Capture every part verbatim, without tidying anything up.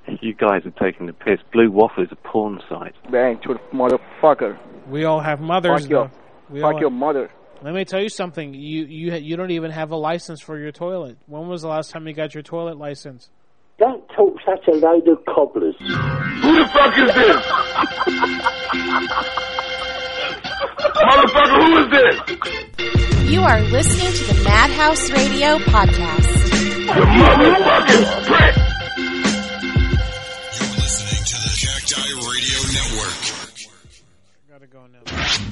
You guys are taking the piss. Blue Waffle is a porn site. Bang to the motherfucker. We all have mothers. Fuck your, we fuck all your have... mother. Let me tell you something. You you you don't even have a license for your toilet. When was the last time you got your toilet license? Don't talk such a load of cobblers. Who the fuck is this? Motherfucker, who is this? You are listening to the Madhouse Radio Podcast. You motherfucking prick! You're listening to the Cacti Radio Network. Gotta go now.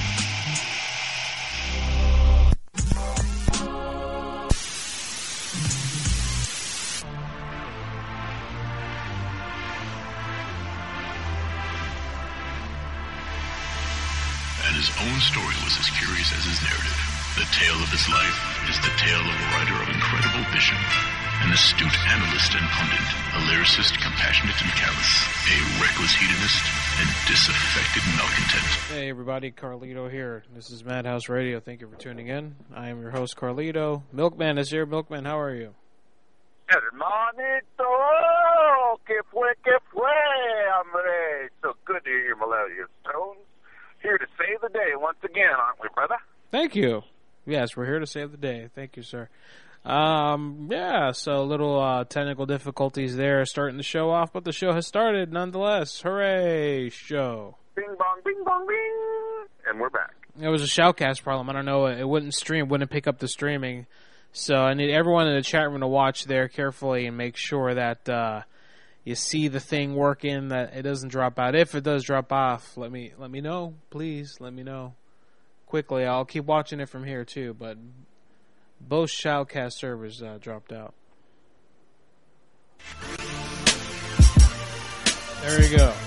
And his own story was as curious as his narrative. The tale of his life is the tale of a writer of incredible vision, an astute analyst and pundit, a lyricist compassionate and callous, a reckless hedonist and disaffected malcontent. Hey everybody, Carlito here. This is Madhouse Radio. Thank you for tuning in. I am your host, Carlito. Milkman is here. Milkman, how are you? Hermanito, que fue, que fue, hombre. So good to hear your melodious tones. Here to save the day once again, aren't we, brother? Thank you. Yes, we're here to save the day. Thank you, sir. Um, yeah, so a little uh, technical difficulties there starting the show off, but the show has started nonetheless. Hooray, show. Bing, bong, bing, bong, bing. And we're back. It was a shoutcast problem. I don't know. It wouldn't stream, wouldn't pick up the streaming. So I need everyone in the chat room to watch there carefully and make sure that uh, you see the thing working, that it doesn't drop out. If it does drop off, let me let me know, please. Let me know quickly. I'll keep watching it from here too. But both shoutcast servers uh, dropped out. There you go.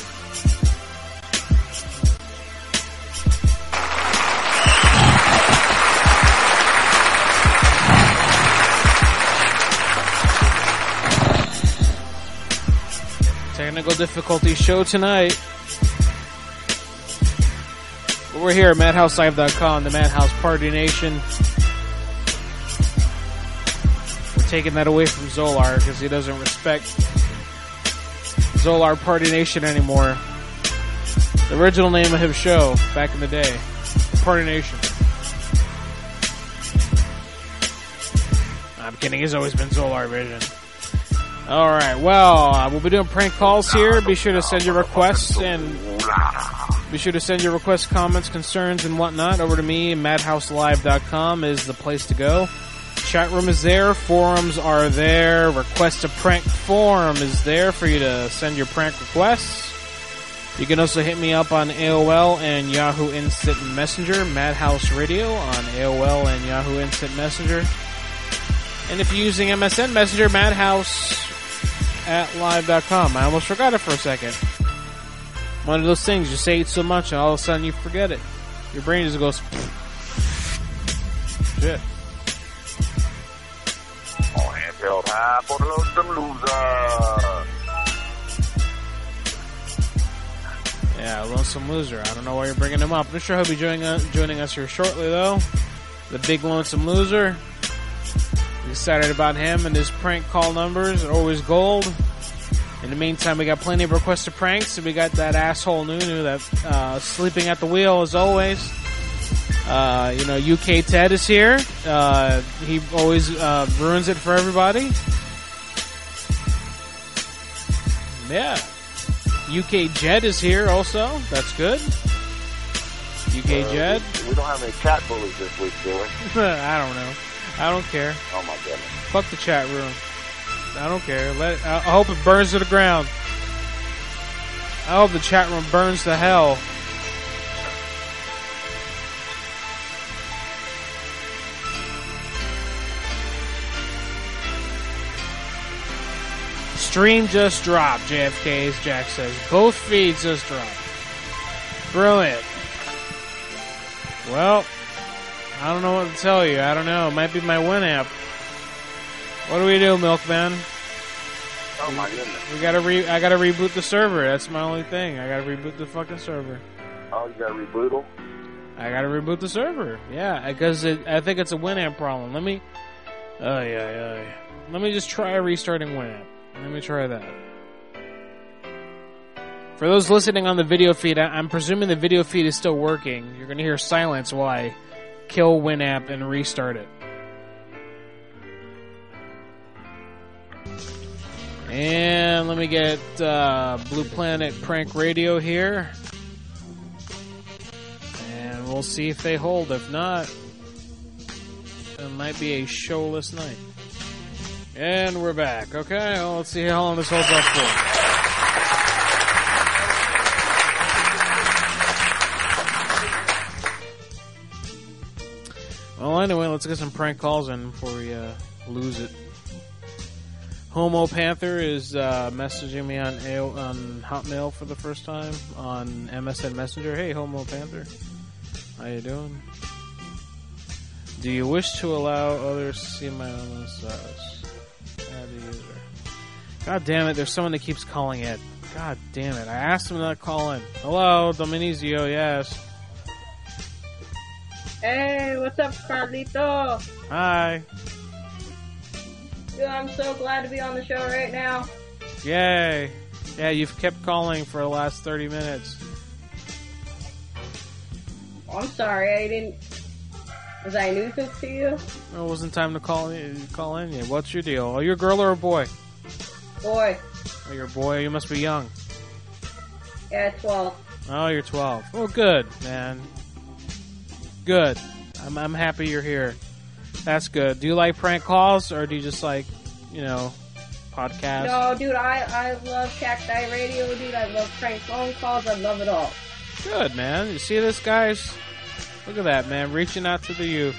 Technical difficulty show tonight. But we're here at Madhouse Live dot com, the Madhouse Party Nation. We're taking that away from Zolar because he doesn't respect Zolar Party Nation anymore. The original name of his show back in the day, Party Nation. I'm kidding, he's always been Zolar Vision. Alright, well, uh, we'll be doing prank calls here. Be sure to send your requests and be sure to send your requests, comments, concerns, and whatnot over to me. Madhouse Live dot com is the place to go. Chat room is there. Forums are there. Request a prank forum is there for you to send your prank requests. You can also hit me up on A O L and Yahoo Instant Messenger. Madhouse Radio on A O L and Yahoo Instant Messenger. And if you're using M S N Messenger, Madhouse at live dot com. I almost forgot it for a second. One of those things, you say it so much and all of a sudden you forget it. Your brain just goes, shit. Oh, hands held high for the lonesome loser. Yeah, Lonesome Loser. I don't know why you're bringing him up. I'm sure he'll be joining us, joining us here shortly, though. The big Lonesome Loser. Excited about him and his prank call numbers are always gold. In the meantime, we got plenty of requested pranks, and we got that asshole Nunu that uh, sleeping at the wheel as always. Uh, you know, U K Ted is here. Uh, he always uh, ruins it for everybody. Yeah, U K Jed is here also. That's good. U K uh, Jed. We, we don't have any chat bullies this week, do we? I don't know. I don't care. Oh my goodness. Fuck the chat room. I don't care. Let it, I hope it burns to the ground. I hope the chat room burns to hell. Stream just dropped, J F K, as Jack says. Both feeds just dropped. Brilliant. Well, I don't know what to tell you. I don't know. It might be my Winamp. What do we do, Milkman? Oh my goodness. We gotta re- I gotta reboot the server. That's my only thing. I gotta reboot the fucking server. Oh, you gotta reboot them? I gotta reboot the server. Yeah, because it, I think it's a Winamp problem. Let me... Oh, yeah, yeah, yeah. Let me just try restarting Winamp. Let me try that. For those listening on the video feed, I- I'm presuming the video feed is still working. You're going to hear silence while I kill Winamp and restart it. And let me get uh, Blue Planet Prank Radio here. And we'll see if they hold. If not, it might be a showless night. And we're back. Okay, well, let's see how long this holds up for. Well, anyway, let's get some prank calls in before we uh, lose it. Homo Panther is uh, messaging me on A O, on Hotmail for the first time on M S N Messenger. Hey, Homo Panther, how you doing? Do you wish to allow others to see my own massage? Add the user. God damn it! There's someone that keeps calling it. God damn it! I asked him not to call in. Hello, Dominizio. Yes. Hey, what's up, Carlito? Hi. Dude, I'm so glad to be on the show right now. Yay. Yeah, you've kept calling for the last thirty minutes. I'm sorry, I didn't... Was I a nuisance to you? It wasn't time to call in, call in yet. What's your deal? Are you a girl or a boy? Boy. Oh, you're a boy. You must be young. Yeah, twelve. Oh, you're twelve. Oh, good, man. Good. I'm I'm happy you're here. That's good. Do you like prank calls, or do you just like, you know, podcasts? No, dude, I, I love Cacti Radio, dude. I love prank phone calls. I love it all. Good, man. You see this, guys? Look at that, man. Reaching out to the youth.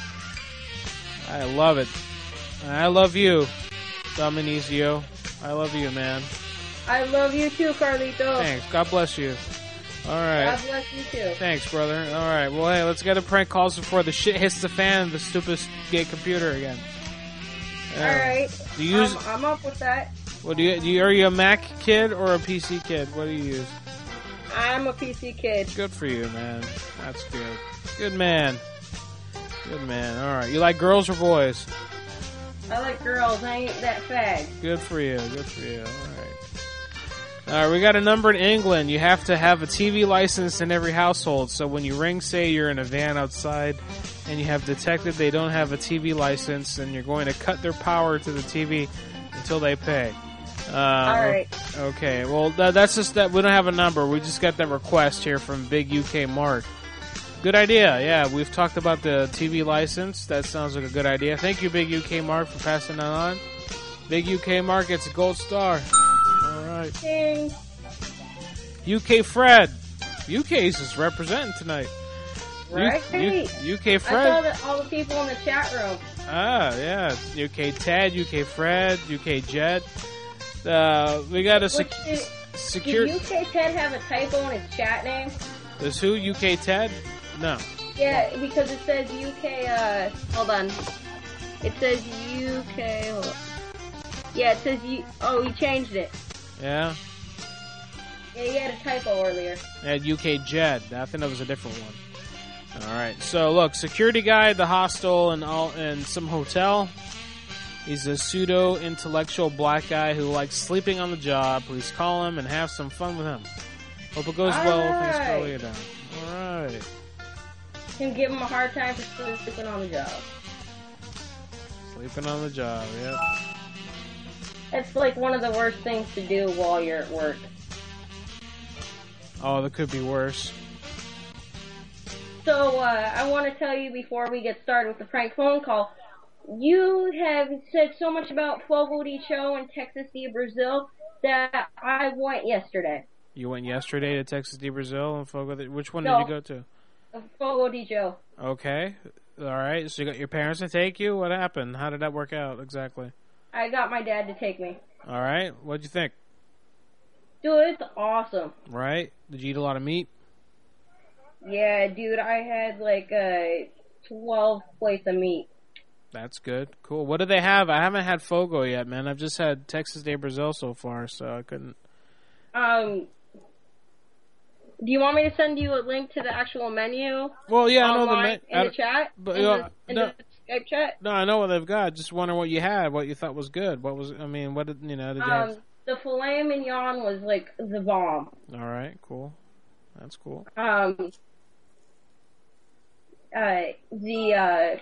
I love it. I love you, Dominizio. I love you, man. I love you too, Carlito. Thanks. God bless you. All right. God bless you too. Thanks, brother. All right. Well, hey, let's get a prank calls before the shit hits the fan of the stupid gay computer again. Uh, All right. Do you use? I'm, I'm up with that. What do you? Do you? Are you a Mac kid or a P C kid? What do you use? I'm a P C kid. Good for you, man. That's good. Good man. Good man. All right. You like girls or boys? I like girls. I ain't that fag. Good for you. Good for you. All right. All right, we got a number in England. You have to have a T V license in every household. So when you ring, say you're in a van outside and you have detected they don't have a T V license, and you're going to cut their power to the T V until they pay. Uh, All right. Okay, well, that, that's just that. We don't have a number. We just got that request here from Big U K Mark. Good idea. Yeah, we've talked about the T V license. That sounds like a good idea. Thank you, Big U K Mark, for passing that on. Big U K Mark gets a gold star. All right. Ding. U K Fred. U K's is representing tonight. Right. U- U- U K Fred. I saw that all the people in the chat room. Ah, yeah. U K Ted, U K Fred, U K Jet. Uh, we got a sec- did, secure. Did U K Ted have a typo in his chat name? There's who? U K Ted? No. Yeah, because it says U K. Uh, hold on. It says U K. Hold on. Yeah, it says U. Oh, he changed it. Yeah. Yeah, he had a typo earlier. At U K Jed. I think that was a different one. All right. So look, security guy at the hostel and all and some hotel. He's a pseudo intellectual black guy who likes sleeping on the job. Please call him and have some fun with him. Hope it goes all well. Right. Thanks for all you down. All right. Can give him a hard time for sleeping on the job. Sleeping on the job. Yep. That's like one of the worst things to do while you're at work. Oh, that could be worse. So, uh, I want to tell you before we get started with the prank phone call, you have said so much about Fogo de Chão in Texas de Brazil that I went yesterday. You went yesterday to Texas de Brazil and Fogo de... Which one no, did you go to? Fogo de Chão. Okay. All right. So you got your parents to take you? What happened? How did that work out exactly? I got my dad to take me. All right. What'd you think? Dude, it's awesome. Right? Did you eat a lot of meat? Yeah, dude, I had like uh, twelve plates of meat. That's good. Cool. What do they have? I haven't had Fogo yet, man. I've just had Texas de Brazil so far, so I couldn't... Um... Do you want me to send you a link to the actual menu? Well, yeah, I know the menu in the chat. But in, uh, the, in no, the Skype chat. No, I know what they've got. Just wondering what you had, what you thought was good. What was? I mean, what did you know? Did you Um, have... the filet mignon was like the bomb. All right, cool. That's cool. Um, uh, the uh,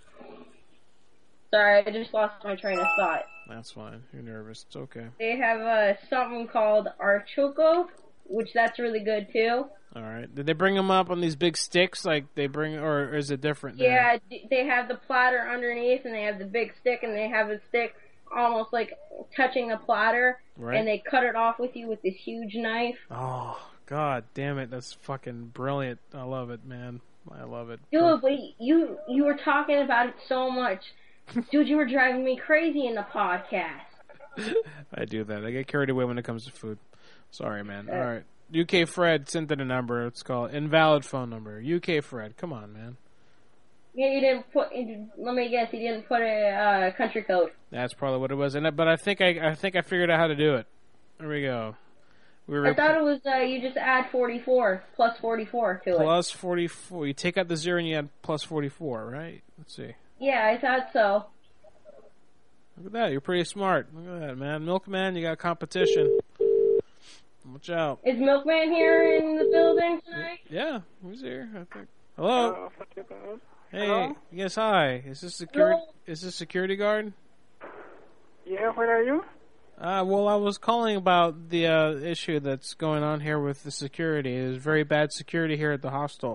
sorry, I just lost my train of thought. That's fine. You're nervous. It's okay. They have uh, something called archoco, which that's really good too. All right. Did they bring them up on these big sticks like they bring, or is it different there? Yeah, d- they have the platter underneath, and they have the big stick, and they have the stick almost like touching the platter, Right. and they cut it off with you with this huge knife. Oh, God damn it. That's fucking brilliant. I love it, man. I love it. Dude, but you you were talking about it so much. Dude, you were driving me crazy in the podcast. I do that. I get carried away when it comes to food. Sorry, man. All right. U K Fred sent in a number. It's called invalid phone number. U K Fred. Come on, man. Yeah, you didn't put. Let me guess, you didn't put a uh, country code. That's probably what it was. And but I think I I think I figured out how to do it. There we go. We were I thought it was uh, you just add forty-four plus forty-four to it. plus forty-four. You take out the zero and you add plus forty-four, right? Let's see. Yeah, I thought so. Look at that. You're pretty smart. Look at that, man. Milkman, you got competition. Watch out. Is Milkman here in the building tonight? Yeah, he's here, I think. Hello? Uh, Hey, Hello? yes, hi. Is this security? Is this security guard? Yeah, where are you? Uh, well, I was calling about the uh, issue that's going on here with the security. There's very bad security here at the hostel.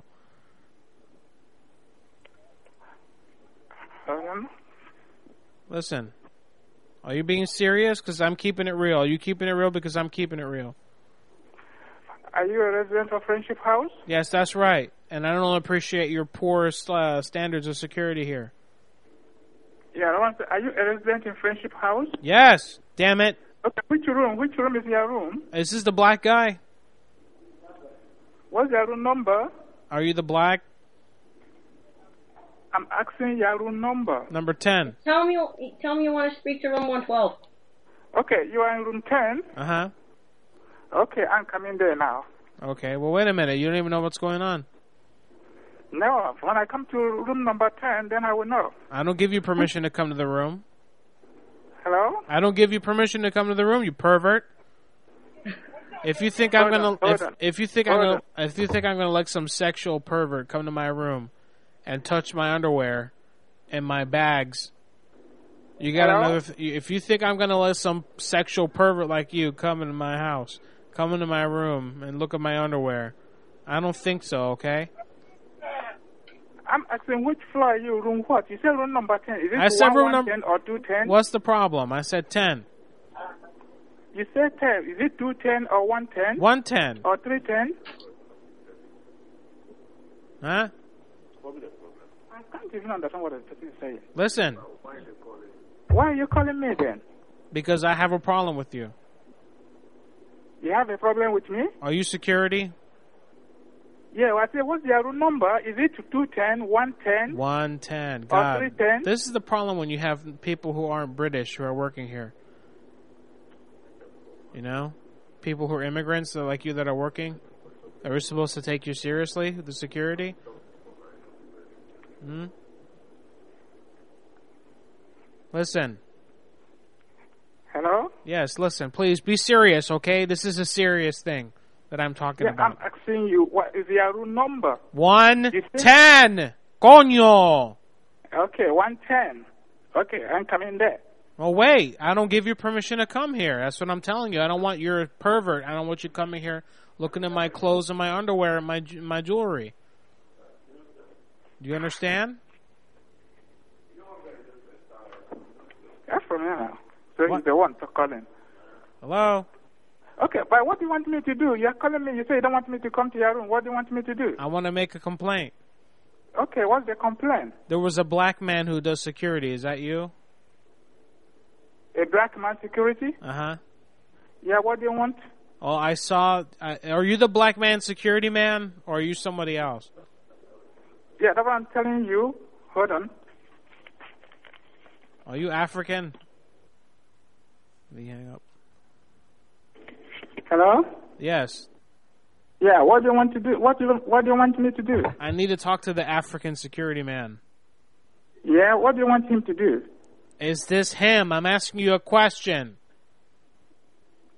Um, Listen, are you being serious? Because I'm keeping it real. Are you keeping it real? Because I'm keeping it real. Are you a resident of Friendship House? Yes, that's right. And I don't appreciate your poor uh, standards of security here. Yeah, I want to, are you a resident in Friendship House? Yes, damn it. Okay, which room? Which room is your room? Is this the black guy? What's your room number? Are you the black? I'm asking your room number. Number ten. Tell me, tell me you want to speak to room one twelve. Okay, you are in room ten. Uh-huh. Okay, I'm coming there now. Okay, well, wait a minute. You don't even know what's going on. No, when I come to room number ten, then I will know. I don't give you permission to come to the room. Hello? I don't give you permission to come to the room, you pervert. If you think I'm Hold gonna, on, hold if, on. if you think Hold I'm gonna, if you think I'm gonna let some sexual pervert come to my room and touch my underwear and my bags, you gotta Hello? know if if you think I'm gonna let some sexual pervert like you come into my house, come into my room and look at my underwear, I don't think so. Okay. I'm asking which floor are you, room what? You said room number ten. Is it I said one, room one, number- ten or two ten? What's the problem? I said ten. You said ten. Is it two ten or one ten? One ten. Or three ten? Huh? I can't even understand what the person is saying. Listen, Why are you calling me then? because I have a problem with you. You have a problem with me? Are you security? Yeah, well, I said, what's your room number? Is it two ten, one ten? one ten. Or God. three ten? This is the problem when you have people who aren't British who are working here. You know? People who are immigrants that like you that are working. Are we supposed to take you seriously, the security? Hmm? Listen. Hello? Yes, listen. Please be serious, okay? This is a serious thing that I'm talking Yeah, about. I'm asking you, what is your room number? one You see? ten. Coño. Okay, one ten. Okay, I'm coming there. Well, wait. I don't give you permission to come here. That's what I'm telling you. I don't want you're a pervert. I don't want you coming here looking at my clothes and my underwear and my ju- my jewelry. Do you understand? That's from here now. So What? he's the one to calling. Hello? Okay, but what do you want me to do? You're calling me. You say you don't want me to come to your room. What do you want me to do? I want to make a complaint. Okay, what's the complaint? There was a black man who does security. Is that you? A black man security? Uh-huh. Yeah, what do you want? Oh, I saw... Uh, are you the black man security man? Or are you somebody else? Yeah, that's what I'm telling you. Hold on. Are you African? Let me hang up. Hello? Yes. Yeah, what do you want to do? What do you, what do you want me to do? I need to talk to the African security man. Yeah, what do you want him to do? Is this him? I'm asking you a question.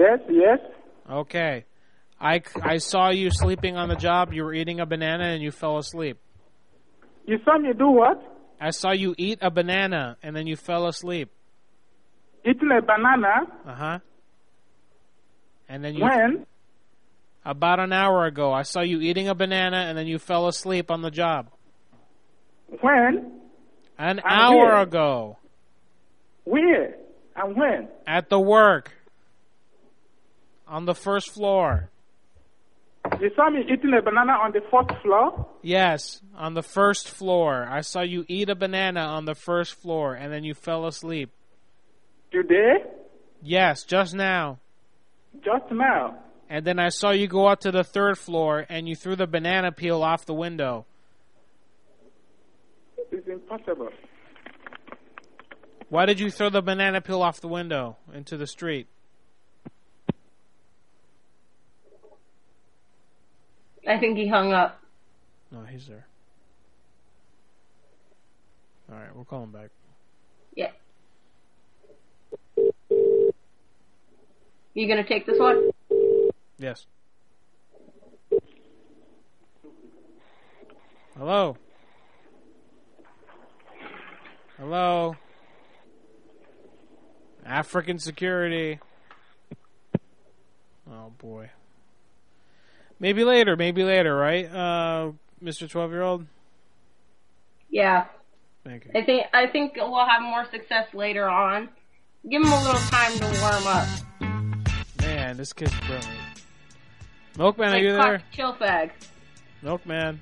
Yes, yes. Okay. I, I saw you sleeping on the job. You were eating a banana and you fell asleep. You saw me do what? I saw you eat a banana and then you fell asleep. Eating a banana? Uh-huh. And then you... When? About an hour ago. I saw you eating a banana and then you fell asleep on the job. When? An And hour where? ago. Where? And when? At the work. On the first floor. You saw me eating a banana on the fourth floor? Yes, on the first floor. I saw you eat a banana on the first floor and then you fell asleep. Today? Yes, just now. Just now. And then I saw you go up to the third floor and you threw the banana peel off the window. It's impossible. Why did you throw the banana peel off the window into the street? I think he hung up. No, he's there. All right, we'll call him back. Yeah. You gonna take this one? Yes. Hello? Hello? African security. Oh, boy. Maybe later, maybe later, right, uh, Mister twelve-year-old? Yeah. Thank you. I think I think we'll have more success later on. Give him a little time to warm up. Man, this kid's brilliant. Milkman, like are you there? Chill fag. Milkman.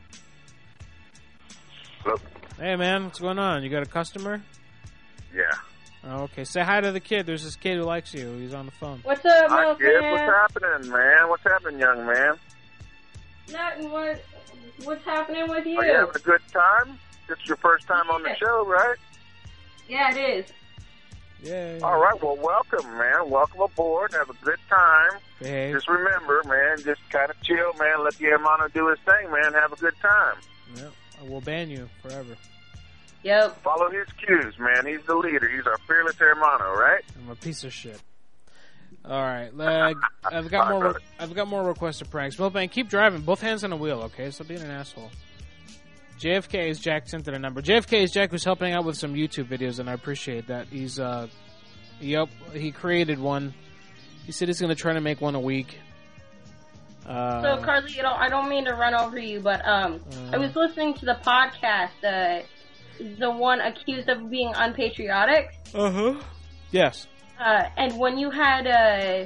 Look. Hey, man, what's going on? You got a customer? Yeah. Oh, okay. Say hi to the kid. There's this kid who likes you. He's on the phone. What's up, Hi, Milkman? kid. What's happening, man? What's happening, young man? Nothing. What, what's happening with you? Are you having a good time? This is your first time on the show, right? Yeah, it is. Yeah. All right. Well, welcome, man. Welcome aboard. Have a good time. Behave. Just remember, man, just kind of chill, man. Let the hermano do his thing, man. Have a good time. Yep. I will ban you forever. Yep. Follow his cues, man. He's the leader. He's our fearless hermano, right? I'm a piece of shit. All right, uh, I've got more. Re- I've got more requested pranks. Milkman, keep driving. Both hands on the wheel, okay? Stop being an asshole. J F K is Jack sent to the number. J F K is Jack, who's helping out with some YouTube videos, and I appreciate that. He's uh, yep, he created one. He said he's going to try to make one a week. Uh, So, Carlito, I don't mean to run over you, but um, uh, I was listening to the podcast. Uh, the one accused of being unpatriotic. Uh huh. Yes. Uh, and when you had uh,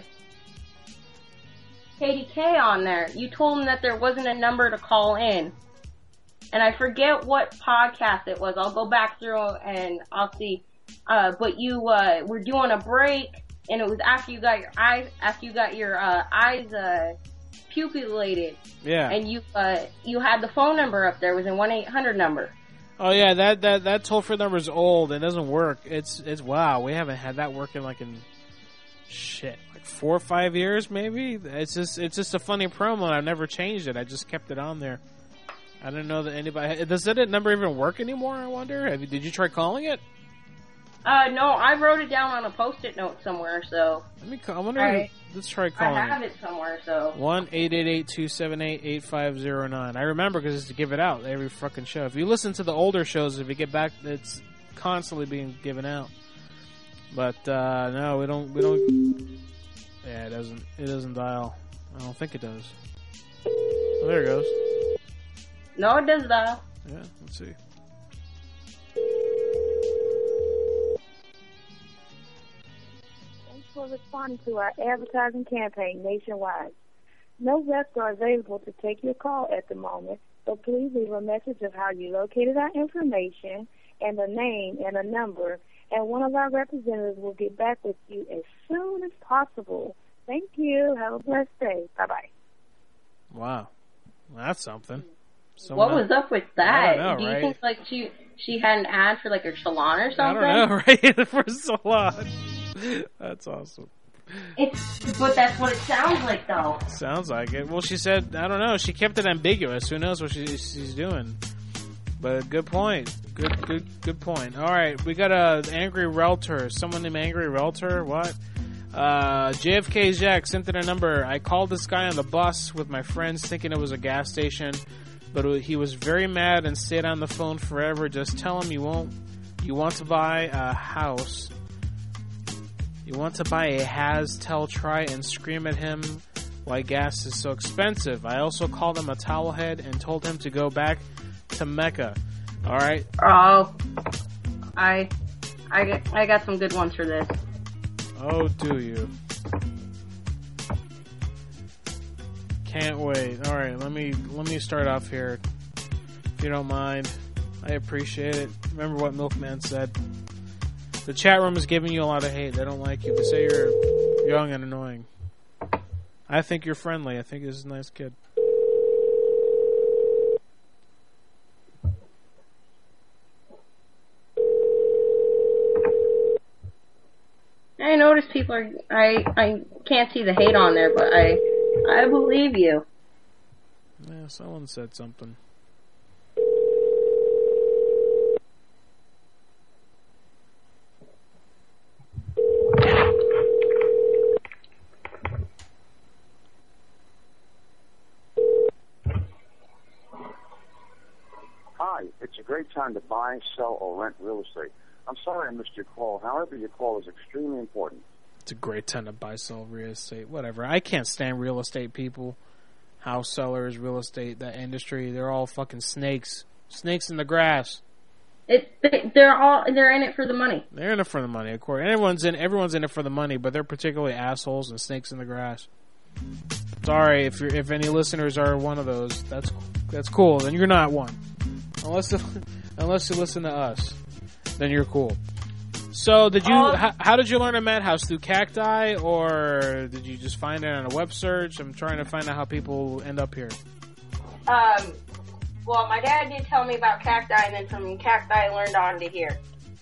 K D K on there, you told him that there wasn't a number to call in. And I forget what podcast it was. I'll go back through and I'll see. Uh, but you uh, were doing a break, and it was after you got your eyes after you got your uh, eyes uh, pupillated. Yeah. And you uh, you had the phone number up there. It was a one eight hundred number. Oh yeah, that that that toll free number is old. It doesn't work. It's it's wow. We haven't had that working like in shit like four or five years maybe. It's just it's just a funny promo. I've never changed it. I just kept it on there. I didn't know that anybody does that number even work anymore. I wonder. Have you, did you try calling it? Uh, no, I wrote it down on a post-it note somewhere. So Let me. Call, I wonder. I, let's try calling. I have it somewhere. So one eight eight eight two seven eight eight five zero nine. I remember because it's to give it out every fucking show. If you listen to the older shows, if you get back, it's constantly being given out. But uh, no, we don't. We don't. Yeah, it doesn't. It doesn't dial. I don't think it does. Oh, there it goes. No, it does dial. Yeah, let's see. Thanks for responding to our advertising campaign nationwide. No reps are available to take your call at the moment, so please leave a message of how you located our information and a name and a number, and one of our representatives will get back with you as soon as possible. Thank you. Have a blessed day. Bye-bye. Wow. Well, that's something. Someone what was up with that? I don't know, Do you right? think like she she had an ad for like a salon or something? I don't know, right? For a salon. That's awesome. It's but that's what it sounds like though. Sounds like it. Well, she said I don't know. She kept it ambiguous. Who knows what she, she's doing? But good point. Good good good point. All right, we got a angry realtor. Someone named Angry Realtor. What? Uh, J F K Jack sent in a number. I called this guy on the bus with my friends thinking it was a gas station, but he was very mad and stayed on the phone forever. Just tell him you won't, you want to buy a house. You want to buy a has, tell, try, and scream at him why gas is so expensive. I also called him a towelhead and told him to go back to Mecca. Alright? Oh. I, I, get, I got some good ones for this. Oh, do you? Can't wait. All right, let me let me start off here, if you don't mind. I appreciate it. Remember what Milkman said. The chat room is giving you a lot of hate. They don't like you. They say you're young and annoying. I think you're friendly. I think this is a nice kid. I notice people are, I, I can't see the hate on there, but I, I believe you. Yeah, someone said something. Hi, it's a great time to buy, sell, or rent real estate. I'm sorry I missed your call. However, your call is extremely important. It's a great time to buy, sell real estate. Whatever. I can't stand real estate people. House sellers, real estate, that industry. They're all fucking snakes. Snakes in the grass. It, they're all, they're in it for the money. They're in it for the money, of course. Everyone's in, everyone's in it for the money, but they're particularly assholes and snakes in the grass. Sorry if you're, if any listeners are one of those. That's, that's cool. Then you're not one. Unless, unless you listen to us. Then you're cool. So, did you? Um, how, how did you learn of Madhouse? Through Cacti, or did you just find it on a web search? I'm trying to find out how people end up here. Um, well, my dad did tell me about Cacti, and then from Cacti I learned on to here.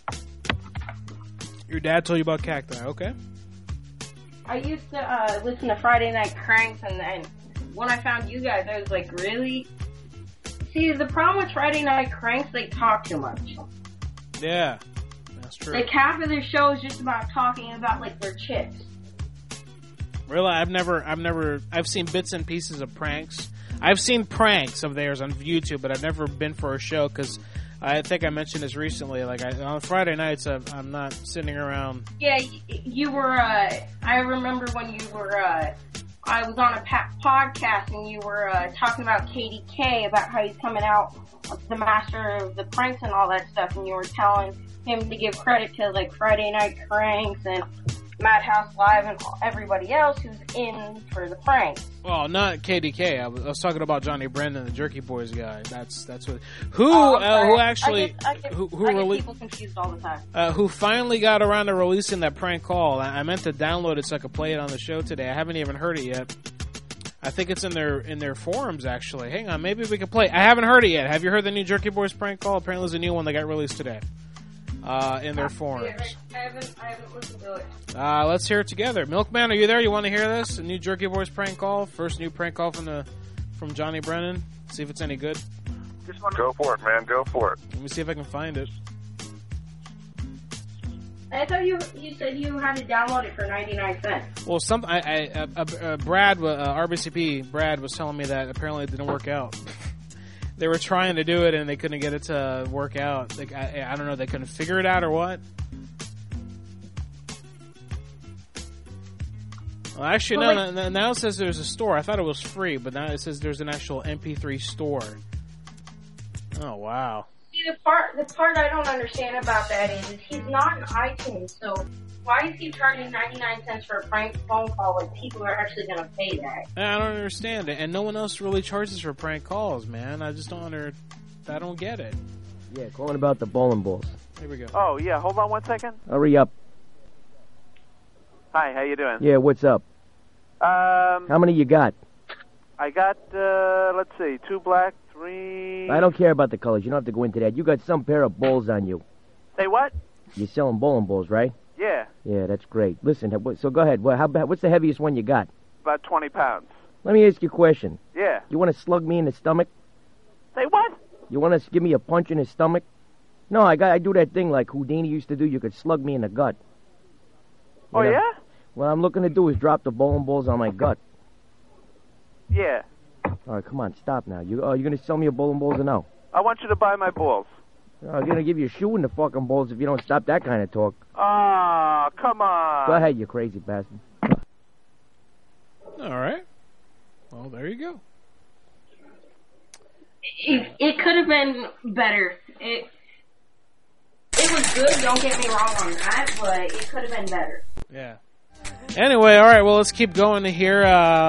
Your dad told you about Cacti, okay? I used to uh, listen to Friday Night Cranks, and then when I found you guys, I was like, really? See, the problem with Friday Night Cranks, they talk too much. Yeah, that's true. Like, half of their show is just about talking about, like, their chicks. Really? I've never, I've never, I've seen bits and pieces of pranks. I've seen pranks of theirs on YouTube, but I've never been for a show, because I think I mentioned this recently. Like, I, on Friday nights, I'm, I'm not sitting around. Yeah, you were, uh, I remember when you were, uh, I was on a pa- podcast and you were uh, talking about K D K, about how he's coming out the master of the pranks and all that stuff, and you were telling him to give credit to like Friday Night Cranks and Madhouse Live and everybody else who's in for the pranks. Well, not K D K. I was, I was talking about Johnny Brennan, the Jerky Boys guy. That's that's what. Who oh, uh, who actually I get, I get, who who I get rele- people confused all the time. Uh, who finally got around to releasing that prank call? I, I meant to download it so I could play it on the show today. I haven't even heard it yet. I think it's in their in their forums actually. Hang on, maybe we can play. I haven't heard it yet. Have you heard the new Jerky Boys prank call? Apparently, there's a new one that got released today. Uh, in their forums. I haven't, I haven't listened to it. Uh, let's hear it together. Milkman, are you there? You want to hear this? A new Jerky Boys prank call. First new prank call from the from Johnny Brennan. See if it's any good. Just want to go for it, man. Go for it. Let me see if I can find it. I thought you you said you had to download it for ninety-nine cents. Well, some I, I uh, uh, Brad, uh, R B C P, Brad was telling me that apparently it didn't work out. They were trying to do it and they couldn't get it to work out. Like, I, I don't know, they couldn't figure it out or what. Well, actually, no, like, no. Now it says there's a store. I thought it was free, but now it says there's an actual M P three store. Oh wow. See, the part the part I don't understand about that is, is he's not in iTunes, so why is he charging ninety-nine cents for a prank phone call when people are actually going to pay that? I don't understand it, and no one else really charges for prank calls, man. I just don't under, I don't get it. Yeah, calling about the bowling balls. Here we go. Oh yeah, hold on one second. Hurry up. Hi, how you doing? Yeah, what's up? Um, How many you got? I got uh, let's see, two black, three. I don't care about the colors. You don't have to go into that. You got some pair of balls on you. Say what? You're selling bowling balls, right? Yeah. Yeah, that's great. Listen, so go ahead. Well, how, what's the heaviest one you got? About twenty pounds. Let me ask you a question. Yeah. You want to slug me in the stomach? Say what? You want to give me a punch in the stomach? No, I got. I do that thing like Houdini used to do. You could slug me in the gut. You Oh know? yeah? What I'm looking to do is drop the bowling balls on my gut. Yeah. All right, come on, stop now. You, uh, you going to sell me your bowling balls or no? I want you to buy my balls. I'm going to give you a shoe in the fucking balls if you don't stop that kind of talk. Ah, come on. Go ahead, you crazy bastard. All right. Well, there you go. It, it could have been better. It it was good, don't get me wrong on that, but it could have been better. Yeah. Anyway, all right, well, let's keep going here.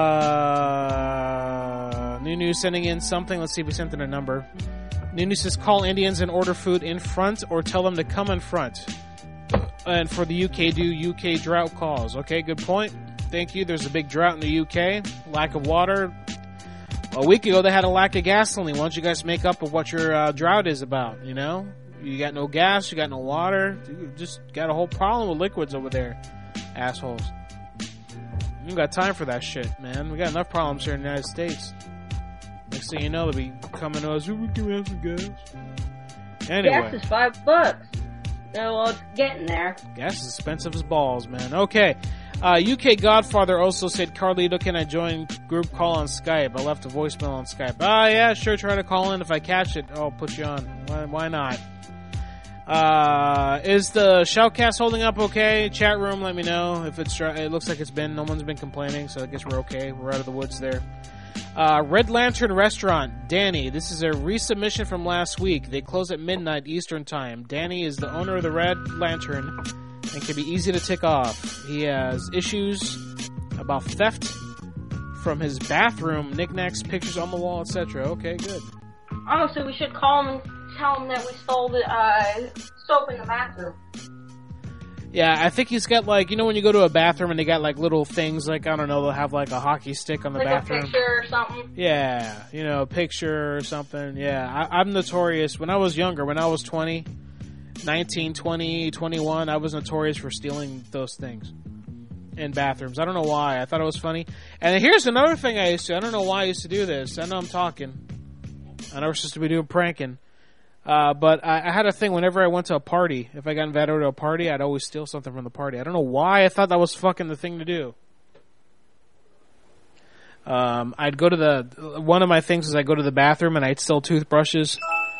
Uh, Nunu sending in something. Let's see if we sent in a number. Nunu says, call Indians and order food in front or tell them to come in front. And for the U K, do U K drought calls. Okay, good point. Thank you. There's a big drought in the U K. Lack of water. A week ago, they had a lack of gasoline. Why don't you guys make up of what your uh, drought is about, you know? You got no gas, you got no water. You just got a whole problem with liquids over there. Assholes. You ain't got time for that shit, man. We got enough problems here in the United States. Next thing you know, they'll be coming to us, we can have some gas. Anyway. Gas is five bucks. Oh, well, it's getting there. Gas is expensive as balls, man. Okay. Uh, U K Godfather also said, Carlito, can I join group call on Skype? I left a voicemail on Skype. Ah, yeah, sure, try to call in. If I catch it, I'll put you on. Why, why not? Uh, is the shoutcast holding up okay? Chat room, let me know if it's, it looks like it's been, no one's been complaining, so I guess we're okay. We're out of the woods there. Uh, Red Lantern Restaurant, Danny, this is a resubmission from last week. They close at midnight Eastern Time. Danny is the owner of the Red Lantern and can be easy to tick off. He has issues about theft from his bathroom, knickknacks, pictures on the wall, et cetera. Okay, good. Oh, so we should call him and tell him that we stole the uh, soap in the bathroom. Yeah, I think he's got, like, you know when you go to a bathroom and they got, like, little things, like, I don't know, they'll have, like, a hockey stick on the like bathroom. Like a picture or something? Yeah, you know, a picture or something. Yeah, I, I'm notorious. When I was younger, when I was twenty, nineteen, twenty, twenty-one, I was notorious for stealing those things in bathrooms. I don't know why. I thought it was funny. And here's another thing I used to, I don't know why I used to do this. I know I'm talking. I know we're supposed to be doing pranking. Uh, but I, I had a thing whenever I went to a party. If I got invited to a party, I'd always steal something from the party. I don't know why I thought that was fucking the thing to do. Um, I'd go to the, one of my things is I'd go to the bathroom and I'd steal toothbrushes.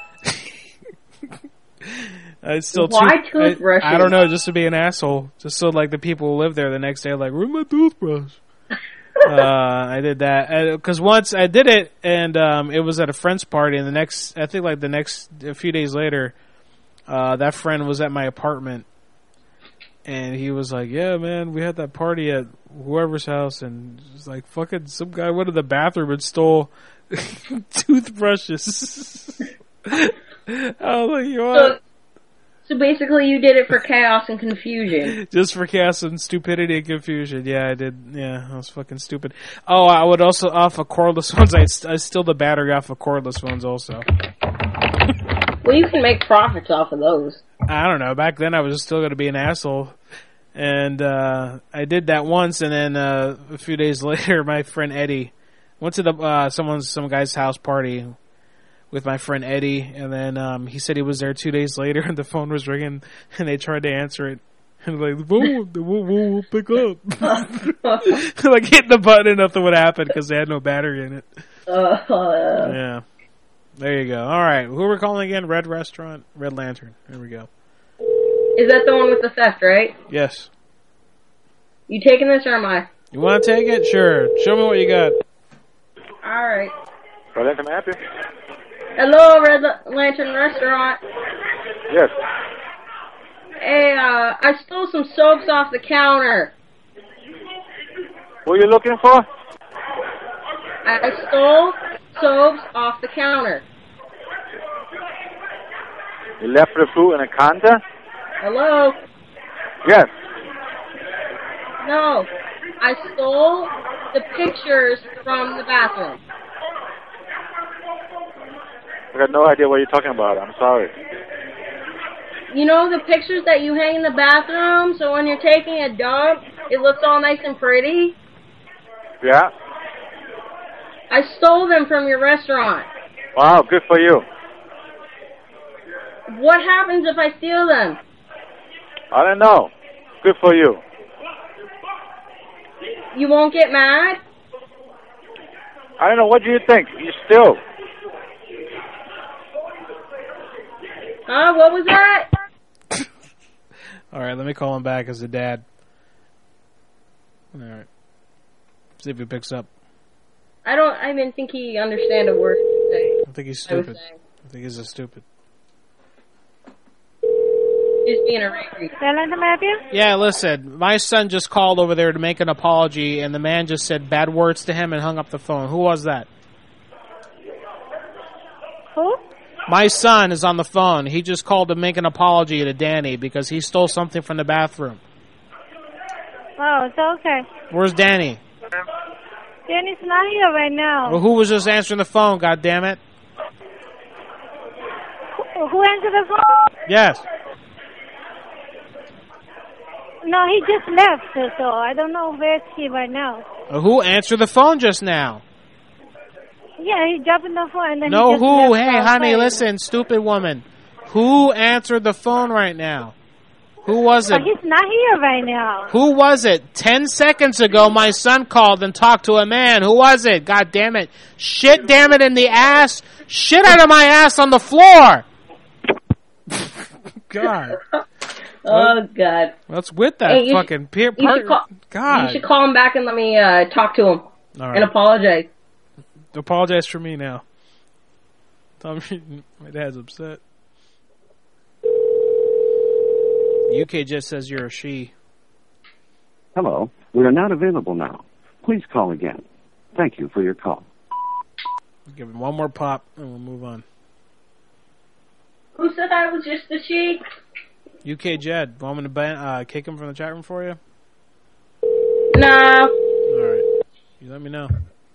I'd steal Why tooth- toothbrushes? I, I don't know, just to be an asshole. Just so like the people who live there the next day are like, where's my toothbrush? uh, I did that because once I did it, and um, it was at a friend's party. And the next, I think, like the next a few days later, uh, that friend was at my apartment, and he was like, "Yeah, man, we had that party at whoever's house, and it was like fucking some guy went to the bathroom and stole toothbrushes." I was like, "You what?" So, so basically, you did it for chaos and confusion. Just for chaos and stupidity and confusion. Yeah, I did. Yeah, I was fucking stupid. Oh, I would also, off of cordless phones, I, st- I steal the battery off of cordless phones also. Well, you can make profits off of those. I don't know. Back then, I was still going to be an asshole. And uh, I did that once, and then uh, a few days later, my friend Eddie went to the uh, someone's some guy's house party with my friend Eddie, and then um, he said he was there two days later, and the phone was ringing, and they tried to answer it, and like, whoa, whoa, whoa, pick up, like hitting the button, and nothing would happen because they had no battery in it. Uh, yeah, there you go. All right, who are we calling again? Red Restaurant, Red Lantern. There we go. Is that the one with the theft, right? Yes. You taking this or am I? You want to take it? Sure. Show me what you got. All right. Red Lantern, happy? Hello, Red Lantern Restaurant. Yes. Hey, uh, I stole some soaps off the counter. What are you looking for? I stole soaps off the counter. You left the food in a counter? Hello? Yes. No, I stole the pictures from the bathroom. I got no idea what you're talking about. I'm sorry. You know the pictures that you hang in the bathroom, so when you're taking a dump, it looks all nice and pretty? Yeah. I stole them from your restaurant. Wow, good for you. What happens if I steal them? I don't know. Good for you. You won't get mad? I don't know. What do you think? You still? Huh? What was that? All right, let me call him back as a dad. All right. See if he picks up. I don't I didn't think he understand a word. I think he's stupid. I, I think he's a stupid. Just being a racist. Yeah, listen, my son just called over there to make an apology, and the man just said bad words to him and hung up the phone. Who was that? Who? My son is on the phone. He just called to make an apology to Danny because he stole something from the bathroom. Oh, it's okay. Where's Danny? Danny's not here right now. Well, who was just answering the phone, goddammit? Who, who answered the phone? Yes. No, he just left, so I don't know where he right now. Uh, who answered the phone just now? Yeah, he dropped in the phone and then No, he just who? left Hey, honey, outside. listen, stupid woman. Who answered the phone right now? Who was it? But he's not here right now. Who was it? Ten seconds ago, my son called and talked to a man. Who was it? God damn it. Shit, damn it, in the ass. Shit out of my ass on the floor. God. Oh, God. What's with that Hey, you fucking should- peer you part? should call- God. You should call him back and let me uh, talk to him. All right. And apologize. Apologize for me now. Tell me my dad's upset. U K just says you're a she. Hello. We are not available now. Please call again. Thank you for your call. Give him one more pop and we'll move on. Who said I was just a she? U K Jed, want me to ban- uh, kick him from the chat room for you? No. Alright. You let me know.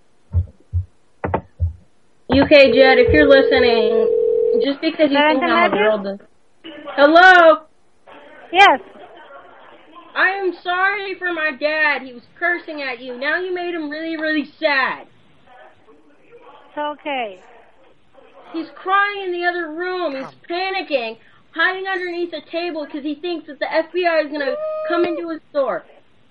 U K Jed, if you're listening, just because you think I'm a girl does. Hello? Yes. I am sorry for my dad. He was cursing at you. Now you made him really, really sad. It's okay. He's crying in the other room. He's panicking, hiding underneath a table because he thinks that the F B I is going to come into his store.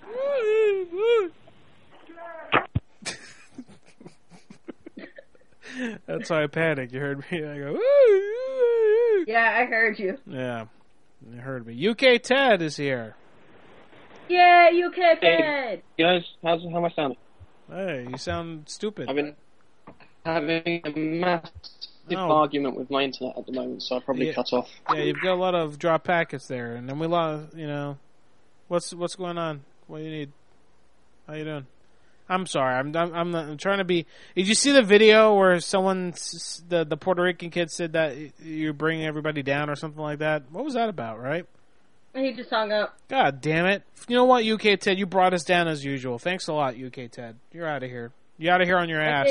That's why I panicked. You heard me. I go, ooh. Yeah, I heard you. Yeah, you heard me. U K Ted is here. Yeah, U K Ted. Hey, guys, how's, how am I sounding? Hey, you sound stupid. I've been having a massive No. argument with my internet at the moment, so I'll probably Yeah. cut off. Yeah, you've got a lot of drop packets there, and then we lost. You know, what's what's going on? What do you need? How you doing? I'm sorry. I'm I'm I'm, not, I'm trying to be. Did you see the video where someone, s- the the Puerto Rican kid, said that you're bringing everybody down or something like that? What was that about? Right? He just hung up. God damn it! You know what, U K Ted? You brought us down as usual. Thanks a lot, U K Ted. You're out of here. You out of here on your ass. Okay.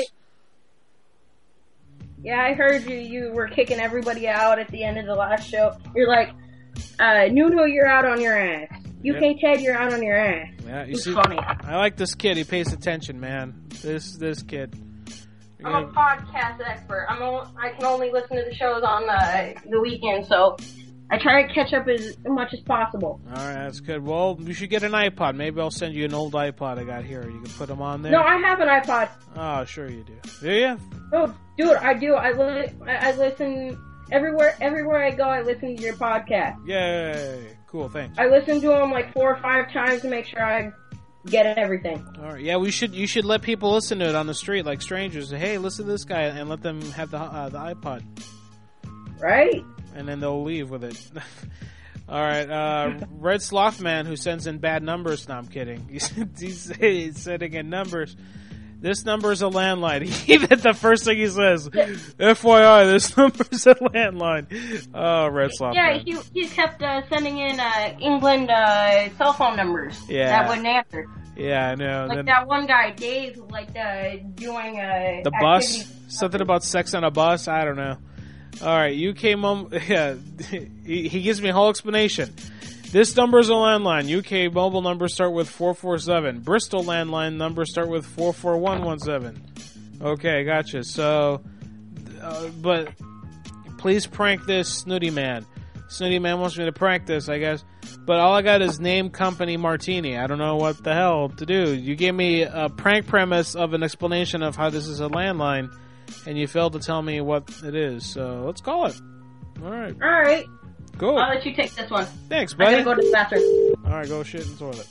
Yeah, I heard you. You were kicking everybody out at the end of the last show. You're like, uh, Nuno, you're out on your ass. U K Yep. Ted, you're out on your ass. Yeah, you It's see, funny. I like this kid. He pays attention, man. This this kid. You're I'm a gonna- podcast expert. I'm o- I can only listen to the shows on uh, the weekend, so I try to catch up as much as possible. All right, that's good. Well, you should get an iPod. Maybe I'll send you an old iPod I got here. You can put them on there. No, I have an iPod. Oh, sure you do. Do you? Oh, dude, I do. I, li- I, I listen everywhere. Everywhere I go, I listen to your podcast. Yay! Cool, thanks. I listen to them like four or five times to make sure I get everything. All right, yeah, we should. You should let people listen to it on the street, like strangers. Hey, listen to this guy, and let them have the uh, the iPod. Right. And then they'll leave with it. All right, uh, Red Slothman, who sends in bad numbers. No, I'm kidding. He's, he's, he's sending in numbers. This number is a landline. Even the first thing he says, F Y I, this number is a landline. Oh, Red Slothman. Yeah, he he kept uh, sending in uh, England uh, cell phone numbers. Yeah. That wouldn't answer. Yeah, I know. Like Then that one guy, Dave, who liked uh, doing uh, the bus, activities. something about sex on a bus. I don't know. All right, U K mom. Yeah, he, he gives me a whole explanation. This number is a landline. U K mobile numbers start with four four seven. Bristol landline numbers start with four four one one seven. Okay, gotcha. So, uh, but please prank this snooty man. Snooty Man wants me to practice, I guess. But all I got is name company martini. I don't know what the hell to do. You gave me a prank premise of an explanation of how this is a landline, and you failed to tell me what it is. So let's call it. All right. All right. Go. I'll let you take this one. Thanks, buddy. I gotta go to the bathroom. All right, go shit in the toilet.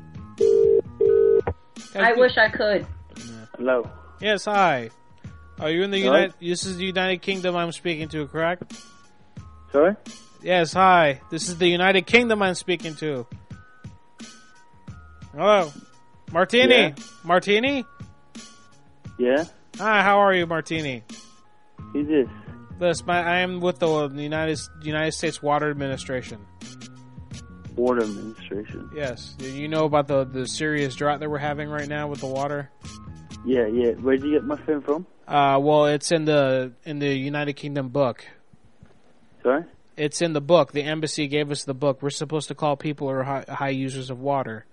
I wish I could. Hello. Yes, hi. Are you in the Hello? United? This is the United Kingdom I'm speaking to, correct? Sorry? Yes, hi. This is the United Kingdom I'm speaking to. Hello, Martini. Yeah. Martini. Yeah? Hi, how are you, Martini? Who's this? This, my, I am with the United United States Water Administration. Water Administration. Yes, you know about the the serious drought that we're having right now with the water. Yeah, yeah. Where did you get my phone from? Uh, well, it's in the in the United Kingdom book. Sorry? It's in the book. The embassy gave us the book. We're supposed to call people who are high, high users of water.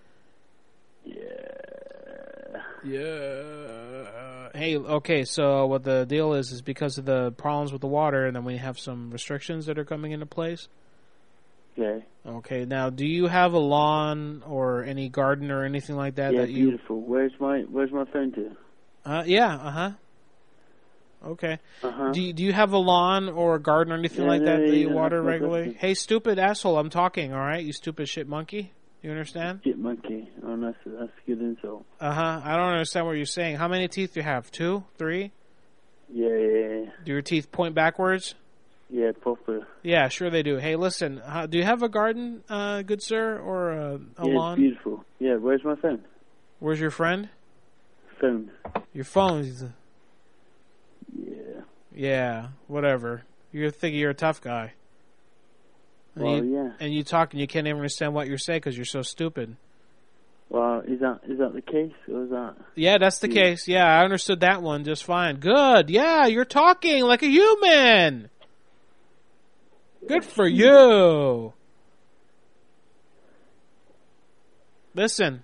Yeah. Yeah. Hey, okay, so what the deal is, is because of the problems with the water, and then we have some restrictions that are coming into place. Okay. Okay, now, do you have a lawn or any garden or anything like that? Yeah, that you... beautiful. Where's my Where's my phone to? Uh, yeah, uh-huh. Okay. Uh-huh. Do you, do you have a lawn or a garden or anything Yeah, like that yeah, that you yeah, water that's my regularly? question. Hey, stupid asshole, I'm talking, all right? You stupid shit monkey. You understand? Shit monkey. Oh, that's, that's a good insult. Uh-huh. I don't understand what you're saying. How many teeth do you have? Two? Three? Yeah, yeah, yeah. Do your teeth point backwards? Yeah, proper. Yeah, sure they do. Hey, listen, how, do you have a garden, uh, good sir, or a, a yeah, lawn? it's beautiful. Yeah, where's my phone? Where's your friend? Phone. Your phone. is a- Yeah. Yeah, whatever. You're thinking you're a tough guy. And Well, you, yeah. And you talk and you can't even understand what you're saying because you're so stupid. Well, is that is that the case, or is that... Yeah, that's the Yeah. case. Yeah, I understood that one just fine. Good. Yeah, you're talking like a human. Good for you. Listen.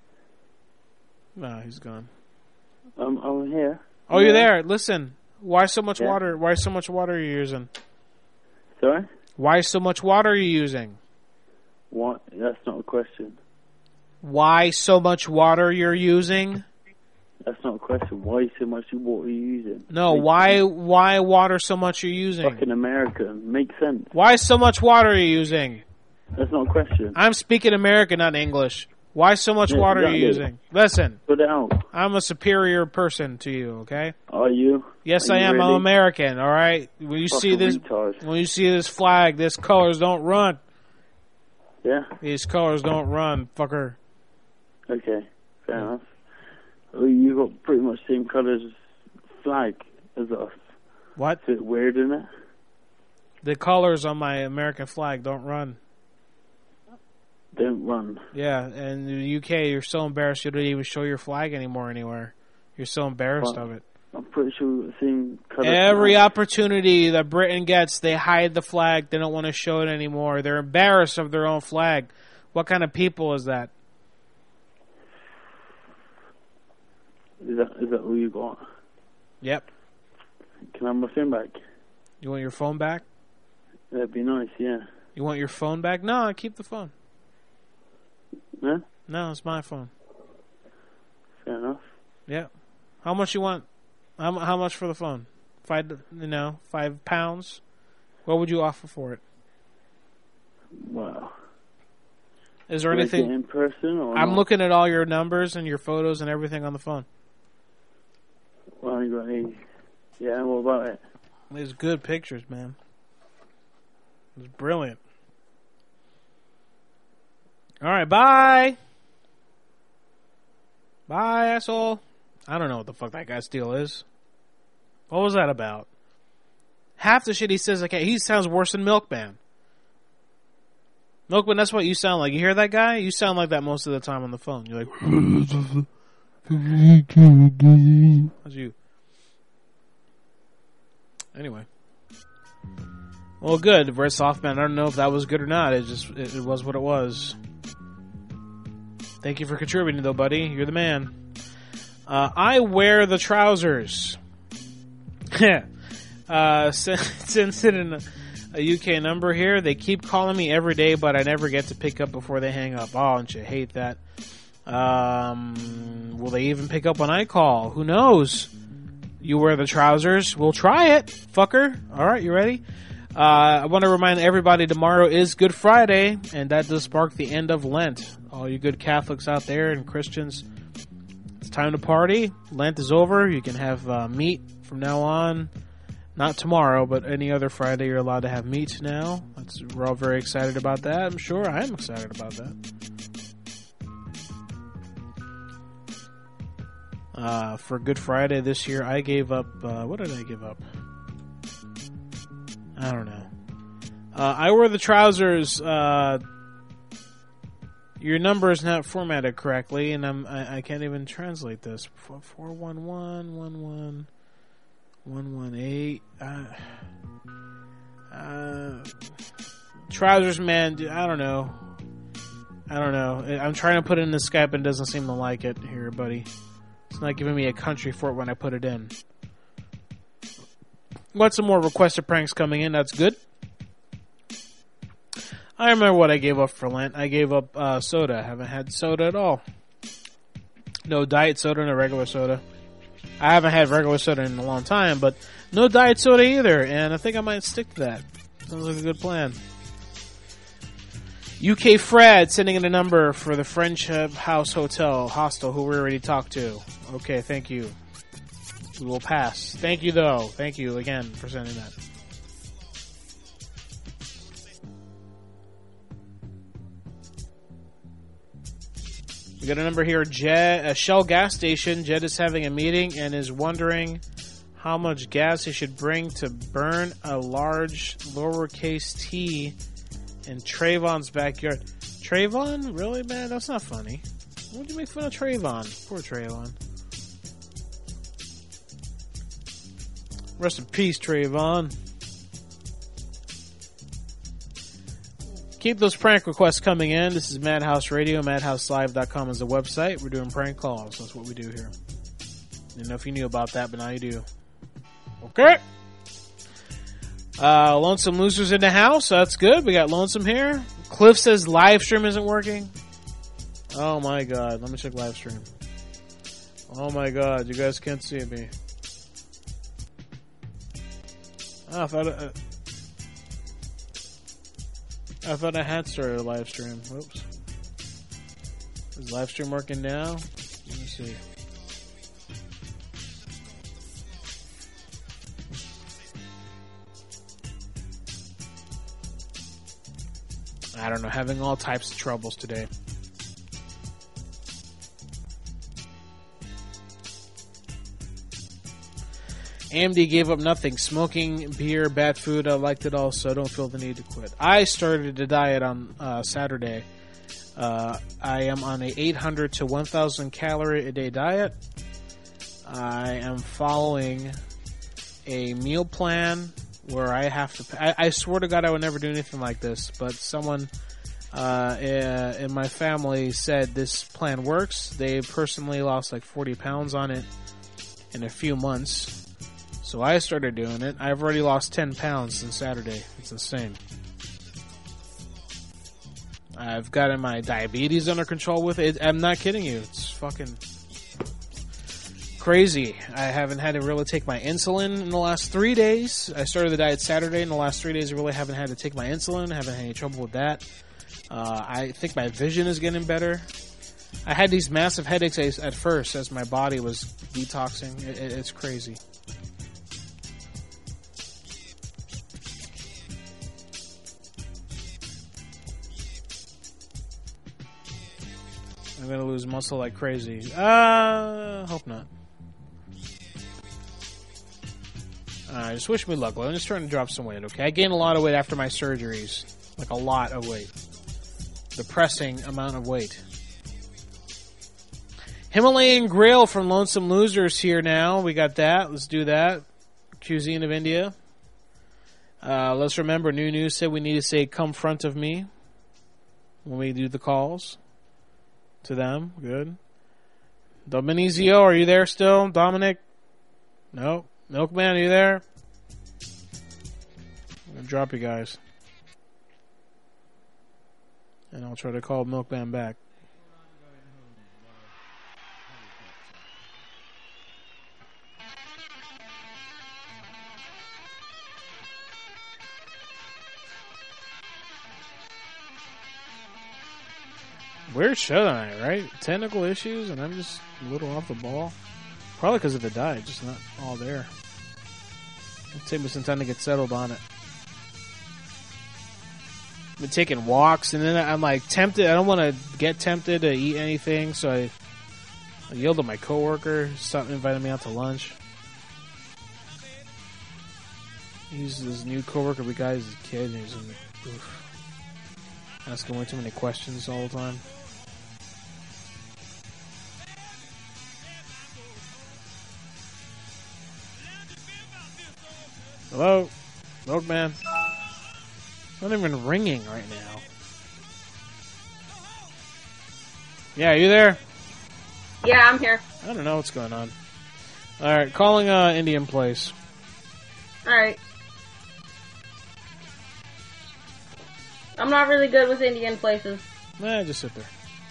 No, he's gone. I'm, I'm here. Oh, you're Yeah. there. Listen. Why so much Yeah. water? Why so much water are you using? Sorry? Why so much water are you using? What? That's not a question. Why so much water you're using? That's not a question. Why so much water are you using? No, Makes why sense. why water so much you're using? Fucking American. Makes sense. Why so much water are you using? That's not a question. I'm speaking American, not English. Why so much Yeah, water are you exactly. using? Listen, Put it out. I'm a superior person to you, okay? Are you? Yes, Are I you am. really? I'm American, all right? When you see Fucking this retard. when you see this flag, this colors don't run. Yeah? These colors don't run, fucker. Okay. Fair enough. Well, you got pretty much the same colours flag as us. What? It's a bit weird, isn't it? The colors on my American flag don't run. Don't run. Yeah, and in the U K, you're so embarrassed you don't even show your flag anymore anywhere. You're so embarrassed Well, of it. I'm pretty sure we got the same colour. Every flag. opportunity that Britain gets, they hide the flag. They don't want to show it anymore. They're embarrassed of their own flag. What kind of people is that? Is that is that what you got? Yep. Can I have my phone back? You want your phone back? That'd be nice, yeah. You want your phone back? No, keep the phone. Huh? No, it's my phone. Fair enough. Yep. How much you want? How, mu- how much for the phone? Five, you know, five pounds? What would you offer for it? Wow. Is there Do I anything? get in person or I'm not? looking at all your numbers and your photos and everything on the phone. Well, you got any... Yeah, what about it? There's good pictures, man. It's brilliant. All right, bye. Bye, asshole. I don't know what the fuck that guy's deal is. What was that about? Half the shit he says, like, he sounds worse than Milkman. Milkman, that's what you sound like. You hear that guy? You sound like that most of the time on the phone. You're like, that's you. Anyway. Well, good. Red Softman, I don't know if that was good or not. It just, it, it was what it was. Thank you for contributing, though, buddy. You're the man. Uh, I wear the trousers. uh, since, since it in, a U K number here. They keep calling me every day, but I never get to pick up before they hang up. Oh, don't you hate that? Um, will they even pick up when I call? Who knows? You wear the trousers. We'll try it, fucker. All right, you ready? Uh, I want to remind everybody tomorrow is Good Friday, and that does mark the end of Lent. All you good Catholics out there and Christians, it's time to party. Lent is over. You can have uh, meat from now on. Not tomorrow, but any other Friday you're allowed to have meat now. That's, we're all very excited about that. I'm sure I am excited about that. Uh, for Good Friday this year, I gave up, uh, what did I give up? I don't know. Uh, I wear the trousers, uh, your number is not formatted correctly, and I'm, I, I can't even translate this. four one one, one one, one one eight, uh, uh, trousers, man, I don't know. I don't know. I'm trying to put it in the Skype and it doesn't seem to like it here, buddy. It's not giving me a country for it when I put it in. Got some more requested pranks coming in. That's good. I remember what I gave up for Lent. I gave up uh, soda. I haven't had soda at all. No diet soda, no regular soda. I haven't had regular soda in a long time, but no diet soda either. And I think I might stick to that. Sounds like a good plan. U K Fred sending in a number for the Friendship House Hotel hostel who we already talked to. Okay, thank you. We will pass. Thank you, though. Thank you again for sending that. We got a number here. Jed, a Shell gas station. Jed is having a meeting and is wondering how much gas he should bring to burn a large lowercase t in Trayvon's backyard. Trayvon? Really, man? That's not funny. Why would you make fun of Trayvon? Poor Trayvon. Rest in peace, Trayvon. Keep those prank requests coming in. This is Madhouse Radio. madhouse live dot com is the website. We're doing prank calls. That's what we do here. Didn't know if you knew about that, but now you do. Okay. Uh, Lonesome Losers in the house. That's good. We got Lonesome here. Cliff says live stream isn't working. Oh my god. Let me check live stream. Oh my god. You guys can't see me. Oh, I thought I, I thought I had started a live stream. Whoops. Is live stream working now? Let me see. I don't know. Having all types of troubles today. A M D gave up nothing. Smoking, beer, bad food. I liked it all, so I don't feel the need to quit. I started a diet on uh, Saturday. Uh, I am on a eight hundred to one thousand calorie a day diet. I am following a meal plan where I have to... I, I swear to God I would never do anything like this, but someone uh, in my family said this plan works. They personally lost like forty pounds on it in a few months. So I started doing it. I've already lost ten pounds since Saturday. It's insane. I've gotten my diabetes under control with it. I'm not kidding you. It's fucking crazy. I haven't had to really take my insulin in the last three days. I started the diet Saturday. In the last three days, I really haven't had to take my insulin. I haven't had any trouble with that. Uh, I think my vision is getting better. I had these massive headaches at first as my body was detoxing. It, it, it's crazy. I'm gonna lose muscle like crazy. Uh, hope not. Uh, just wish me luck. I'm just trying to drop some weight, okay? I gained a lot of weight after my surgeries. Like a lot of weight. Depressing amount of weight. Himalayan Grill from Lonesome Losers here now. We got that. Let's do that. Cuisine of India. Uh, let's remember, New News said we need to say, come front of me when we do the calls. To them. Good. Dominizio, are you there still? Dominic? No. Milkman, are you there? I'll drop you guys. And I'll try to call Milkman back. Weird show tonight, right? Technical issues, and I'm just a little off the ball. Probably because of the dye, just not all there. It'll take me some time to get settled on it. I've been taking walks, and then I'm like tempted. I don't want to get tempted to eat anything, so I, I yelled at my coworker. Stopped inviting me out to lunch. He's this new coworker. We got he's a kid, and he's in, oof, asking way too many questions all the time. Hello? Milkman? It's not even ringing right now. Yeah, are you there? Yeah, I'm here. I don't know what's going on. Alright, calling uh, Indian Place. Alright. I'm not really good with Indian places. Nah, just sit there.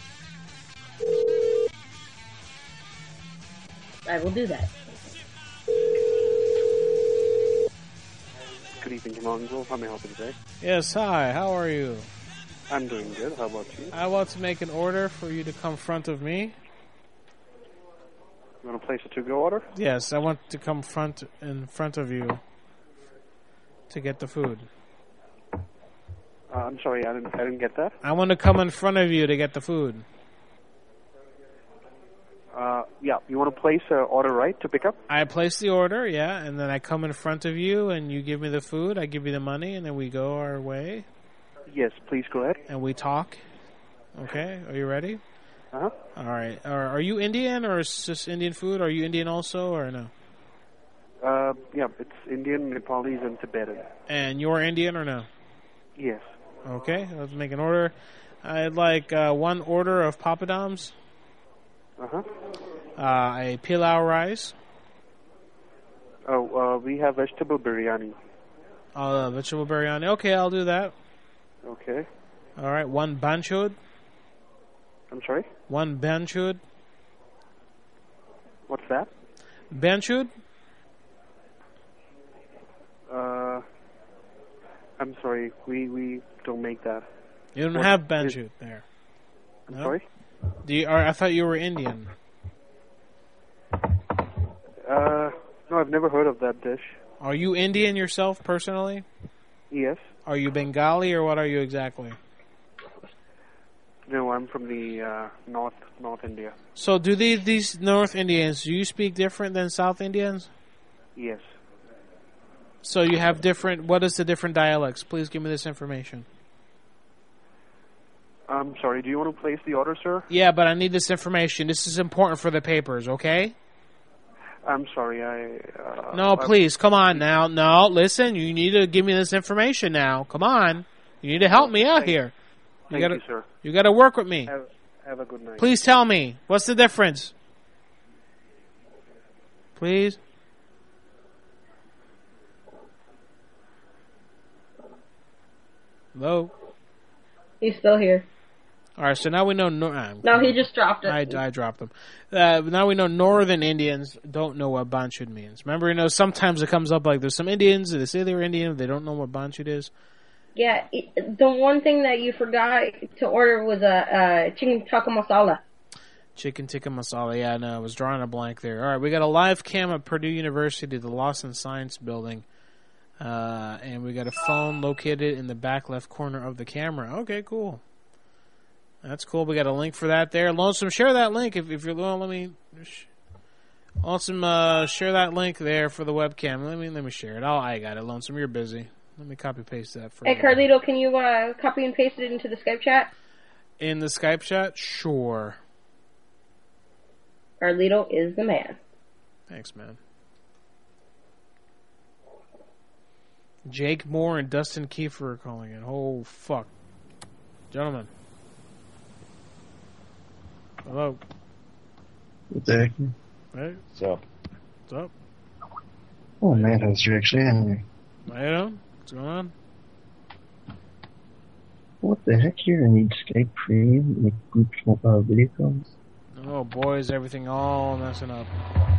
I will do that. Good evening, Commander. How may I help you today? Yes, hi, how are you? I'm doing good. How about you? I want to make an order for you to come front of me. You want to place a to-go order? Yes, I want to come front in front of you to get the food. Uh, I'm sorry, I didn't, I didn't get that. I want to come in front of you to get the food. Uh, yeah, you want to place an order, right, to pick up? I place the order, yeah, and then I come in front of you, and you give me the food, I give you the money, and then we go our way. Yes, please go ahead. And we talk. Okay, are you ready? Uh-huh. All right. Are, are you Indian, or is this Indian food? Are you Indian also, or no? Uh, yeah, it's Indian, Nepalese, and Tibetan. And you're Indian, or no? Yes. Okay, let's make an order. I'd like uh, one order of papadums. Uh-huh. Uh, a pilau rice. Oh, uh, we have vegetable biryani. Uh, vegetable biryani. Okay, I'll do that. Okay. All right, one banchud. I'm sorry? One banchud. What's that? Banchud? Uh, I'm sorry, we, we don't make that. You don't what have banchud there. I'm no? sorry? Do you, or I thought you were Indian. Uh, no, I've never heard of that dish. Are you Indian yourself, personally? Yes. Are you Bengali, or what are you exactly? No, I'm from the uh, North North India. So do these, these North Indians, do you speak different than South Indians? Yes. So you have different, what is the different dialects? Please give me this information. I'm sorry, do you want to place the order, sir? Yeah, but I need this information. This is important for the papers, okay? I'm sorry, I... Uh, no, I, please, come on now. No, listen, you need to give me this information now. Come on. You need to help me out thank, here. You thank gotta, you, sir. You got to work with me. Have, have a good night. Please tell me. What's the difference? Please? Hello? He's still here. All right, so now we know... No, uh, no he just dropped it. I, I dropped them. Uh, now we know Northern Indians don't know what banchud means. Remember, you know, sometimes it comes up like there's some Indians, they say they're Indian, they don't know what banchud is. Yeah, it, the one thing that you forgot to order was a uh, chicken tikka masala. Chicken tikka masala, yeah, no, I was drawing a blank there. All right, we got a live cam at Purdue University, the Lawson Science Building. Uh, and we got a phone located in the back left corner of the camera. Okay, cool. That's cool. We got a link for that there. Lonesome, share that link if, if you're... Well, let me... Lonesome, uh, share that link there for the webcam. Let me let me share it. Oh, I got it. Lonesome, you're busy. Let me copy paste that for hey, you. Hey, Carlito, can you uh, copy and paste it into the Skype chat? In the Skype chat? Sure. Carlito is the man. Thanks, man. Jake Moore and Dustin Kiefer are calling in. Oh, fuck. Gentlemen. Hello. Good day. Hey. What's up? What's up? Oh, man, how's you actually in here? I know. What's going on? What the heck here? I need Skype Premium, like group uh, video calls. Oh boy, is everything all messing up.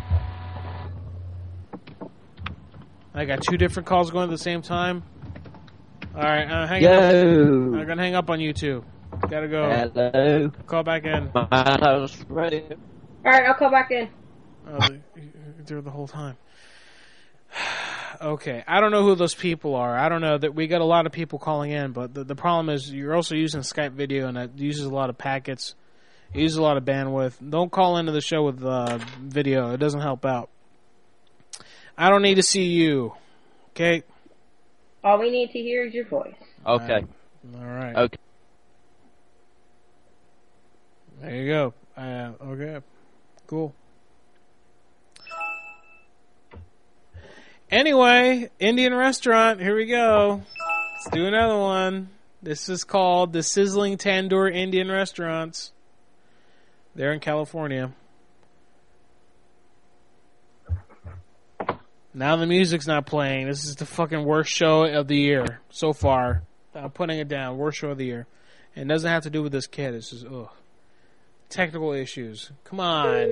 I got two different calls going at the same time. Alright, I'm hanging up. I'm gonna hang up on you two. Gotta go. Hello. Call back in. Madhouse Radio. Alright, I'll call back in. Oh, they're the whole time. Okay, I don't know who those people are. I don't know that we got a lot of people calling in, but the, the problem is you're also using Skype video, and it uses a lot of packets. It uses a lot of bandwidth. Don't call into the show with uh, video. It doesn't help out. I don't need to see you. Okay? All we need to hear is your voice. Okay. All right. Okay. There you go. Uh, okay. Cool. Anyway, Indian restaurant. Here we go. Let's do another one. This is called the Sizzling Tandoor Indian Restaurants. They're in California. Now the music's not playing. This is the fucking worst show of the year so far. I'm putting it down. Worst show of the year. And it doesn't have to do with this kid. It's just, ugh. Technical issues. Come on.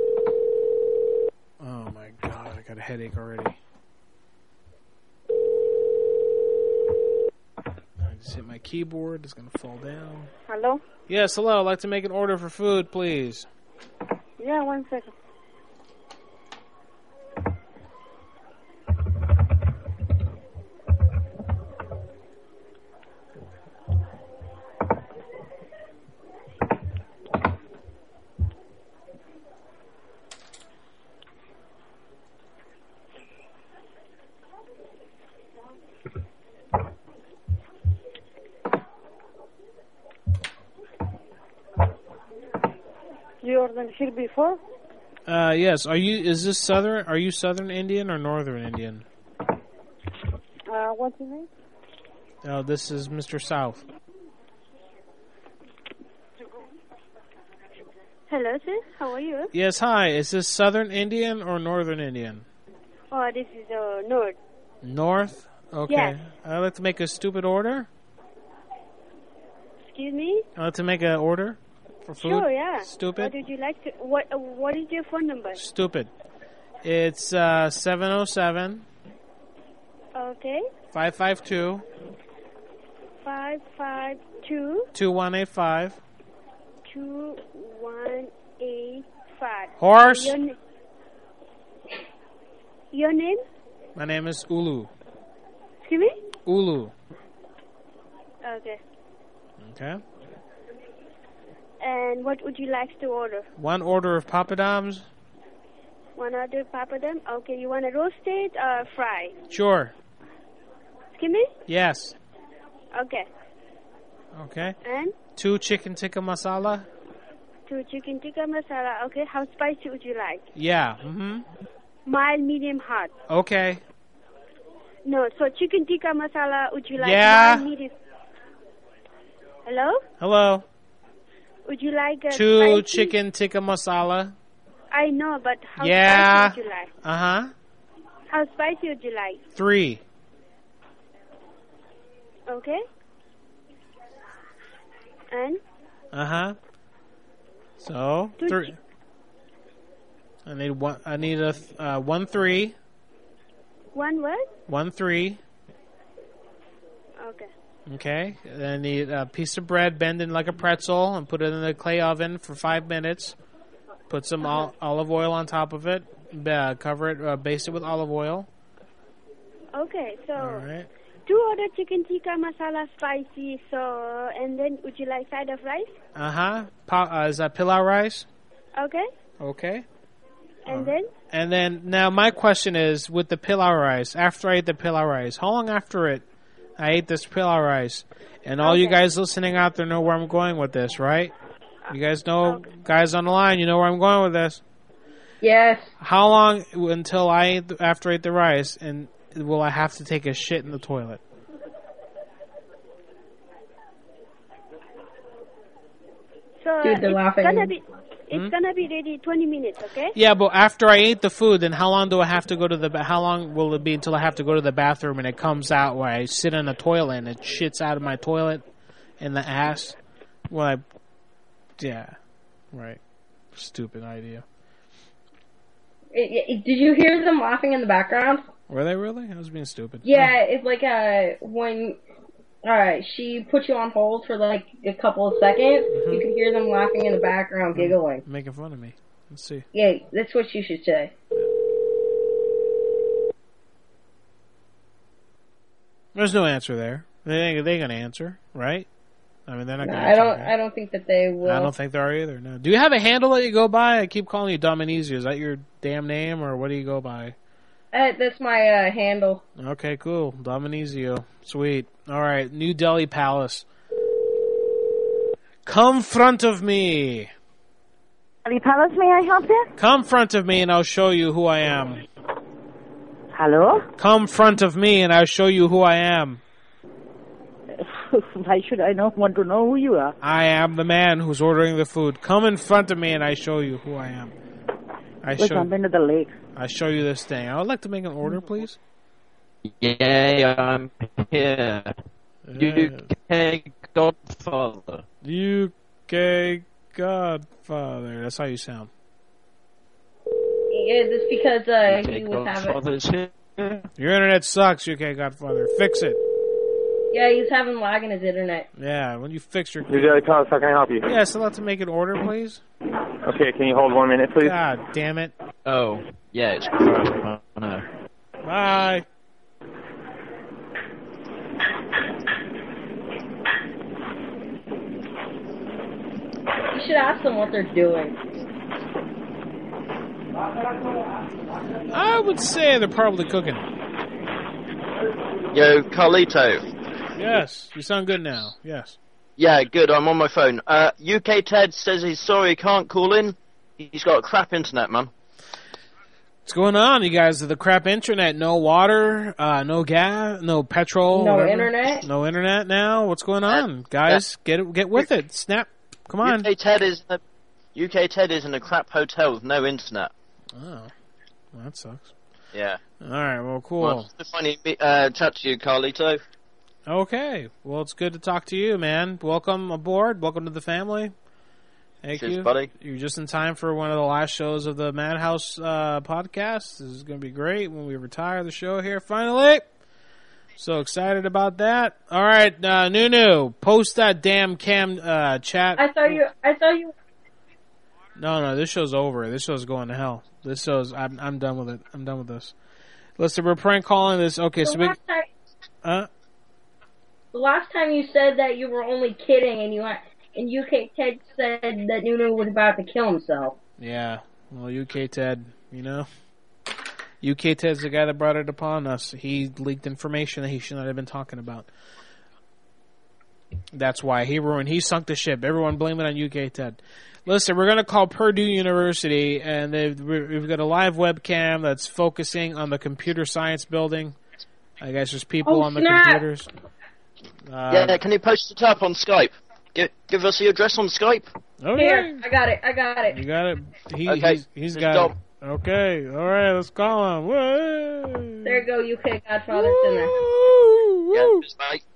Oh my god, I got a headache already. I just hit my keyboard. It's going to fall down. Hello? Yes, hello. I'd like to make an order for food, please. Yeah, one second. You ordered here before? Uh, yes. Are you? Is this Southern? Are you Southern Indian or Northern Indian? Uh, what's your name? Oh, this is Mister South. Hello, sir. How are you? Yes. Hi. Is this Southern Indian or Northern Indian? Oh, this is uh, North. North. Okay. Yes. I'd like to make a stupid order. Excuse me? I'd like to make an order for food. Sure, yeah. Stupid. What did you like to? What uh, What is your phone number? Stupid. It's uh seven oh seven. Okay. Five five two. Five five two. Two one eight five. Two one eight five. Horse. Your, na- your name? My name is Ulu. Excuse me? Ulu. Okay. Okay. And what would you like to order? One order of papadums. One order papadum. Okay. You want a roasted or fried? Sure. Excuse me? Yes. Okay. Okay. And? Two chicken tikka masala. Two chicken tikka masala. Okay. How spicy would you like? Yeah. Mm-hmm. Mild, medium, hot. Okay. No. So chicken tikka masala. Would you like Yeah. mild, medium? Hello? Hello. Would you like a Two spicy? chicken tikka masala. I know, but how Yeah. spicy would you like? Uh huh. How spicy would you like? Three. Okay. And? Uh huh. So Two three. chi- I need one. I need a th- uh, one three. One what? One three. Okay. Okay. Then I need a piece of bread bended like a pretzel and put it in the clay oven for five minutes. Put some ol- olive oil on top of it. Uh, cover it. Uh, baste it with olive oil. Okay, so All right. two order chicken tikka masala spicy. So, and then would you like side of rice? Uh huh. Pa- uh, is that pilau rice? Okay. Okay. And then? And then now my question is, with the pilau rice, after I ate the pilau rice, how long after it I ate this pilau rice? And all you guys listening out there know where I'm going with this, right? You guys know, guys on the line, you know where I'm going with this. Yes. How long until I ate the, after I ate the rice, and will I have to take a shit in the toilet? So Dude, they're it's laughing. gonna be It's gonna be ready twenty minutes, okay? Yeah, but after I ate the food, then how long do I have to go to the? Ba- how long will it be until I have to go to the bathroom and it comes out where I sit in the toilet and it shits out of my toilet in the ass? Well, I, yeah, right. Stupid idea. It, it, did you hear them laughing in the background? Were they really? I was being stupid. Yeah, it's like uh when uh she put you on hold for like a couple of seconds. Mm-hmm. You could hear them laughing in the background, giggling. Making fun of me. Let's see. Yeah, that's what you should say. There's no answer there. They ain't, they ain't gonna answer, right? I mean, they're not No, gonna I answer. don't. right? I don't think that they will. I don't think they are either. No. Do you have a handle that you go by? I keep calling you Dominizio. Is that your damn name, or what do you go by? Uh, that's my uh, handle. Okay, cool. Dominizio. Sweet. All right. New Delhi Palace. Come front of me. Delhi Palace, may I help you? Come front of me and I'll show you who I am. Hello? Come front of me and I'll show you who I am. Why should I not want to know who you are? I am the man who's ordering the food. Come in front of me and I show you who I am. I We're show jumping to the lake. I show you this thing. I would like to make an order, please. Yeah, I'm here. U K Godfather. U K Godfather. That's how you sound. Yeah, that's because uh, U K he was having. Godfather's here. Your internet sucks, U K Godfather. Fix it. Yeah, he's having lag in his internet. Yeah, when you fix your... You got a call, how can I help you? Yeah, so let's make an order, please. Okay, can you hold one minute, please? God damn it. Oh, yeah, it's crap. I know. Bye. You should ask them what they're doing. I would say they're probably cooking. Yo, Carlito. Yes, you sound good now. Yes. Yeah, good, I'm on my phone. Uh, U K Ted says he's sorry he can't call in. He's got a crap internet, man. What's going on, you guys? The crap internet, no water, uh, no gas, no petrol. No whatever. internet? No internet now? What's going on? Guys, get it, get with it. Snap. Come on. U K Ted is in a, U K Ted is in a crap hotel with no internet. Oh, well, that sucks. Yeah. All right, well, cool. Well, it's funny uh, chat to you, Carlito. Okay, well, it's good to talk to you, man. Welcome aboard. Welcome to the family. Thank Cheers, you. buddy. You're just in time for one of the last shows of the Madhouse uh, podcast. This is going to be great when we retire the show here finally. So excited about that. All right, uh, Nunu, post that damn cam uh, chat. I thought you. I thought you. No, no, this show's over. This show's going to hell. This show's. I'm. I'm done with it. I'm done with this. Listen, we're prank calling this. Okay, The so we. last time, Uh, the last time you said that you were only kidding, and you had, and U K Ted said that Nunu was about to kill himself. yeah. Well, U K Ted, you know, U K Ted's the guy that brought it upon us. He leaked information that he should not have been talking about. That's why he ruined. He sunk the ship. Everyone blame it on U K Ted. Listen, we're going to call Purdue University, and they've, we've got a live webcam that's focusing on the computer science building. I guess there's people Oh, on the snap. computers. Uh, yeah, can you post it up on Skype? Give, give us the address on Skype. Okay. Here, I got it. I got it. You got it. He, Okay, he's, he's it's got done. it. Okay. All right. Let's call him. Whoa. There you go, U K Godfather. It's in there. Yeah, just mate.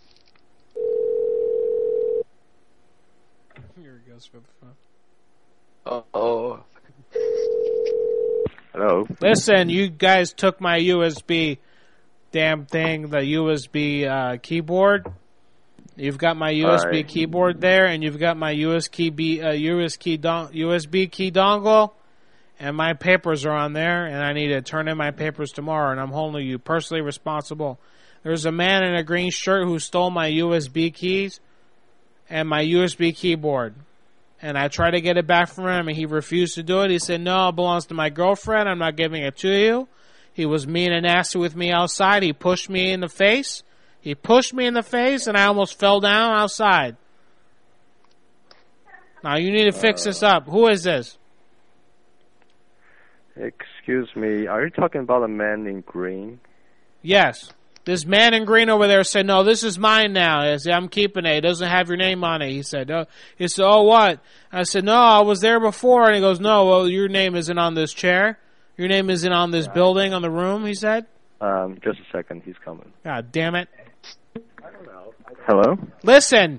Here he goes for the phone. Oh, oh. Hello. Listen, you guys took my U S B damn thing, the U S B uh, keyboard. You've got my U S B Alright. keyboard there, and you've got my U S B key, uh, U S key don- U S B key dongle, and my papers are on there, and I need to turn in my papers tomorrow, and I'm holding you personally responsible. There's a man in a green shirt who stole my U S B keys and my U S B keyboard. And I tried to get it back from him, and he refused to do it. He said, no, it belongs to my girlfriend. I'm not giving it to you. He was mean and nasty with me outside. He pushed me in the face. He pushed me in the face, and I almost fell down outside. Now, you need to fix this up. Who is this? Excuse me, are you talking about a man in green? Yes. This man in green over there said, no, this is mine now. I said, I'm keeping it. It doesn't have your name on it. He said, oh. He said, oh, what? I said, no, I was there before. And he goes, no, well, your name isn't on this chair. Your name isn't on this building, on the room, he said. Um, just a second. He's coming. God damn it. Hello? Listen.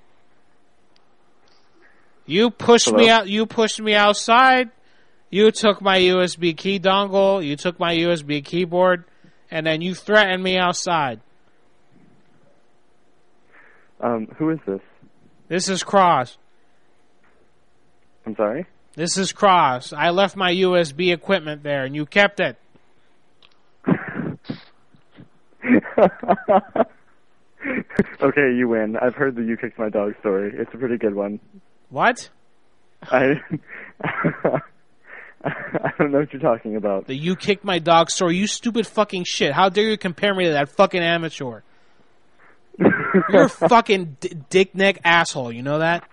You pushed Hello? me out. You pushed me outside. You took my U S B key dongle. You took my U S B keyboard. And then you threatened me outside. Um, who is this? This is Cross. I'm sorry? This is Cross. I left my U S B equipment there, and you kept it. Okay, you win. I've heard the You Kicked My Dog story. It's a pretty good one. What? I... I don't know what you're talking about. The You Kicked My Dog story. You stupid fucking shit. How dare you compare me to that fucking amateur? You're a fucking d- dick neck asshole. You know that?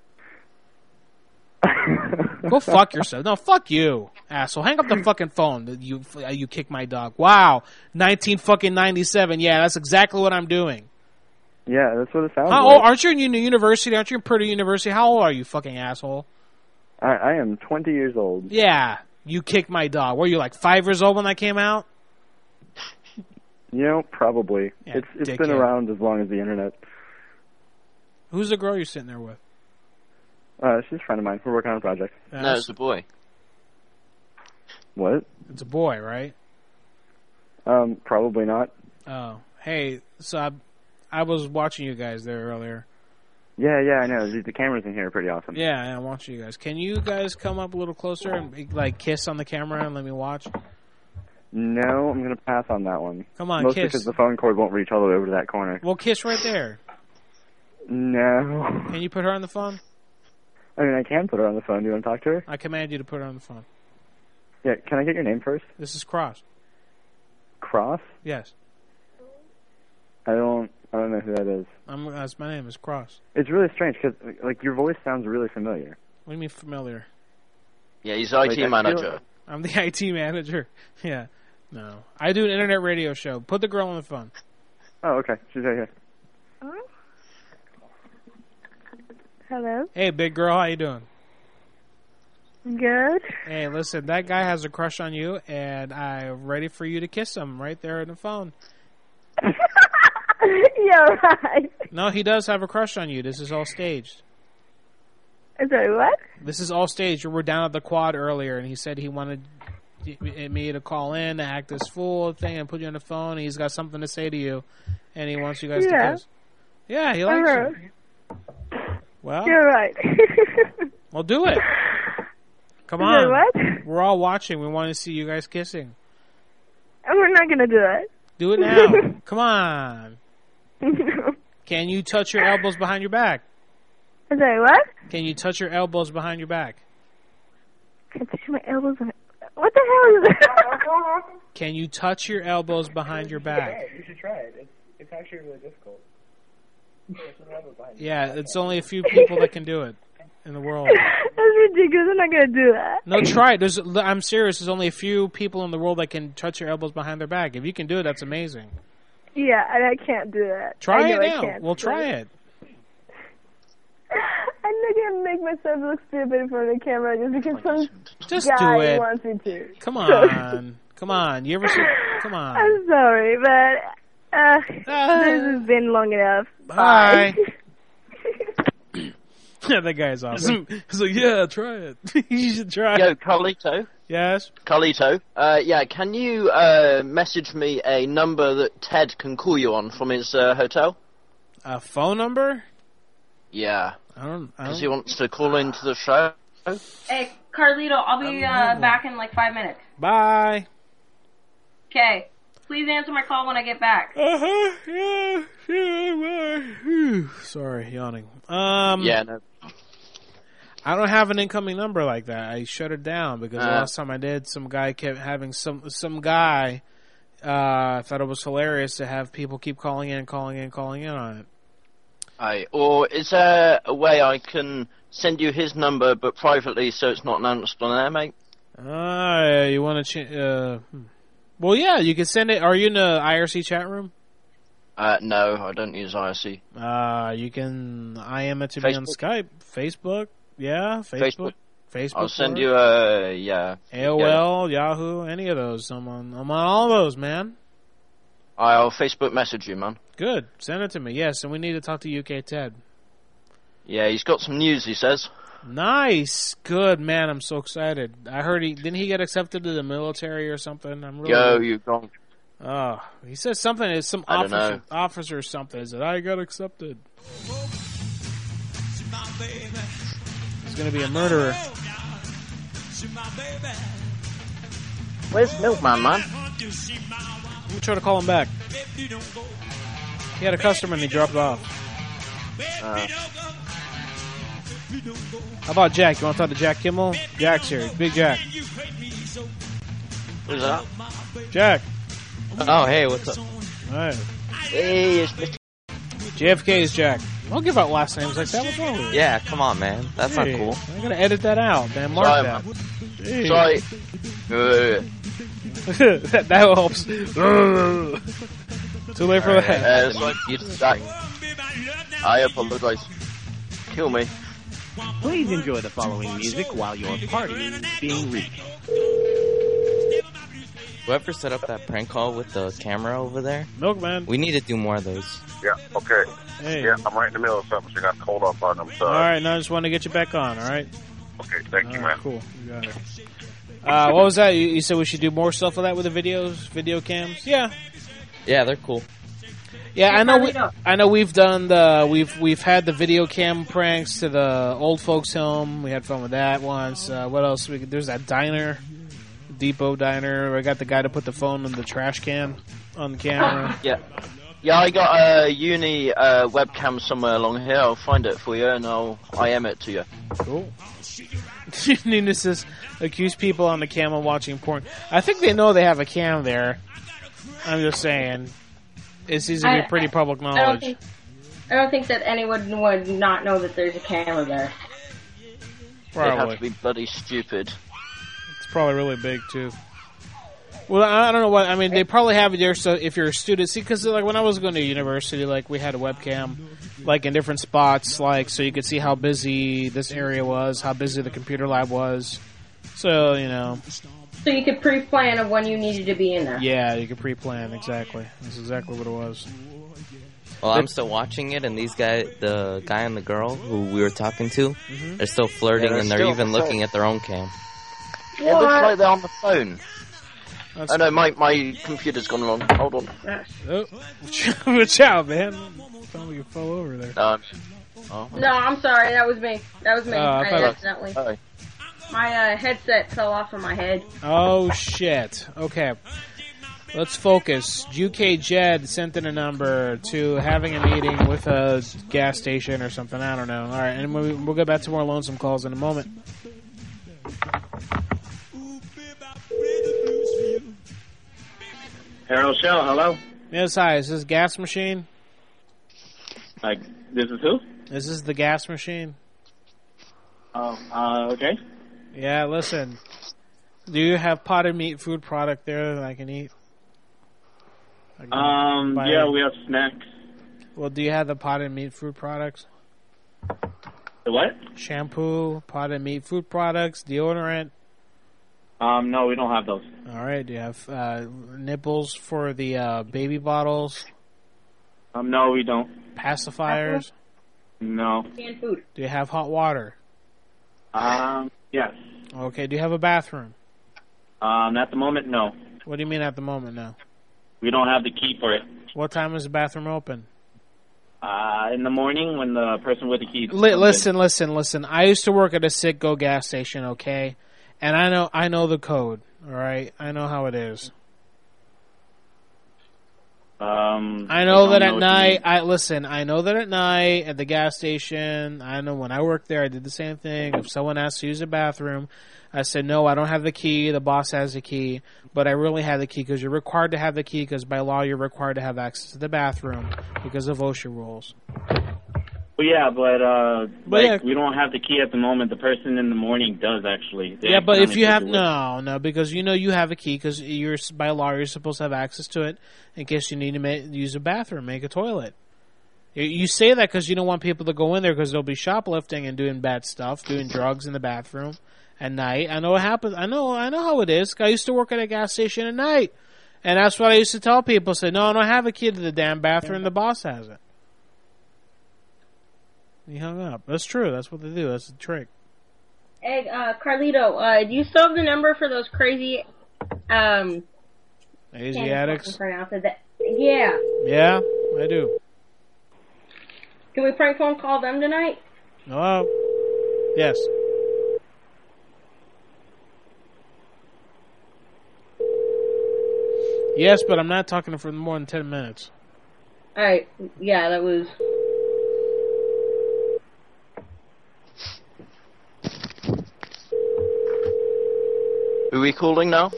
Go fuck yourself. No, fuck you, asshole. Hang up the fucking phone. You you kick my dog. Wow, nineteen fucking ninety seven. Yeah, that's exactly what I'm doing. Yeah, that's what it sounds How like. old? Aren't you in uni- university? Aren't you in Purdue University? How old are you, fucking asshole? I, I am twenty years old. Yeah, you kicked my dog. Were you like five years old when that came out? You know, probably. Yeah, it's it's dickhead. been around as long as the internet. Who's the girl you're sitting there with? Uh, she's a friend of mine. We're working on a project. Uh, No, it's a boy. What? It's a boy, right? Um, probably not. Oh, hey, so I, I was watching you guys there earlier. Yeah, yeah, I know. The, the cameras in here are pretty awesome. Yeah, I'm watching you guys. Can you guys come up a little closer and like kiss on the camera and let me watch? No, I'm gonna pass on that one. Come on, Mostly kiss. because the phone cord won't reach all the way over to that corner. Well, kiss right there. No. Can you put her on the phone? I mean, I can put her on the phone. Do you want to talk to her? I command you to put her on the phone. Yeah, can I get your name first? This is Cross. Cross? Yes. I don't, I don't know who that is. I'm, that's my name is Cross. It's really strange because, like, your voice sounds really familiar. What do you mean familiar? Yeah, he's I T Like, I feel- manager. I'm the I T manager. Yeah. No. I do an internet radio show. Put the girl on the phone. Oh, okay. She's right here. Hello. Hey, big girl, how you doing? Good. Hey, listen, that guy has a crush on you, and I'm ready for you to kiss him right there on the phone. You're right. No, he does have a crush on you. This is all staged. Sorry, what? This is all staged. We were down at the quad earlier, and he said he wanted me to call in to act this fool thing and put you on the phone. And he's got something to say to you, and he wants you guys Yeah. to kiss. Yeah, he likes Uh-huh. you. Well, You're right. well, do it. Come Sorry, on. what? We're all watching. We want to see you guys kissing. We're not gonna do it. Do it now. Come on. Can you touch your elbows behind your back? Sorry, what? Can you touch your elbows behind your back? Can I touch my elbows? on- What the hell is that? Can you touch your elbows behind your back? You should try it. It's, it's actually really difficult. Yeah, it's only a few people that can do it in the world. That's ridiculous. I'm not gonna do that. No, try it. There's, I'm serious. There's only a few people in the world that can touch your elbows behind their back. If you can do it, that's amazing. Yeah, and I can't do that. Try I it know I now. can't We'll do try it. I'm not gonna make myself look stupid in front of the camera just because some Just guy do it. wants me to. Come on. Come on. You ever see... Come on. I'm sorry, but uh, this has been long enough. Bye. Yeah, that guy's awesome. He's like, yeah, try it. You should try Yo, it. Carlito. Yes? Carlito. Uh, yeah, can you uh, message me a number that Ted can call you on from his uh, hotel? A phone number? Yeah. I don't... I Because don't he wants to call into the show. Hey, Carlito, I'll be uh, back in like five minutes. Bye. Okay. Please answer my call when I get back. Uh-huh. Yeah. Yeah. Whew. Sorry, yawning. Um, Yeah, no. I don't have an incoming number like that. I shut it down because the Uh. last time I did, some guy kept having some some guy. Uh, thought it was hilarious to have people keep calling in, calling in, calling in on it. Aye. Or is there a way I can send you his number, but privately, so it's not announced on air, mate? Uh, you want to? Ch- uh, hmm. Well, yeah, you can send it. Are you in the I R C chat room? Uh, no, I don't use I R C. Uh, you can I M it to me on Facebook? Skype, Facebook, yeah, Facebook, Facebook. Facebook. I'll send works. you a yeah. A O L, Yahoo, any of those. I'm on, I'm on all those, man. I'll Facebook message you, man. Good, send it to me. Yes, and we need to talk to U K Ted. Yeah, he's got some news. He says. Nice, good man. I'm so excited. I heard he didn't he get accepted to the military or something. I'm really. Yo, you gone? Oh, he said something. It's some I don't officer, know. officer or something. Is it I got accepted? He's gonna be a murderer. Where's Milkman, man? Let me try to call him back. He had a customer and he dropped off. Uh, How about Jack? You want to talk to Jack Kimmel? Jack's here. Big Jack. who's that? Jack. Oh, hey, what's up? Alright. Hey, it's Mister J F K is Jack. Don't give out last names like that. What's wrong with you? Yeah, come on, man. That's Hey, not cool. I'm gonna edit that out, man. Mark Sorry, that. man. Jeez. Sorry. Uh, that, that helps. Too late for that. uh, sorry, you Jack. I apologize. Kill me. Please enjoy the following music while your party is being reached. Whoever set up that prank call with the camera over there, Milkman. we need to do more of those. Yeah, okay. Hey. Yeah, I'm right in the middle of something, so you got to hold off on. I'm All sorry. right, now I just want to get you back on. All right. Okay, thank you, All right, man. cool. You got it. Uh, what was that? You, you said we should do more stuff with that with the videos, video cams. Yeah. Yeah, they're cool. Yeah, I know. We, Probably I know we've done the we've we've had the video cam pranks to the old folks' home. We had fun with that once. Uh, what else? We, there's that diner, Depot Diner. I got the guy to put the phone in the trash can on the camera. Yeah. Yeah, I got a uni uh, webcam somewhere along here. I'll find it for you and I'll I M it to you. Cool. Nina says, accuse people on the cam of watching porn. I think they know they have a cam there. I'm just saying. It seems to be I- pretty public I don't knowledge. think I don't think that anyone would not know that there's a camera there. They'd have Probably. to be bloody stupid. It's probably really big, too. Well, I I don't know what, I mean, they probably have it there so if you're a student, see, because like when I was going to university, like we had a webcam, like in different spots, like so you could see how busy this area was, how busy the computer lab was. So, you know, So you could pre-plan of when you needed to be in there. yeah, you could pre-plan, exactly. That's exactly what it was. Well, I'm still watching it, and these guy, the guy and the girl who we were talking to, Mhm. they're still flirting, Yeah, they're and they're still even on the looking phone. at their own cam. It looks like they're on the phone. That's Oh no, my my computer's gone wrong. Hold on. Oh, watch out, man. Sound like you fell over there. No, I'm, oh. No, I'm sorry. That was me. That was me. Oh, I I, thought- accidentally. Oh. My uh, headset fell off of my head. Oh, shit. Okay. Let's focus. U K Jed sent in a number to having a meeting with a gas station or something. I don't know. All right, and we'll, we'll get back to more lonesome calls in a moment. Harold Shell, hello? Yes, hi. Is this gas machine? Like, this is who? Is this the gas machine? Oh, uh, okay. Yeah, listen. Do you have potted meat food product there that I can eat? I can Um, buy yeah, it. we have snacks. Well, do you have the potted meat food products? The what? Shampoo, potted meat food products, deodorant. Um, no, we don't have those. All right. Do you have uh, nipples for the uh, baby bottles? Um, no, we don't. Pacifiers? No. Canned food. Do you have hot water? Um, yes. Okay. Do you have a bathroom? Um, at the moment, no. What do you mean at the moment now? We don't have the key for it. What time is the bathroom open? Uh, in the morning when the person with the key... Li- listen, listen, listen. I used to work at a Citgo gas station, okay? And I know I know the code, all right? I know how it is. Um, I know I that don't know at what you night, mean. I listen, I know that at night at the gas station, I know when I worked there, I did the same thing. If someone asked to use a bathroom, I said, no, I don't have the key. The boss has the key. But I really have the key because you're required to have the key because by law you're required to have access to the bathroom because of OSHA rules. Well, yeah, but uh, But like yeah. we don't have the key at the moment. The person in the morning does actually. They Yeah, but if accidentally you took have it with- no, no, because you know you have a key because you're by law you're supposed to have access to it in case you need to ma- use a bathroom, make a toilet. You, you say that because you don't want people to go in there because they'll be shoplifting and doing bad stuff, doing drugs in the bathroom at night. I know what happens. I know, I know how it is. I used to work at a gas station at night, and that's what I used to tell people. Say, no, I don't have a key to the damn bathroom. The boss has it. He hung up. That's true. That's what they do. That's the trick. Hey, uh, Carlito, uh, do you still have the number for those crazy, um... Asiatics? Pronounce it. That, yeah. Yeah, I do. Can we prank phone call them tonight? Hello? Yes. Yes, but I'm not talking for more than ten minutes. Alright, yeah, that was... Who are we calling now?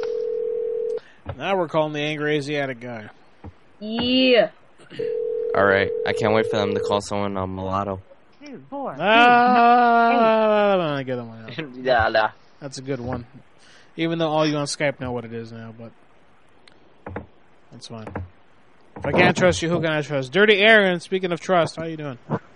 Now we're calling the angry Asiatic guy. Yeah. All right, I can't wait for them to call someone on mulatto. Two, four, Ah, I'm gonna get that one out. Yeah, nah. That's a good one. Even though all you on Skype know what it is now, but that's fine. If I can't trust you, who can I trust? Dirty Aaron, speaking of trust, how you doing?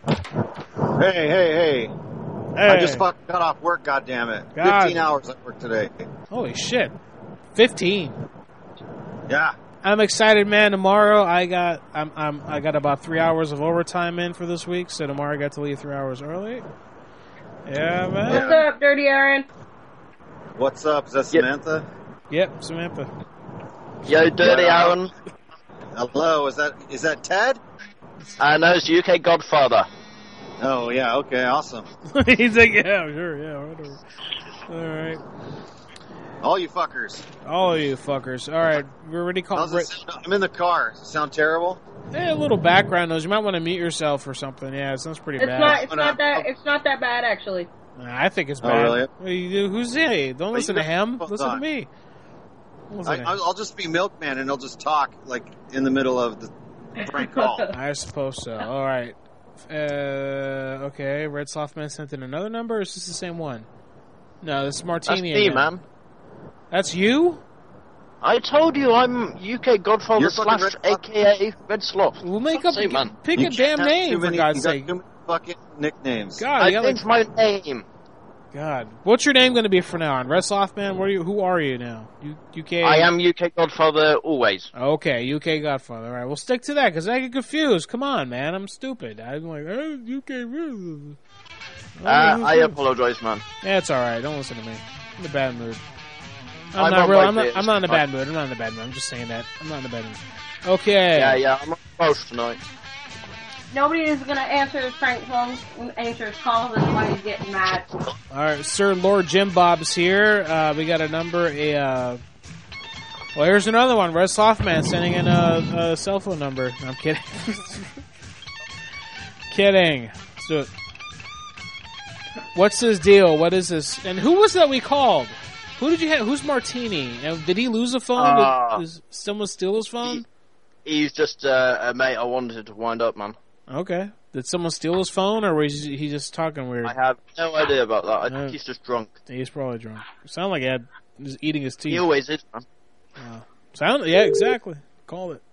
Hey, hey, hey. Hey. I just fucking got off work, goddammit. God. fifteen hours at work today. Holy shit. fifteen. Yeah. I'm excited, man. Tomorrow I got I'm I'm I got about three hours of overtime in for this week, so tomorrow I got to leave three hours early. Yeah, man. What's up, Dirty Aaron? What's up? Is that Samantha? Yep, Samantha. Yo, Dirty Wow. Aaron. Hello, is that is that Ted? Uh, no, it's U K Godfather. Oh, yeah, okay, awesome. He's like, yeah, sure, yeah, whatever. All right. All you fuckers. All of you fuckers. All right, we're already How's called. it sound? I'm in the car. Does it sound terrible? Hey, a little background noise. You might want to mute yourself or something. Yeah, it sounds pretty It's bad. not. It's not that. It's not that bad, actually. Nah, I think it's Oh, bad. really? What do you do? Who's he? Don't Oh, listen you to him. got Listen to on. me. Listen I, to him. I'll just be Milkman and he'll just talk, like, in the middle of the prank call. I suppose so. All right. Uh, okay. Red Softman sent in another number. Or is this the same one? No, this is Martini. That's me, again. man. That's you? I told you I'm U K Godfather You're fucking slash Red A K A Red Sloth. We'll make up. Say, man. Pick You a damn can't have name too for many- God's you got sake. too many fucking nicknames. God, I you got like, changed my name. God, what's your name going to be from now on? Red Softman. What are you? Who are you now? U- UK. I am U K Godfather always. Okay, U K Godfather. All right, we'll stick to that because I get confused. Come on, man, I'm stupid. I'm like, oh, U K. Uh, I apologize, man. Yeah, it's all right. Don't listen to me. I'm in a bad mood. I'm, I'm not on real. my I'm not, bit. I'm not in a bad mood. I'm not in a bad mood. I'm just saying that. I'm not in a bad mood. Okay. Yeah, yeah, I'm on both tonight. Nobody is gonna answer his prank phone, answer his calls. That's why he's getting mad. All right, Sir Lord Jim Bob's here. Uh, we got a number. A uh, well, here's another one. Red Softman sending in a, a cell phone number. No, I'm kidding. Kidding. Let's do it. What's his deal? What is this? And who was that we called? Who did you have? Who's Martini? Uh, Did he lose a phone? Uh, did, did someone steal his phone? He's just uh, a mate I wanted to wind up, man. Okay. Did someone steal his phone, or was he just talking weird? I have no idea about that. I think Uh, he's just drunk. He's probably drunk. Sound like he had just eating his teeth. He always is, man. Uh, sound yeah, exactly. Call it.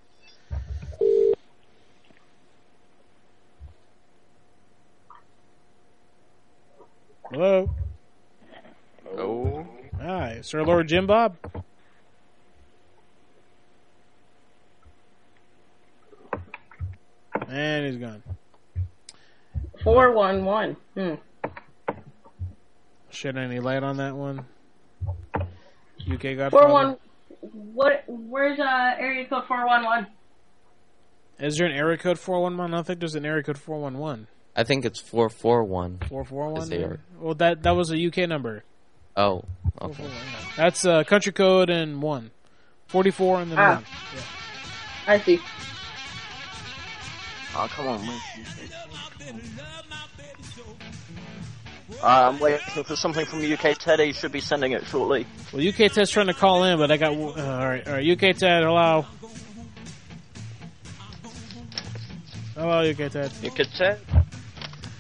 Hello. Oh. Hi, Sir Lord Jim Bob. And he's gone. Four one one. Hmm. Shed any light on that one? U K Godfather. Four one. What? Where's uh area code four one one? Is there an area code four one one? I don't think there's an area code four one one. I think it's four four one. four four one? Is there? Well, that that was a U K number. Oh, okay. That's uh, country code and one. forty-four and then Ah. one. Yeah. I see. Oh, come on, man. Uh, I'm waiting for something from U K Teddy. He should be sending it shortly. Well, U K Ted's trying to call in, but I got... Uh, all right, all right. U K Ted, hello. Hello, U K Ted. U K Ted?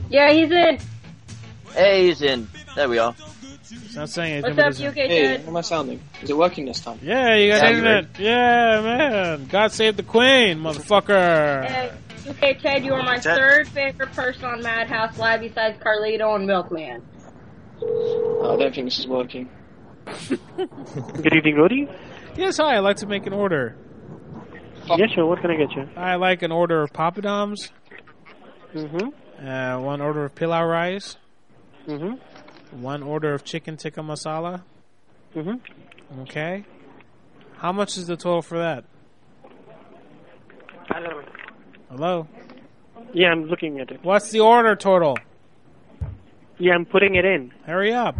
Yeah, he's in. Hey, he's in. There we are. It's not saying anything. What's but up, he's in. U K Hey, Ted? how am I sounding? Is it working this time? Yeah, you got Yeah, internet. Yeah, man. God save the Queen, motherfucker. Hey, U K Ted, you are my Ted. third favorite person on Madhouse Live besides Carlito and Milkman. Oh, I don't think this is working. Good evening, Rody. Yes, hi. I'd like to make an order. Yeah, sure. What can I get you? I like an order of papadums. Mm-hmm. Uh, one order of pilau rice. Mm-hmm. One order of chicken tikka masala. Mm-hmm. Okay. How much is the total for that? Hello. Hello? Yeah, I'm looking at it. What's the order total? Yeah, I'm putting it in. Hurry up.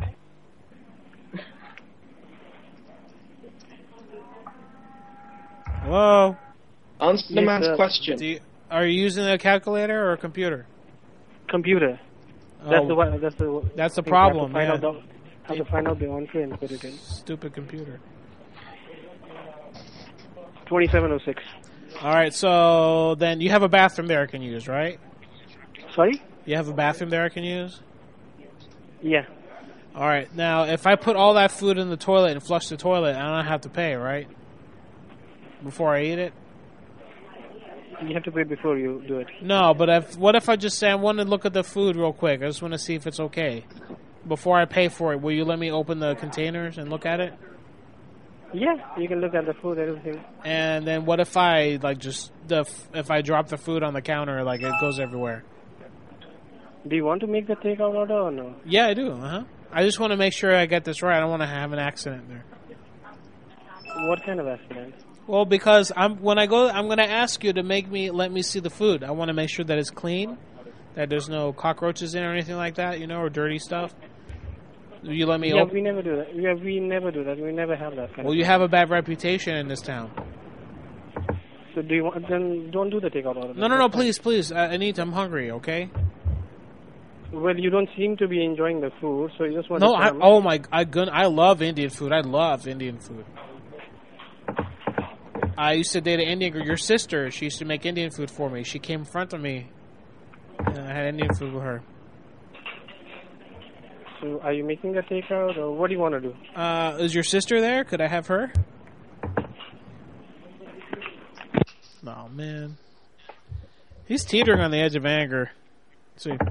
Hello? Answer the Yes, man's sir. question. Do you, are you using a calculator or a computer? Computer. Oh, That's the one. That's the. that's the thing. I have to problem, find yeah. out the- Have to find out the entry and put it in. Stupid computer. Twenty-seven oh six. All right, so then you have a bathroom there I can use, right? Sorry? You have a bathroom there I can use? Yeah. All right, now if I put all that food in the toilet and flush the toilet, I don't have to pay, right? Before I eat it? You have to pay before you do it. No, but if what if I just say I want to look at the food real quick? I just want to see if it's okay. Before I pay for it, will you let me open the containers and look at it? Yeah, you can look at the food, everything. And then what if I like just the if I drop the food on the counter, like it goes everywhere? Do you want to make the takeout order or no? Yeah, I do. Uh huh. I just want to make sure I get this right. I don't want to have an accident there. What kind of accident? Well, because I'm when I go, I'm going to ask you to make me let me see the food. I want to make sure that it's clean, that there's no cockroaches in it or anything like that, you know, or dirty stuff. Will you let me? Yeah, open? we never do that. Yeah, we never do that. We never have that kind Well, of you thing. have a bad reputation in this town. So do you want? Then don't do the takeout order. No, no, no, please, please. I, I need. I'm hungry. Okay. Well, you don't seem to be enjoying the food, so you just want No, to. I, come. oh my, I gun, I love Indian food. I love Indian food. I used to date an Indian girl. Your sister, she used to make Indian food for me. She came in front of me, and I had Indian food with her. So are you making the takeout, or what do you want to do? Uh, is your sister there? Could I have her? Oh man, he's teetering on the edge of anger. Let's see.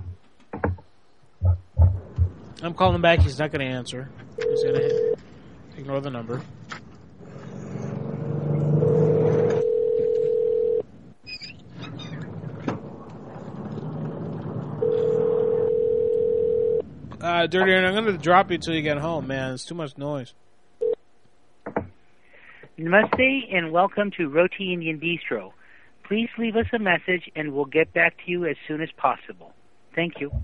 I'm calling him back. He's not going to answer. He's going to hit. Ignore the number. Uh, Dirty Ernie, I'm going to drop you till you get home, man. It's too much noise. Namaste and welcome to Roti Indian Bistro. Please leave us a message and we'll get back to you as soon as possible. Thank you.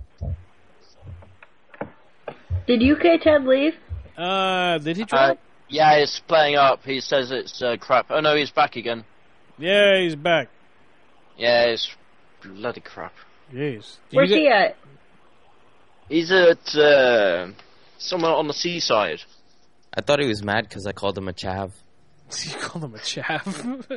Did U K Ted leave? Uh, did he Uh, drop? yeah, it's playing up. He says it's uh, crap. Oh no, he's back again. Yeah, he's back. Yeah, it's bloody crap. Jeez. Did Where's you he get- at? He's at uh, somewhere on the seaside. I thought he was mad because I called him a chav. You called him a chav?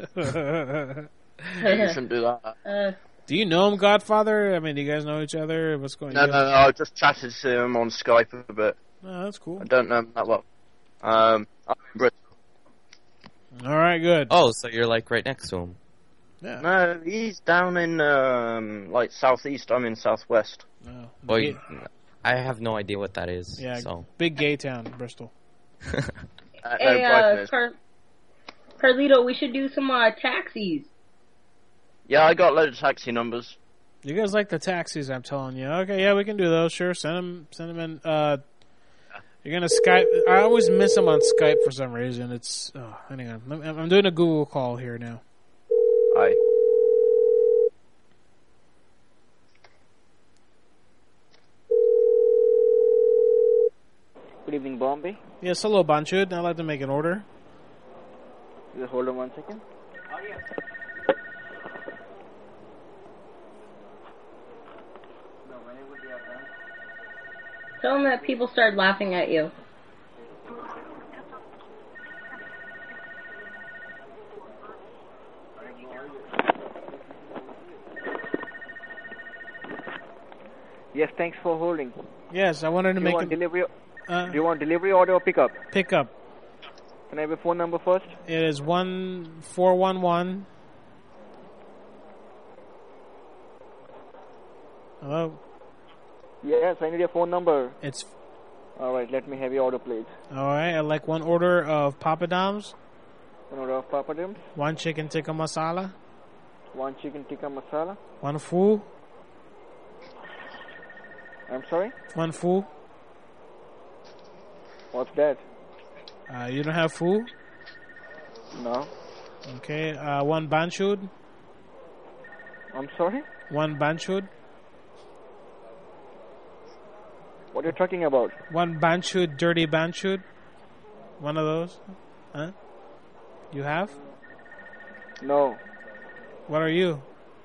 You shouldn't do that. Uh, Do you know him, Godfather? I mean, do you guys know each other? What's going No, on? no, no, I just chatted to him on Skype a bit. Oh, that's cool. I don't know him that well. Um, I'm in Britain. All right, good. Oh, so you're like right next to him. Yeah. No, he's down in um, like southeast. I'm in southwest. Oh, Well, gay- you- I have no idea what that is. yeah, So big gay town, Bristol. Uh, hey, no, uh, Brighton is. Car- Carlito, we should do some uh, taxis. Yeah, I got a load of taxi numbers. You guys like the taxis? I'm telling you. Okay, yeah, we can do those. Sure, send them. Send them in. Uh, you're gonna Skype. I always miss them on Skype for some reason. It's. Oh, hang on. I'm I'm doing a Google call here now. Hi. Good evening, Bombay. Yes, hello, Banchud. I'd like to make an order. Just hold on one second. Tell them that people started laughing at you. Yes, thanks for holding. Yes, I wanted to do make you want a delivery. Uh, do you want delivery order or pickup? pickup. Can I have your phone number first? It is one four one one. Hello. Yes, I need your phone number. It's all right. Let me have your order, please. all right. I'd like one order of papadums, One order of papadums, one chicken tikka masala, one chicken tikka masala. one pho, I'm sorry. one pho. What's that? Uh, you don't have pho? No. Okay. Uh, one banchud, I'm sorry. one banchud, What are you talking about? one banchud, dirty banchud. One of those. Huh? You have? No. What are you?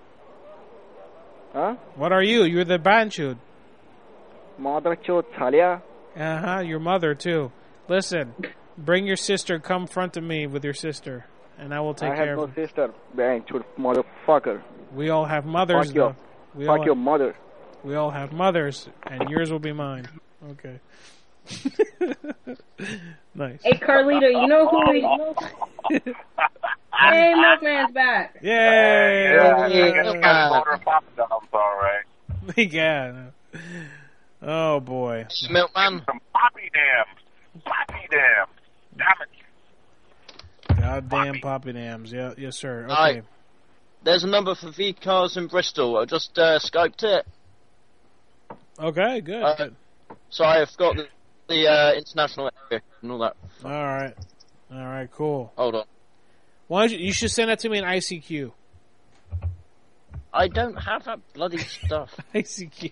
Huh? What are you? You're the banchud. Mother chod salia. Uh huh. Your mother too. Listen, bring your sister. Come front of me with your sister, and I will take I care have of no her. sister. Bang, chod motherfucker. We all have mothers. Fuck your, though. We fuck all your have, mother. we all have mothers, and yours will be mine. Okay. Nice. Hey, Carlito, you know who we... Hey, Milkman's back. Yay! Yeah, Yeah. I guess got an order of papadums, all right. Yeah. Oh boy. Milkman. Some poppy dams. Poppy dams. Damn it. Goddamn poppy dams. Yeah, yes, sir. Okay. Hi. There's a number for V cars in Bristol. I just uh, Skyped it. Okay, good. Uh, good. So I've got the, the uh, international area and all that. All right. All right, cool. Hold on. Why don't you, you should send that to me in I C Q. I don't have that bloody stuff. I C Q.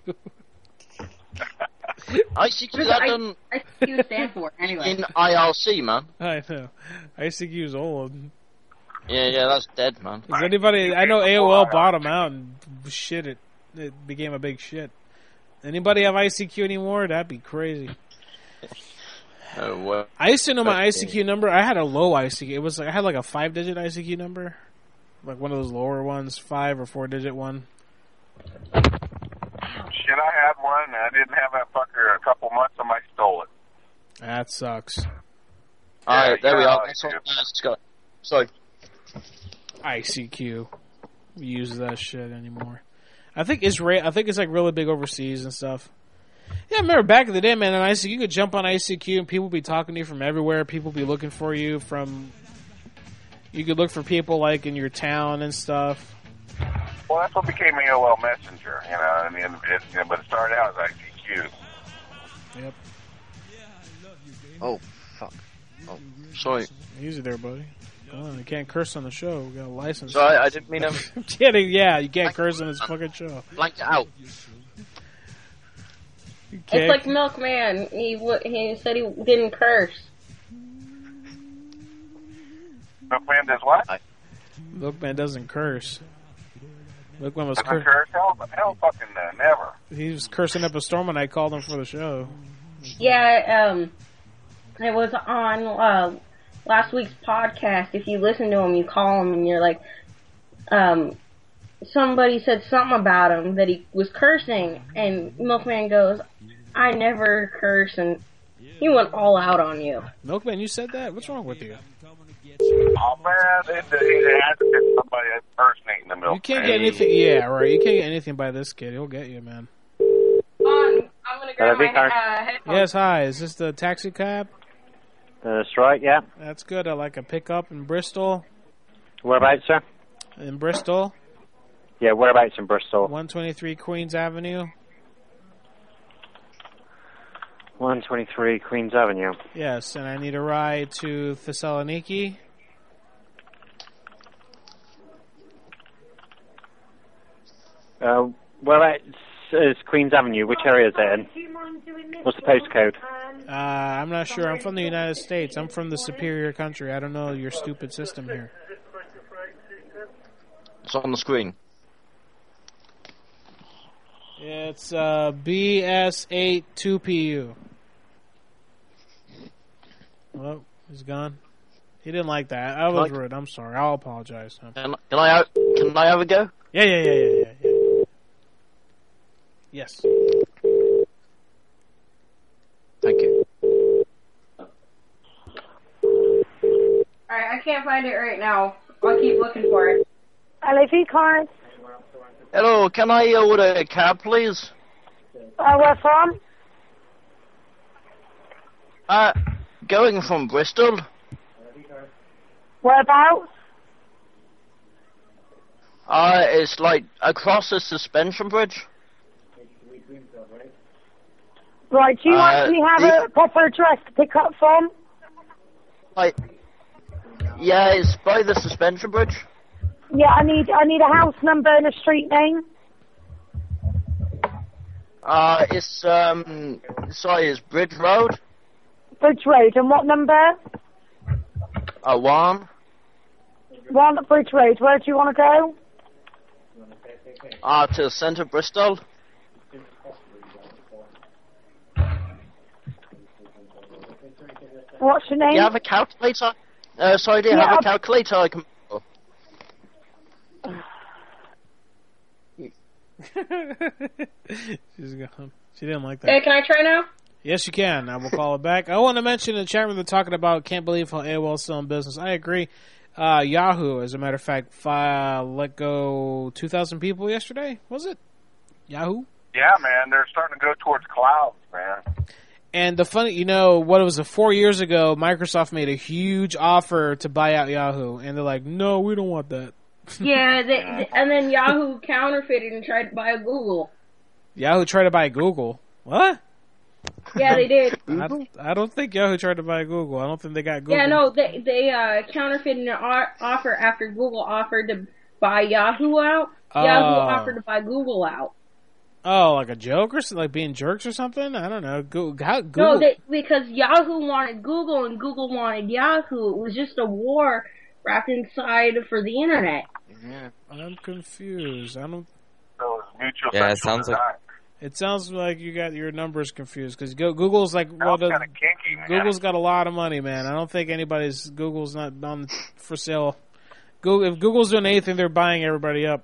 I C Q, What that does done I C Q stand for, anyway? in I R C, man. I know. I C Q's old. Yeah, yeah, that's dead, man. Is anybody? I know A O L bought them out and shit it. It became a big shit. Anybody have I C Q anymore? That'd be crazy. Oh, well. I used to know my I C Q number. I had a low I C Q. It was like I had like a five digit I C Q number, like one of those lower ones, five or four digit one. Shit, I had one, and I didn't have that fucker a couple months, somebody stole it. That sucks. Alright, Yeah, there we yeah, are. I That's do. all. Uh, Scott. Sorry. I C Q. We use that shit anymore. I think it's ra- I think it's like really big overseas and stuff. Yeah, I remember back in the day, man. On I C Q, you could jump on I C Q and people be talking to you from everywhere. People be looking for you from. You could look for people like in your town and stuff. Well, that's what became A O L Messenger, you know. I mean, it, you know, but it started out as I C Q. Yep. Oh, fuck. Oh, sorry. Easy there, buddy. Come on, you can't curse on the show. We got a license. Sorry, I didn't mean to. I'm kidding. Yeah, you can't curse on this fucking show. Blank it out. Okay. It's like Milkman. He w- he said he didn't curse. Milkman does what? Milkman doesn't curse. Milkman was Doesn't cur- curse? Hell, hell fucking uh, never. He was cursing up a storm when I called him for the show. Yeah, um, it was on uh, last week's podcast. If you listen to him, you call him and you're like, um, somebody said something about him that he was cursing, and Milkman goes, I never curse, and he went all out on you. Milkman, you said that? What's wrong with you? Oh, man, it, it has to be somebody impersonating the milk. You can't get anything. Yeah, right. You can't get anything by this kid. He'll get you, man. On, I'm gonna grab my uh, headphones. Yes, hi. Is this the taxi cab? That's right, yeah. That's good. I like a pickup in Bristol. Whereabouts, sir? In Bristol. Yeah, whereabouts in Bristol? one twenty-three Queens Avenue. one twenty-three Queens Avenue. Yes, and I need a ride to Thessaloniki. Uh, whereabouts is Queens Avenue? Which area is it in? What's the postcode? Uh, I'm not sure. I'm from the United States. I'm from the superior country. I don't know your stupid system here. It's on the screen. It's uh, B S eight two P U. Well, he's gone. He didn't like that. I was Like- rude. I'm sorry. I'll apologize to him. Can, can I have, can I have a go? Yeah, yeah, yeah, yeah, yeah. yeah. Yes. can't find it right now. I'll keep looking for it. L A V cars. Hello, can I order a cab, please? Uh, where from? Uh, going from Bristol. Whereabouts? Uh, it's like across the suspension bridge. Right, do you Uh, actually have the- a proper address to pick up from? Like, yeah, it's by the suspension bridge. Yeah, I need I need a house number and a street name. Uh, it's, um, sorry, it's Bridge Road. Bridge Road, and what number? Uh, one. One at Bridge Road. Where do you want to go? Uh, to the centre of Bristol. What's your name? Do you have a calculator? Uh, sorry, do you Yeah, have a I'll- calculator I can... She's gone. She didn't like that. Hey, can I try now? Yes, you can. I will call it back. I want to mention in the chat room they're talking about can't believe how A O L is still in business. I agree. Uh, Yahoo, as a matter of fact, fi- let go two thousand people yesterday. Was it? Yahoo? Yeah, man, they're starting to go towards clouds, man. And the funny, you know, what it was uh, four years ago, Microsoft made a huge offer to buy out Yahoo. And they're like, no, we don't want that. Yeah, they, and then Yahoo counterfeited and tried to buy Google. Yahoo tried to buy Google. What? Yeah, they did. I, I don't think Yahoo tried to buy Google. I don't think they got Google. Yeah, no, they they uh, counterfeited an o- offer after Google offered to buy Yahoo out. Oh. Yahoo offered to buy Google out. Oh, like a joke or something? Like being jerks or something? I don't know. Go, how, Google. No, they, because Yahoo wanted Google and Google wanted Yahoo. It was just a war wrapped inside for the internet. Yeah. I'm confused. I don't. So it's mutual Yeah, it sexual sounds like desire. It sounds like you got your numbers confused because Google's like well, Sounds kinda kinky, man. Google's got a lot of money, man. I don't think anybody's Google's not on for sale. Google, if Google's doing anything, they're buying everybody up.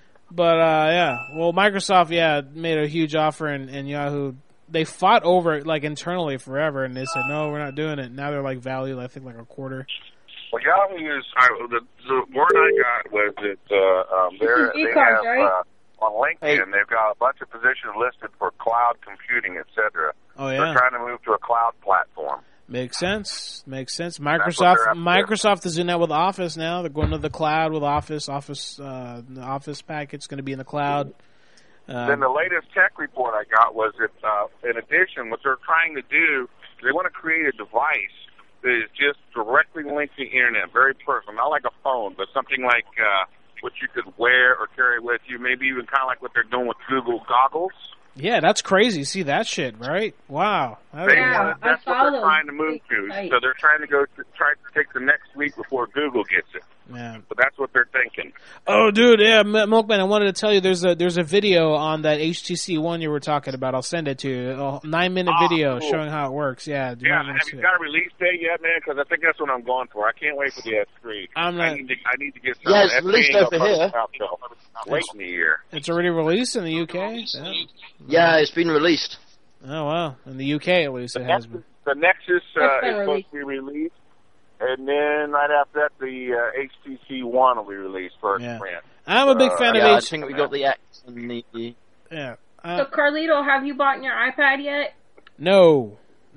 But uh, yeah, well, Microsoft, yeah, made a huge offer, and, and Yahoo, they fought over it like internally forever, and they said no, we're not doing it. Now they're like valued, I think, like a quarter. Well, Yahoo is, I, the, the word I got was that uh, um, they're, This is they e-cards, have, right? uh, on LinkedIn, they've got a bunch of positions listed for cloud computing, et cetera. Oh, yeah. They're trying to move to a cloud platform. Makes sense. Makes sense. what Microsoft they're up to. Microsoft is doing that with Office now. They're going to the cloud with Office. Office uh, the Office packet's going to be in the cloud. Uh, Then the latest tech report I got was that, uh, in addition, what they're trying to do, they want to create a device that is just directly linked to the internet, very personal, not like a phone, but something like uh, what you could wear or carry with you, maybe even kind of like what they're doing with Google goggles. yeah, that's crazy. See that shit, right? Wow. That They is- wanna, that's what they're trying to move to. So they're trying to go to, try to take the next week before Google gets it. Yeah. But that's what they're thinking. Oh, dude, yeah, M- Milkman, I wanted to tell you there's a there's a video on that H T C One you were talking about. I'll send it to you. A nine minute Oh, video cool. showing how it works. Yeah. Do you Yeah, want to have see you it? got a release date yet, man? Because I think that's what I'm going for. I can't wait for the S three. I'm I not- need to. I need to get some. Yeah, it's S three released ain't over gonna here. come out till late in the year. It's already released in the U K? Yeah. Yeah, it's been released. Oh, wow. In the U K, at least, it has been. The Nexus uh, That's been is supposed to be released, and then right after that, the uh, H T C One will be released first. Yeah. print. I'm a big Uh, fan of Yeah, I H. think we got the X and the... Yeah. So, Uh, Carlito, have you bought your iPad yet? no.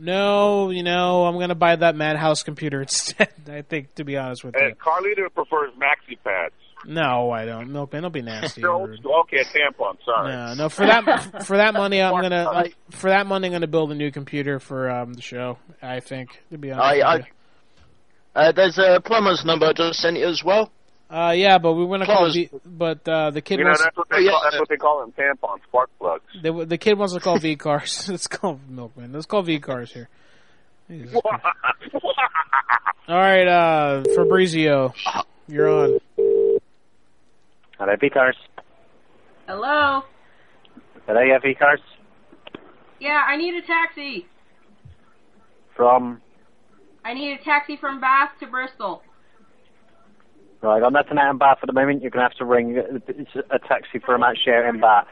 No, you know, I'm going to buy that Madhouse computer instead, I think, to be honest with you. And Carlito prefers maxi pads. No, I don't. Milkman, don't be nasty. Still old school. Okay, tampon. Sorry. No, no. For that, for that money, I'm gonna uh, for that money, I'm gonna build a new computer for um, the show. I think, to be honest. I, with I, you. uh, there's a plumber's number I just sent you as well. Uh, yeah, but we want to call Plumbers. V. But uh, the kid You know, wants that's what they Oh, yeah. call, that's what they call them, tampon spark plugs. the, the kid wants to call V cars. Let's call Milkman. Let's call V cars here. Jesus Christ. All right, uh, Fabrizio, you're on. Hello, V-Cars. Hello? Hello, yeah, V-Cars. Yeah, I need a taxi. From, I need a taxi from Bath to Bristol. right, I got nothing out in Bath at the moment. You're going to have to ring it's a taxi for a match share in Bath.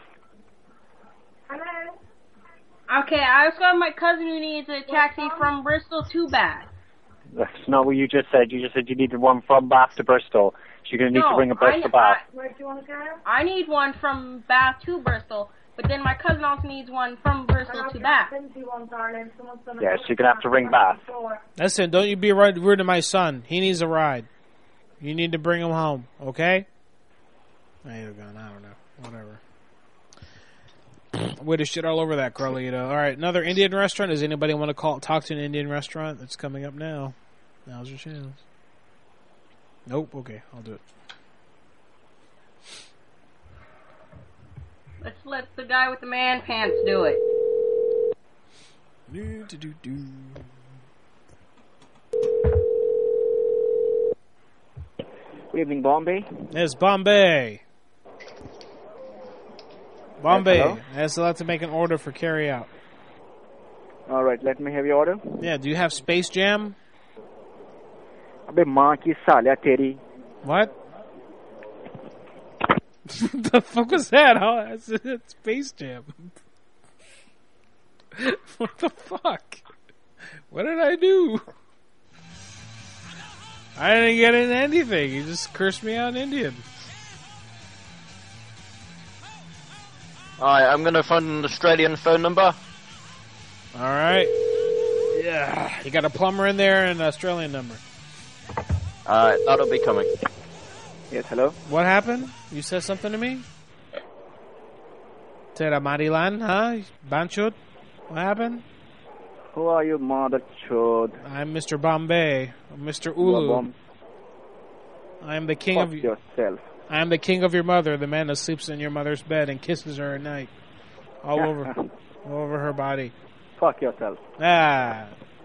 Okay, I also have my cousin who needs a taxi from Bristol to Bath. That's not what you just said. You just said you needed one from Bath to Bristol. So you're going to need No, to bring a bus I, to Bath. I, I need one from Bath to Bristol, but then my cousin also needs one from Bristol to Bath. Yeah, so you're going to have to ring Bath. Listen, don't you be rude rude to my son. He needs a ride. You need to bring him home, okay? There you go. I don't know. Whatever. Way to shit all over that, Carlito. All right, another Indian restaurant. Does anybody want to call talk to an Indian restaurant that's coming up now? Now's your chance. Nope. Okay, I'll do it. Let's let the guy with the man pants do it. Do, do, do, do. Good evening, Bombay. It's Bombay. Bombay. Yes, hello? Has allowed to make an order for carry out. All right, let me have your order. Yeah, do you have Space Jam? अबे माँ की सालिया तेरी. What? The fuck was that? How it's, it's Space Jam. What the fuck? What did I do? I didn't get in anything. You just cursed me out in Indian. Alright, I'm gonna find an Australian phone number. Alright. Yeah. You got a plumber in there and an Australian number. Alright, that'll be coming. Yes, hello? What happened? You said something to me? Tera Marilan, huh? Banchut? What happened? Who are you, mother chode? I'm Mister Bombay. I'm Mister Ulu. Bomb. I am the king Fuck of yourself. I am the king of your mother, the man that sleeps in your mother's bed and kisses her at night. All over all over her body. Fuck yourself. Ah.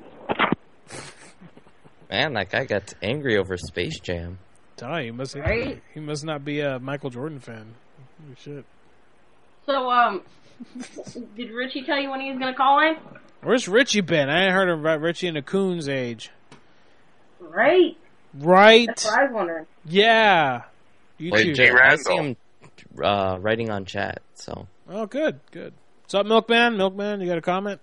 Man, that guy got angry over Space Jam. Tell you, he must Right? he must not be a Michael Jordan fan. Holy shit. So, um, did Richie tell you when he was going to call in? Where's Richie been? I ain't heard about Richie in the Coon's age. Right. Right? That's what I was wondering. Yeah. You Wait, too. Jay, I see him uh, writing on chat, so. Oh, good, good. What's up, Milkman? Milkman, you got a comment?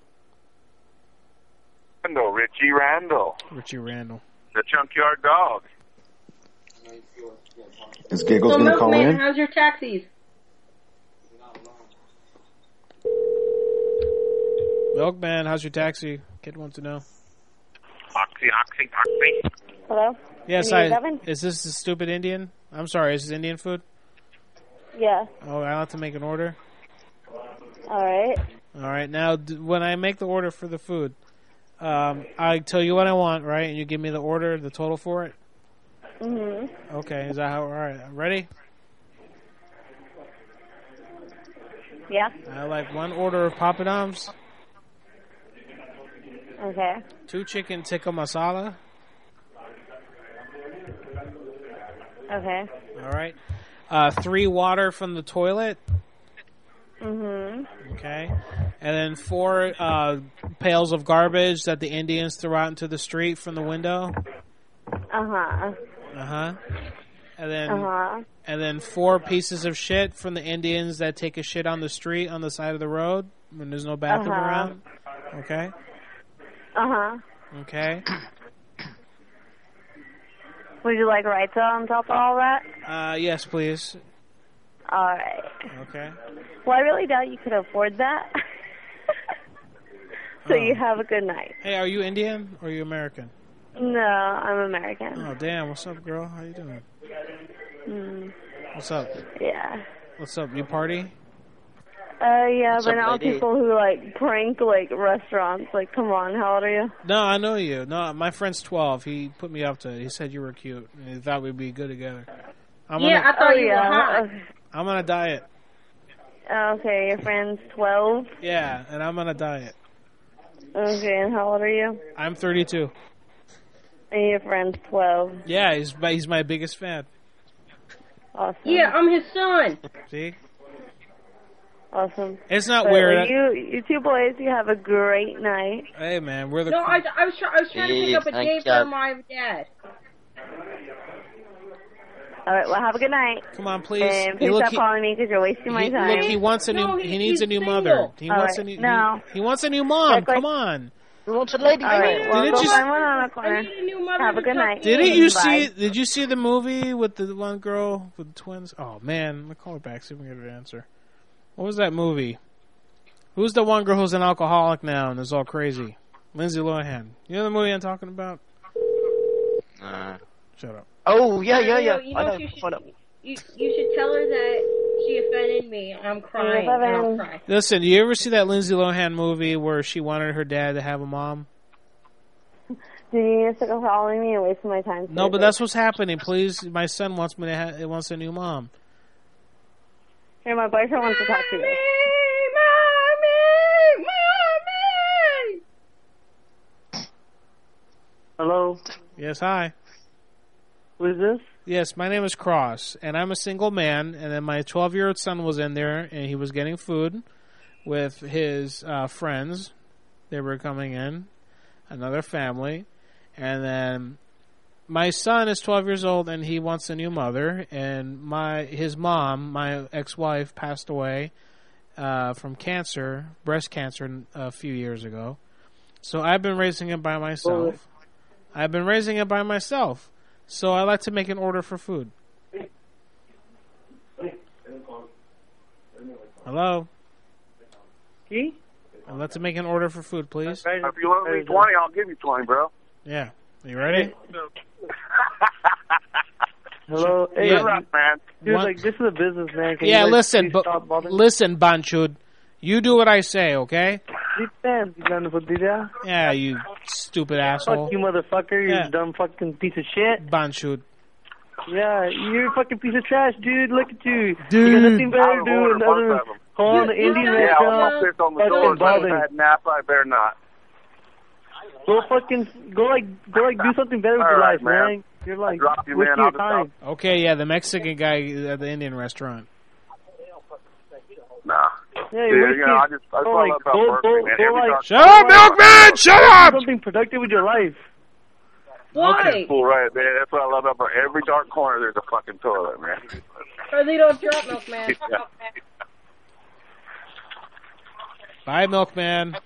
Randall, Richie Randall, Richie Randall. the junkyard dog. Is Giggles So, going to call Milkman, in? how's your taxis? Milkman, how's your taxi? Kid wants to know. Oxy, oxy, oxy. Hello? Yes, You need I. oven? Is this the stupid Indian? I'm sorry, is this Indian food? Yeah. Oh, I have to make an order? All right. All right, now, d- when I make the order for the food, um, I tell you what I want, right? And you give me the order, the total for it? Mm-hmm. Okay, is that how? All right, ready? Yeah. I like one order of papadums, Okay. two chicken tikka masala. Okay. All right, uh, three water from the toilet. Mhm. Okay, and then four uh, pails of garbage that the Indians throw out into the street from the window. Uh huh. Uh huh. And then Uh huh. and then four pieces of shit from the Indians that take a shit on the street on the side of the road when there's no bathroom Uh-huh. around. Okay. Uh huh. Okay. Would you like raita on top of all that? Uh, yes, please. All right. Okay. Well, I really doubt you could afford that. So Oh. you have a good night. Hey, are you Indian or are you American? No, I'm American. Oh, damn. What's up, girl? How you doing? Mm. What's up? Yeah. What's up? You party? Uh, yeah, What's but up, now lady? people who like prank like restaurants, like, come on, how old are you? No, I know you. No, my friend's twelve. He put me up to it. He said you were cute. And he thought we'd be good together. I'm Yeah, on a, I thought you were hot. I'm on a diet. Okay, your friend's twelve. Yeah, and I'm on a diet. Okay, and how old are you? I'm thirty-two. And your friend's twelve. Yeah, he's my, he's my biggest fan. Awesome. Yeah, I'm his son. See? Awesome. It's not But weird. You, you two boys, you have a great night. Hey, man, we're the... No, I, I was try, I was trying to pick up a Thank date God. for my dad. All right, well, have a good night. Come on, please. And Hey, please look, stop he- calling me because you're wasting my He, time. look, he wants a new... No, he he- needs a he's new single. mother. He All wants right, a new... no. He, he wants a new mom. Like- like- Come on. We want a lady. All right, well, Didn't go you- find one on the corner. I need a new mother Have a to good talk night. to. Didn't you Bye. see? Did you see the movie with the one girl with the twins? Oh man, let's call her back. See if we can get an answer. What was that movie? Who's the one girl who's an alcoholic now and is all crazy? Lindsay Lohan. You know the movie I'm talking about? Uh, Shut up. oh, yeah, yeah, yeah. You know, I know. you, should, Find out. you, you should tell her that she offended me. And I'm crying. Bye-bye. And I'll cry. Listen, do you ever see that Lindsay Lohan movie where she wanted her dad to have a mom? Do you need to stop calling me and wasting my time? No, but that's what's happening. Please, my son wants me to ha- it wants a new mom. Here, my boyfriend wants to talk to you. Hello? Yes, hi. Who is this? Yes, my name is Cross, and I'm a single man, and then my twelve-year-old son was in there, and he was getting food with his uh, friends. They were coming in, another family, and then my son is twelve years old, and he wants a new mother, and my his mom, my ex-wife, passed away uh, from cancer, breast cancer, a few years ago. So I've been raising him by myself. I've been raising him by myself. So I like to make an order for food. Hello? Key? I'd like to make an order for food, please. If you want me twenty, I'll give you twenty, bro. Yeah. Are you ready? Hello? Hey, Yeah. You're up, man. dude, What? like, this is a business, man. Can Yeah, you, like, listen, please but stop bothering? listen, Banchud. You do what I say, okay? Depends, you done with Dida? Yeah, you stupid asshole. Fuck you, motherfucker. You Yeah. dumb fucking piece of shit. Banchud. Yeah, you're a fucking piece of trash, dude. Look at you. Dude. You got nothing better I'll to do order than both other of them. go on the You- Indian you- Yeah, I'll restaurant. sit on the Fucking door. If I bothering. had Napa, I better not. Go fucking go like go like do something better with All your right, life, man. man. You're like drop you, wasting man. I'll your just time. Okay, yeah, the Mexican guy at the Indian restaurant. Nah. Yeah, Dude, you're you wasting. know, I just, I go just like love about go Berkeley, go man. go Every like dark- Shut up, milkman! Shut do up! something productive with your life. Why? Cool, right, man. That's what I love about every dark corner. There's a fucking toilet, man. Or they don't drop milk, man. Bye, milkman.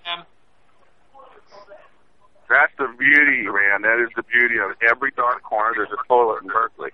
That's the beauty, man. That is the beauty of every dark corner. There's a toilet in Berkeley.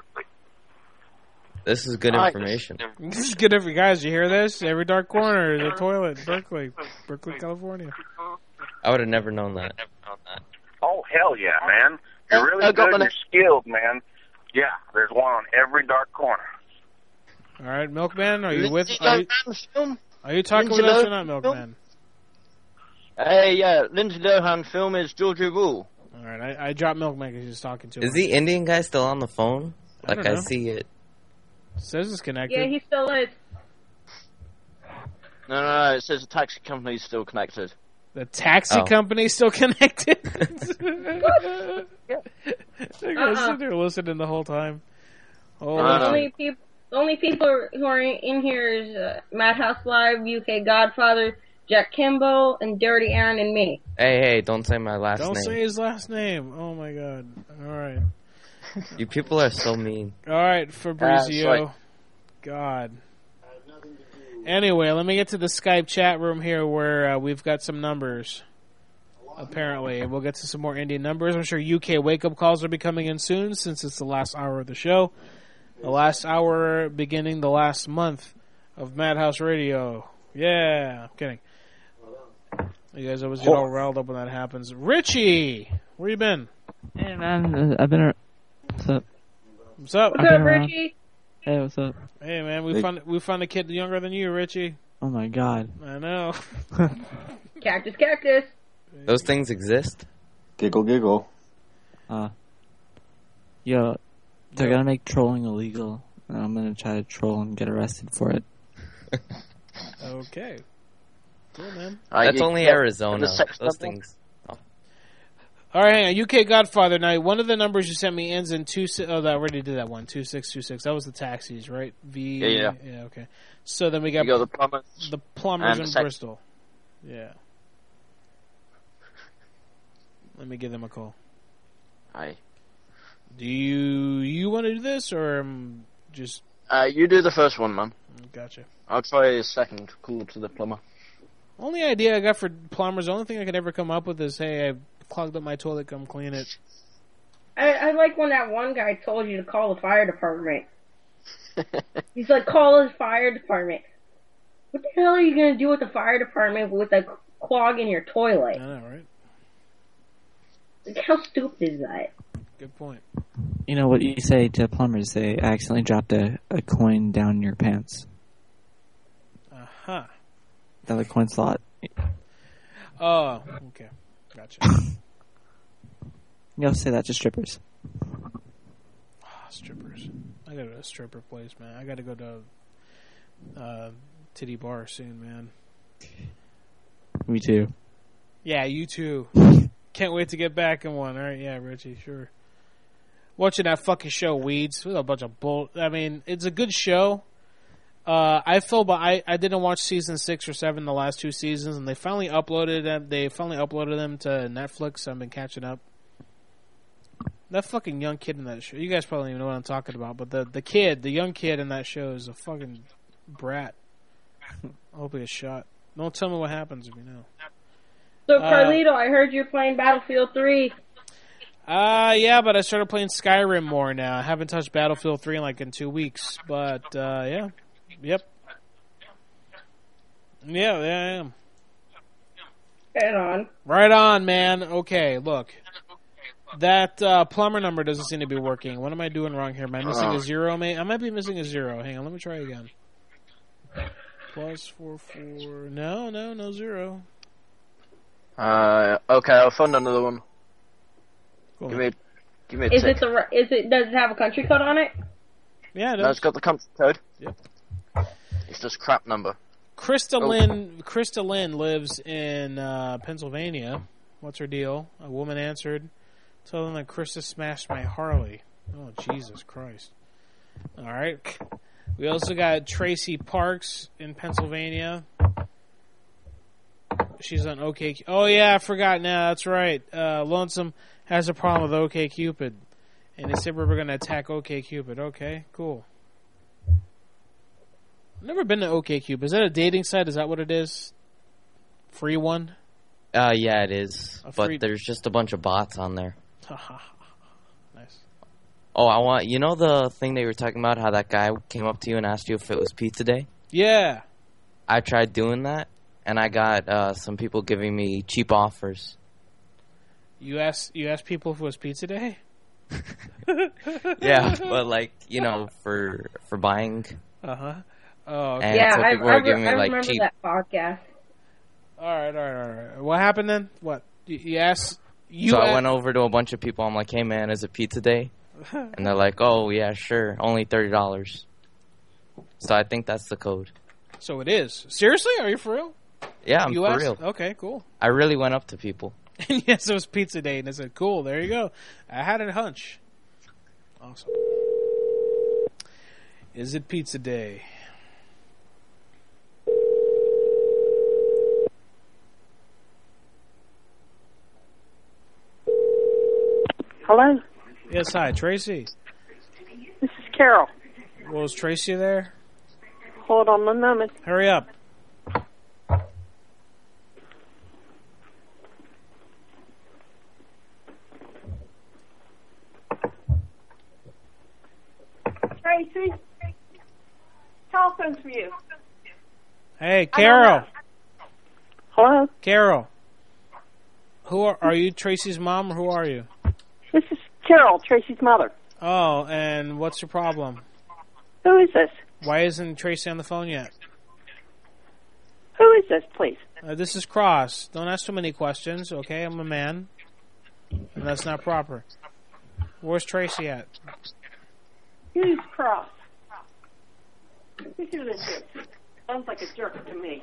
This is good Alright. information. This is good for you guys. You hear this? Every dark corner is a toilet. Berkeley, Berkeley, California. I would have never known that. Oh, hell yeah, man. You're really I got good and my- you're skilled, man. Yeah, there's one on every dark corner. All right, milkman, are you with? Lindsay Are you, Lohan film? are you talking Lindsay with us or Lohan not, milkman? Hey, yeah, Lindsay Lohan film is Georgia Rule. All right, I, I dropped milkman because he's talking to. Is the Indian guy still on the phone? I Like don't I, know. see it. Says it's connected. Yeah, he still is. No, no, no, it says the taxi company is still connected. The taxi Oh. company's still connected. Uh-uh. They're sitting there listening the whole time. Oh, The Uh, only people, the only people who are in here is uh, Madhouse Live, U K Godfather, Jack Kimbo, and Dirty Aaron and me. Hey, hey, don't say my last don't name. say his last name. Oh my god. All right. You people are so mean. All right, Fabrizio. Uh, it's like- God. Anyway, let me get to the Skype chat room here where uh, we've got some numbers. Apparently, we'll get to some more Indian numbers. I'm sure U K wake-up calls will be coming in soon since it's the last hour of the show. The last hour beginning the last month of Madhouse Radio. Yeah, I'm kidding. You guys always get all riled up when that happens. Richie, where you been? Hey man, uh, I've been. Ar- what's up? What's up? What's up, Richie? Hey, what's up? Hey man, we Hey. found we found a kid younger than you, Richie. Oh my god. I know. Cactus, cactus. Those things exist? Giggle, giggle. Uh, yo, they're gonna make trolling illegal, and I'm gonna try to troll and get arrested for it. Okay. Cool, man. That's you- only yeah, Arizona. the sex Those temple? things. Oh. All right, hang on. U K Godfather. Now, one of the numbers you sent me ends in two. si- Oh, I already did that one. Two six two six. That was the taxis, right? V. Yeah, yeah. Yeah. Okay. So then we got, You got the plumbers. the plumbers and in sex- Bristol. Yeah. Let me give them a call. Hi. Do you you want to do this or um, just? Uh, you do the first one, man. Gotcha. I'll try a second call to the plumber. Only idea I got for plumbers, the only thing I could ever come up with is, hey, I clogged up my toilet, come clean it. I, I like when that one guy told you to call the fire department. He's like, call the fire department. What the hell are you going to do with the fire department with a clog in your toilet? I know, right? Like, how stupid is that? Good point. You know what you say to plumbers? They accidentally dropped a, a coin down your pants. Uh-huh. Down the coin slot. Oh, okay. Gotcha. You also say that to strippers. Oh, strippers. I go to a stripper place, man. I got to go to uh, titty bar soon, man. Me too. Yeah, you too. Can't wait to get back in one. All right, yeah, Richie, sure. Watching that fucking show, Weeds. With a bunch of bull. I mean, it's a good show. Uh, I feel, but I, I didn't watch season six or seven, the last two seasons, and they finally uploaded them. They finally uploaded them to Netflix. So I've been catching up. That fucking young kid in that show. You guys probably don't even know what I'm talking about, but the the kid, the young kid in that show is a fucking brat. I hope he gets shot. Don't tell me what happens if you know. So, Uh, Carlito, I heard you're playing Battlefield three. Uh, yeah, but I started playing Skyrim more now. I haven't touched Battlefield three in like in two weeks, but uh, yeah, yep, yeah, yeah, I am. Right on. Right on, man. Okay, look. That uh, plumber number doesn't seem to be working. What am I doing wrong here? Am I missing a zero, mate? I might be missing a zero. Hang on, let me try again. Plus four four. No, no, no zero. Uh, okay, I'll find another one. Cool. Give me, give me a Is tick. it the? ri- Is it? Does it have a country code on it? Yeah, it No, does. it's got the country code. Yep. It's just crap number. Krista Oh. Lynn, Krista Lynn lives in uh, Pennsylvania. What's her deal? A woman answered, told them that Krista smashed my Harley. Oh, Jesus Christ. All right. We also got Tracy Parks in Pennsylvania. She's on OK. Oh, yeah, I forgot now. That's right. Uh, Lonesome has a problem with OkCupid. And they said we were going to attack OkCupid. Okay, cool. I've never been to OkCupid. Is that a dating site? Is that what it is? Free one? Uh, yeah, it is. A But free- there's just a bunch of bots on there. Nice. Oh, I want you know the thing that you were talking about, how that guy came up to you and asked you if it was pizza day? Yeah. I tried doing that, and I got uh, some people giving me cheap offers. You asked you asked people if it was pizza day? Yeah, but like, you know, for for buying. Uh-huh. Oh, okay. And yeah, so I, people I, were re- giving me I like remember cheap. that podcast. All right, all right, all right. What happened then? What? You, you asked... You so I a- went over to a bunch of people. I'm like, hey, man, is it pizza day? And they're like, oh, yeah, sure. Only thirty dollars. So I think that's the code. So it is. Seriously? Are you for real? Yeah, I'm you for asked? real. Okay, cool. I really went up to people. And yes, it was pizza day. And I said, cool, there you go. I had a hunch. Awesome. Is it pizza day? Hello, Yes, hi, Tracy. this is Carol. Well, is Tracy there? Hold on one moment. Hurry up. Tracy, telephone's for you. Hey, Carol. Hello, Carol. Who are, are you Tracy's mom, or who are you? this is Carol, Tracy's mother. Oh, and what's your problem? Who is this? Why isn't Tracy on the phone yet? Who is this, please? Uh, this is Cross. Don't ask too many questions, okay? I'm a man. And that's not proper. Where's Tracy at? Who's Cross? Who this is? Sounds like a jerk to me.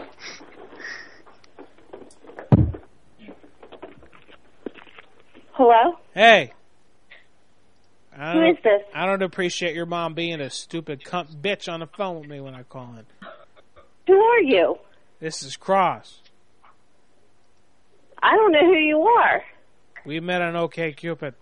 Hello? Hey! I Who don't, is this? I don't appreciate your mom being a stupid cunt bitch on the phone with me when I call in. Who are you? This is Cross. I don't know who you are. We met on OkCupid.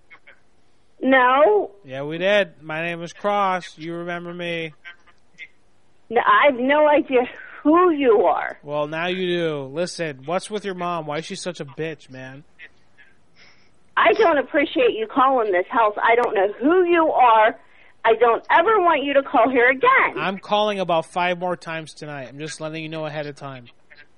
No, Yeah, we did. My name is Cross. You remember me. no, I have no idea who you are. Well, now you do. Listen, what's with your mom? Why is she such a bitch, man? I don't appreciate you calling this house. I don't know who you are. I don't ever want you to call here again. I'm calling about five more times tonight. I'm just letting you know ahead of time.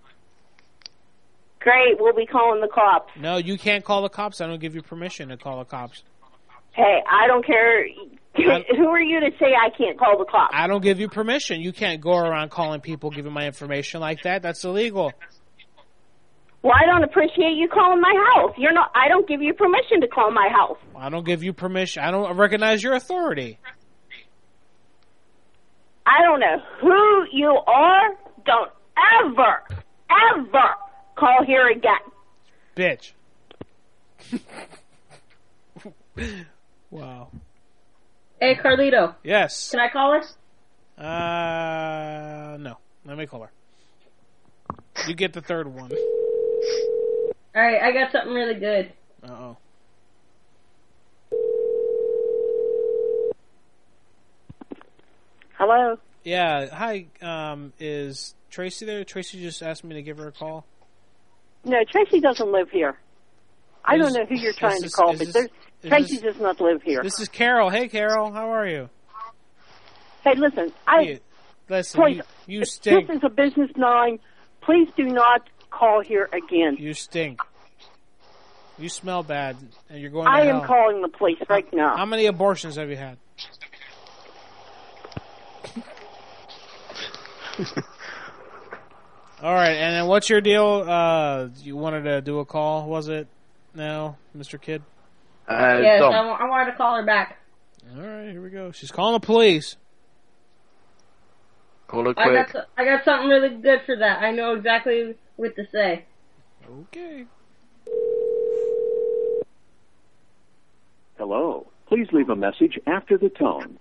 Great, we'll be calling the cops. No, you can't call the cops. I don't give you permission to call the cops. Hey, I don't care. Who are you to say I can't call the cops? I don't give you permission. You can't go around calling people, giving my information like that. That's illegal. Well, I don't appreciate you calling my house. You're not. I don't give you permission to call my house. I don't give you permission. I don't recognize your authority. I don't know who you are. Don't ever, ever call here again. Bitch. Wow. Hey, Carlito. Yes. Can I call her? Uh, no. Let me call her. You get the third one. Alright, I got something really good. Uh-oh. Hello? Yeah, hi, um, is Tracy there? Tracy just asked me to give her a call. No, Tracy doesn't live here. I Is- don't know who you're is trying this- to call, is but this- there's, is Tracy this- does not live here. This is Carol. Hey, Carol, how are you? Hey, listen, I Hey, listen, please, you, you stink. this is a business line. Please do not call here again. You stink. You smell bad, and you're going to I hell. am calling the police right now. How many abortions have you had? All right, and then what's your deal? Uh, you wanted to do a call, was it? No, Mister Kid? Uh, yes, Dom. I, wa- I wanted to call her back. All right, here we go. She's calling the police. Call her I got, quick. so- I got something really good for that. I know exactly what to say. Okay. Hello. Please leave a message after the tone.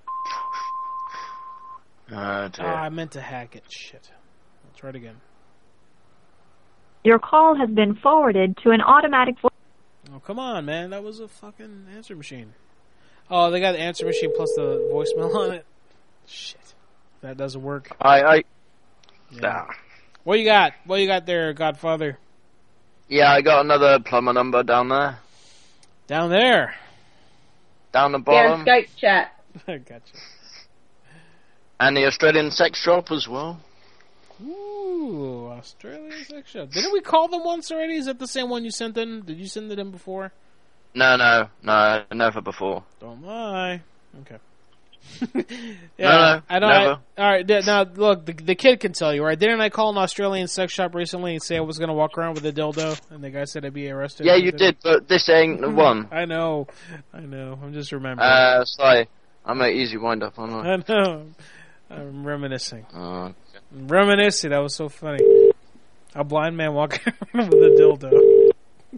Oh, Oh, I meant to hack it. Shit. Let's try it again. Your call has been forwarded to an automatic voice. Oh, come on, man. That was a fucking answer machine. Oh, they got the answer machine plus the voicemail on it. Shit. That doesn't work. I, I, Yeah. nah. What you got? What you got there, Godfather? Yeah, I got another plumber number down there. Down there. Down the Yeah, bottom. Skype chat. Gotcha. And the Australian sex shop as well. Ooh, Australian sex shop. Didn't we call them once already? Is that the same one you sent in? Did you send it in before? No, no, no, never before. Don't lie. Okay. No, no, I don't. never. I, all right, th- now look, the, the kid can tell you, right? Didn't I call an Australian sex shop recently and say I was going to walk around with a dildo, and the guy said I'd be arrested? Yeah, you did, but this ain't the one. I know, I know. I'm just remembering. Uh, sorry. I'm an easy wind up, aren't I? I know. I'm reminiscing. Oh, I'm reminiscing. That was so funny. A blind man walking around with a dildo.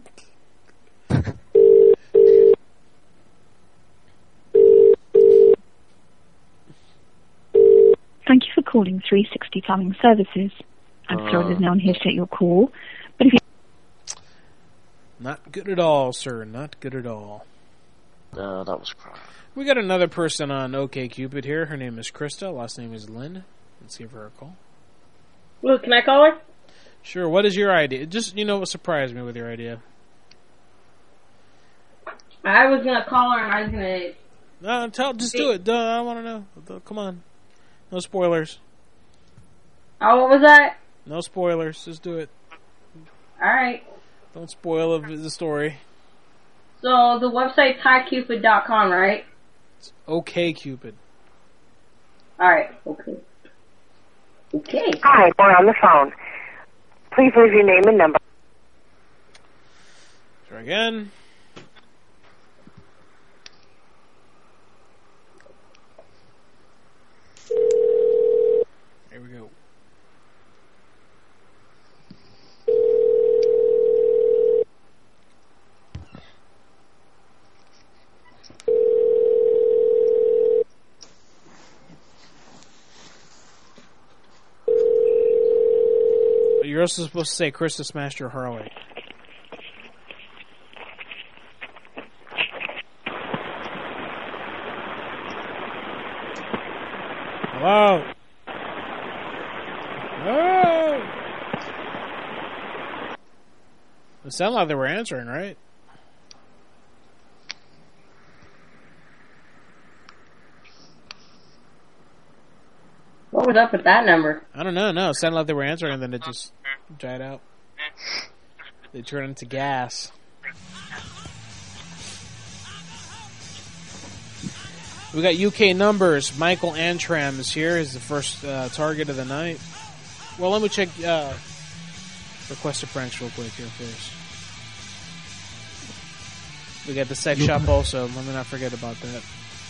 Thank you for calling three sixty Plumbing Services. I'm Uh. sorry there's no one here to take your call, but if you... Not good at all, sir. Not good at all. No, that was crap. We got another person on OkCupid here. Her name is Krista. Last name is Lynn. Let's give her a call. Luke, can I call her? Sure. What is your idea? Just, you know, what surprised me with your idea. I was gonna call her and I was gonna... No, tell. Just do it. Duh, I don't want to know. Duh, come on. No spoilers. Oh, what was that? No spoilers. Just do it. Alright. Don't spoil the the story. So, the website's hi cupid dot com, right? It's OkCupid. Alright, okay. Okay. Hi, we're on the phone. Please leave your name and number. Try again. Here we go. You're also supposed to say Krista smashed your Harley. Hello? Ah! It sounded like they were answering, right? What was up with that number? I don't know. No, it sounded like they were answering, and then it just dried out. They turned into gas. We got U K numbers. Michael Antram is here. Is the first uh, target of the night. Well, let me check uh, requested pranks real quick here first. We got the sex shop also. Let me not forget about that.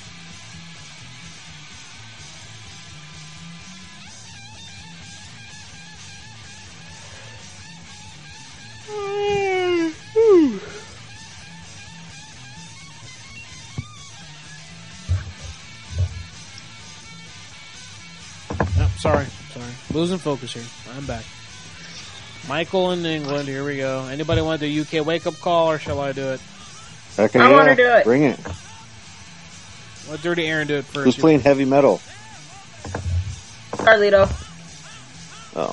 Sorry, sorry. Losing focus here. I'm back. Michael in England, here we go. Anybody want to do U K wake-up call, or shall I do it? Okay, I yeah, want to do it. Bring it. Let Dirty Aaron do it first. Who's playing heavy metal? Carlito. Oh.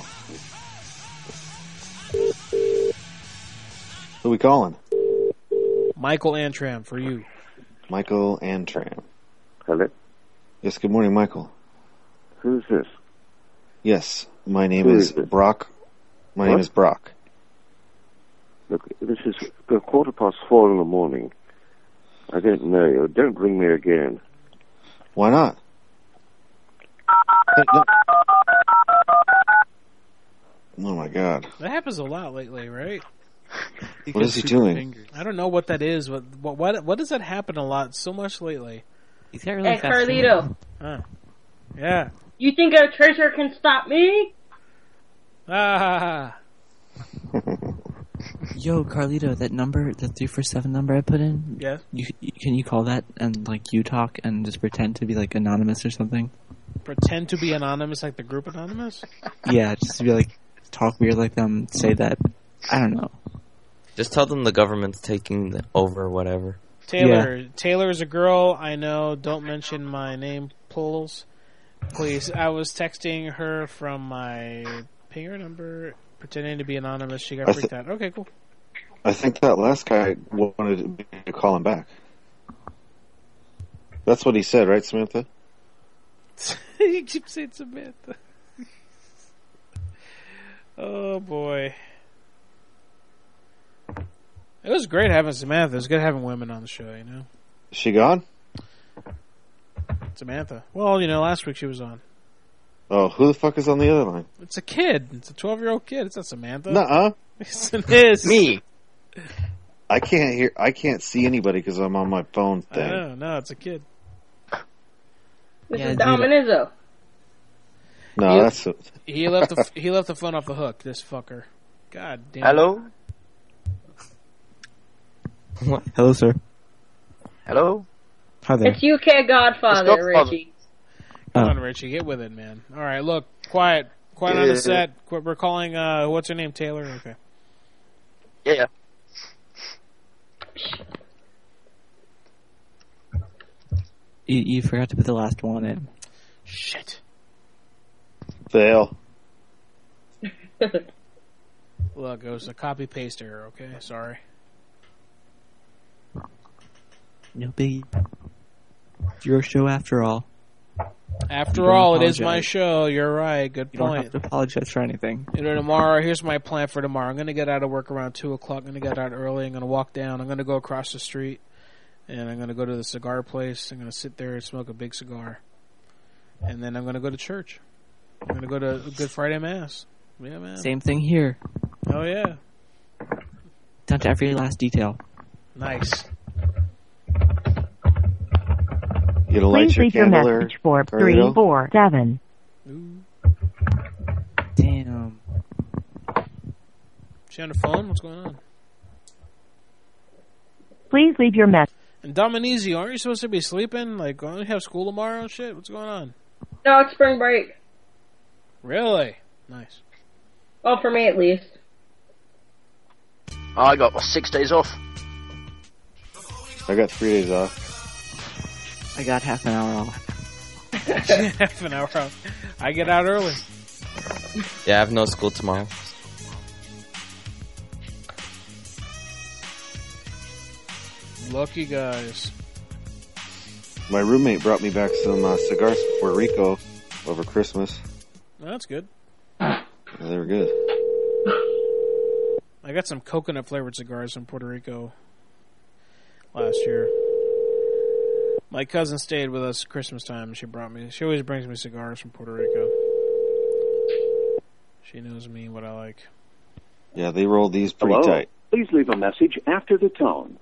Who we calling? Michael Antram, for you. Michael Antram. Hello? Yes, good morning, Michael. Who's this? Yes, my name Who is is this? Brock. My What? name is Brock. Look, this is a quarter past four in the morning. I don't know you. Don't ring me again. Why not? Hey, no. Oh my God! That happens a lot lately, right? What is he doing? I don't know what that is. What what what, what does that happen a lot so much lately? He's got really Hey, fast Carlito. fingers. Huh. Yeah. You think a treasure can stop me? Ah. Yo, Carlito, that number, the three four seven number I put in. Yes. You, can you call that and like you talk and just pretend to be like anonymous or something? Pretend to be anonymous, like the group anonymous. Yeah, just to be like talk weird like them. Say that. I don't know. Just tell them the government's taking the, over or whatever. Taylor. Yeah. Taylor is a girl I know. Don't mention my name, Pulls. Please. I was texting her from my pinger number, pretending to be anonymous. She got I freaked th- out. Okay, cool. I think that last guy wanted me to call him back. That's what he said, right, Samantha? You keep saying Samantha. Oh, boy. It was great having Samantha. It was good having women on the show, you know? Is she gone? Samantha. Well, you know, last week she was on. Oh, who the fuck is on the other line? It's a kid. It's a twelve-year-old kid. It's not Samantha. Nuh-uh. Yes, it is. Me. I can't hear. I can't see anybody because I'm on my phone I thing. know. No, it's a kid. This Yeah, is dude. Dominizo. No, He- that's. A, He left the he left the phone off the hook. This fucker. God damn. Hello? Hello, sir. Hello? Hi there. It's U K Godfather, It's Godfather. Richie. Come Oh. on, Richie, get with it, man. All right, look, quiet, quiet on the set. Qu- We're calling. Uh, what's her name? Taylor. Okay. Yeah. You, you forgot to put the last one in. Shit. Fail. Look, it was a copy paste error. Okay, sorry. No biggie. It's your show after all. After You don't all, it is my apologize. show. You're right. Good You don't point. have to apologize for anything. You know, tomorrow, here's my plan for tomorrow. I'm going to get out of work around two o'clock. I'm going to get out early. I'm going to walk down. I'm going to go across the street. And I'm going to go to the cigar place. I'm going to sit there and smoke a big cigar. And then I'm going to go to church. I'm going to go to Good Friday Mass. Yeah, man. Same thing here. Oh, yeah. Down to every last detail. Nice. You gonna light Please your leave your candle there, message for Carlito? three four seven. Damn. She on the phone? What's going on? Please leave your message. And Dominizi, aren't you supposed to be sleeping? Like, don't you have school tomorrow and shit? What's going on? No, it's spring break. Really? Nice. Well, for me at least. I got my six days off. I got three days off. I got half an hour off. Half an hour off. I get out early. Yeah, I have no school tomorrow. Lucky guys. My roommate brought me back some uh, cigars from Puerto Rico over Christmas. Well, that's good. Yeah, they were good. I got some coconut flavored cigars from Puerto Rico last year. My cousin stayed with us Christmas time. She brought me. She always brings me cigars from Puerto Rico. She knows me what I like. Yeah, they rolled these pretty Hello? tight. Please leave a message after the tone.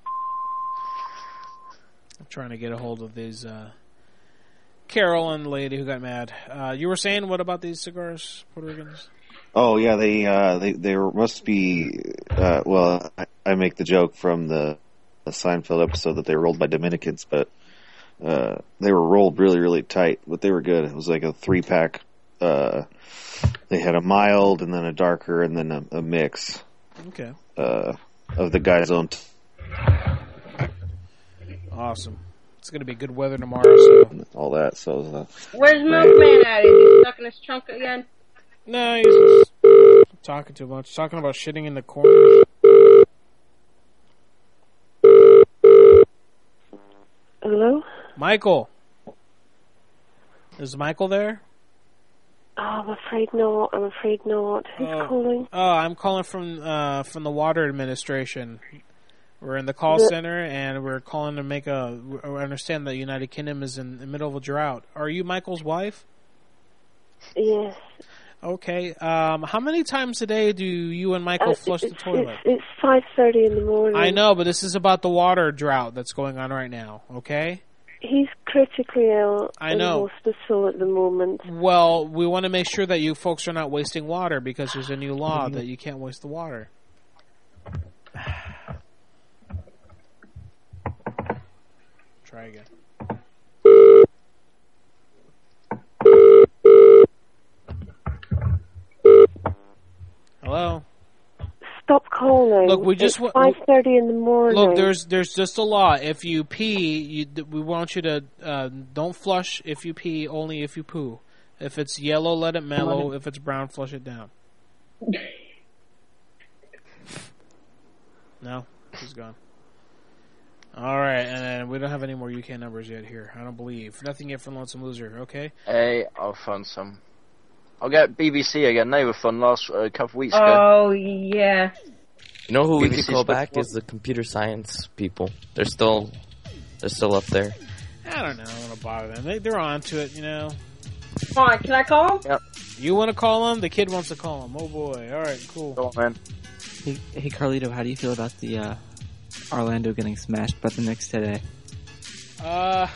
I'm trying to get a hold of these uh, Carol and the lady who got mad. Uh, you were saying what about these cigars, Puerto Ricans? Oh yeah, they uh, they they must be. Uh, well, I, I make the joke from the, the Seinfeld episode that they were rolled by Dominicans, but uh, they were rolled really really tight. But they were good. It was like a three pack. Uh, they had a mild and then a darker and then a, a mix. Okay. Uh, of the guy's own. T- awesome. It's going to be good weather tomorrow. So all that. So. Uh, Where's Milkman at? Is he stuck in his trunk again? No, he's just talking too much. Talking about shitting in the corner. Hello? Michael. Is Michael there? Oh, I'm afraid not. I'm afraid not. Who's oh. calling? Oh, I'm calling from uh, from the Water Administration. We're in the call the- center, and we're calling to make a... I understand that the United Kingdom is in the middle of a drought. Are you Michael's wife? Yes. Okay. Um, how many times a day do you and Michael Uh, flush it's, the toilet? It's, it's five thirty in the morning. I know, but this is about the water drought that's going on right now, okay? He's critically ill I in know. hospital at the moment. Well, we want to make sure that you folks are not wasting water because there's a new law that you can't waste the water. Try again. Hello? Stop calling. Look, we just it's wa- five thirty in the morning. Look, there's there's just a law. If you pee, you, we want you to uh, don't flush if you pee, only if you poo. If it's yellow, let it mellow. If it's brown, flush it down. No, he's gone. All right, and we don't have any more U K numbers yet here. I don't believe nothing yet from Lonesome Loser. Okay. Hey, I'll find some. I'll get B B C again. They were fun last uh, couple of weeks ago. Oh, yeah. You know who we B B could C call Sport back one. is the computer science people. They're still, they're still up there. I don't know. I don't want to bother them. They, they're on to it, you know. Come on, can I call him? Yep. You want to call him? The kid wants to call him. Oh boy. All right, cool. Go on, man. Hey, hey, Carlito, how do you feel about the uh, Orlando getting smashed by the Knicks today? Uh,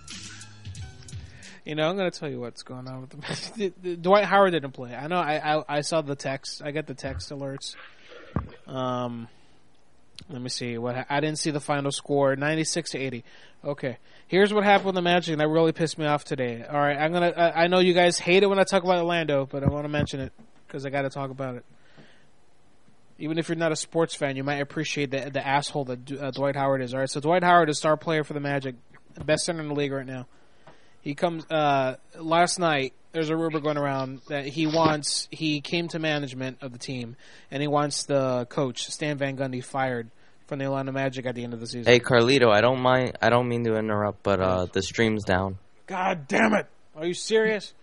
you know, I'm going to tell you what's going on with the, the, the Dwight Howard didn't play. I know. I, I I saw the text. I got the text alerts. Um, let me see what ha- I didn't see the final score. ninety-six to eighty. Okay. Here's what happened with the Magic, and that really pissed me off today. All right, I'm gonna. I, I know you guys hate it when I talk about Orlando, but I want to mention it because I got to talk about it. Even if you're not a sports fan, you might appreciate the the asshole that uh, Dwight Howard is. All right, so Dwight Howard is star player for the Magic, best center in the league right now. He comes uh, last night. There's a rumor going around that he wants. He came to management of the team, and he wants the coach Stan Van Gundy fired from the Orlando Magic at the end of the season. Hey, Carlito, I don't mind. I don't mean to interrupt, but uh, the stream's down. God damn it! Are you serious?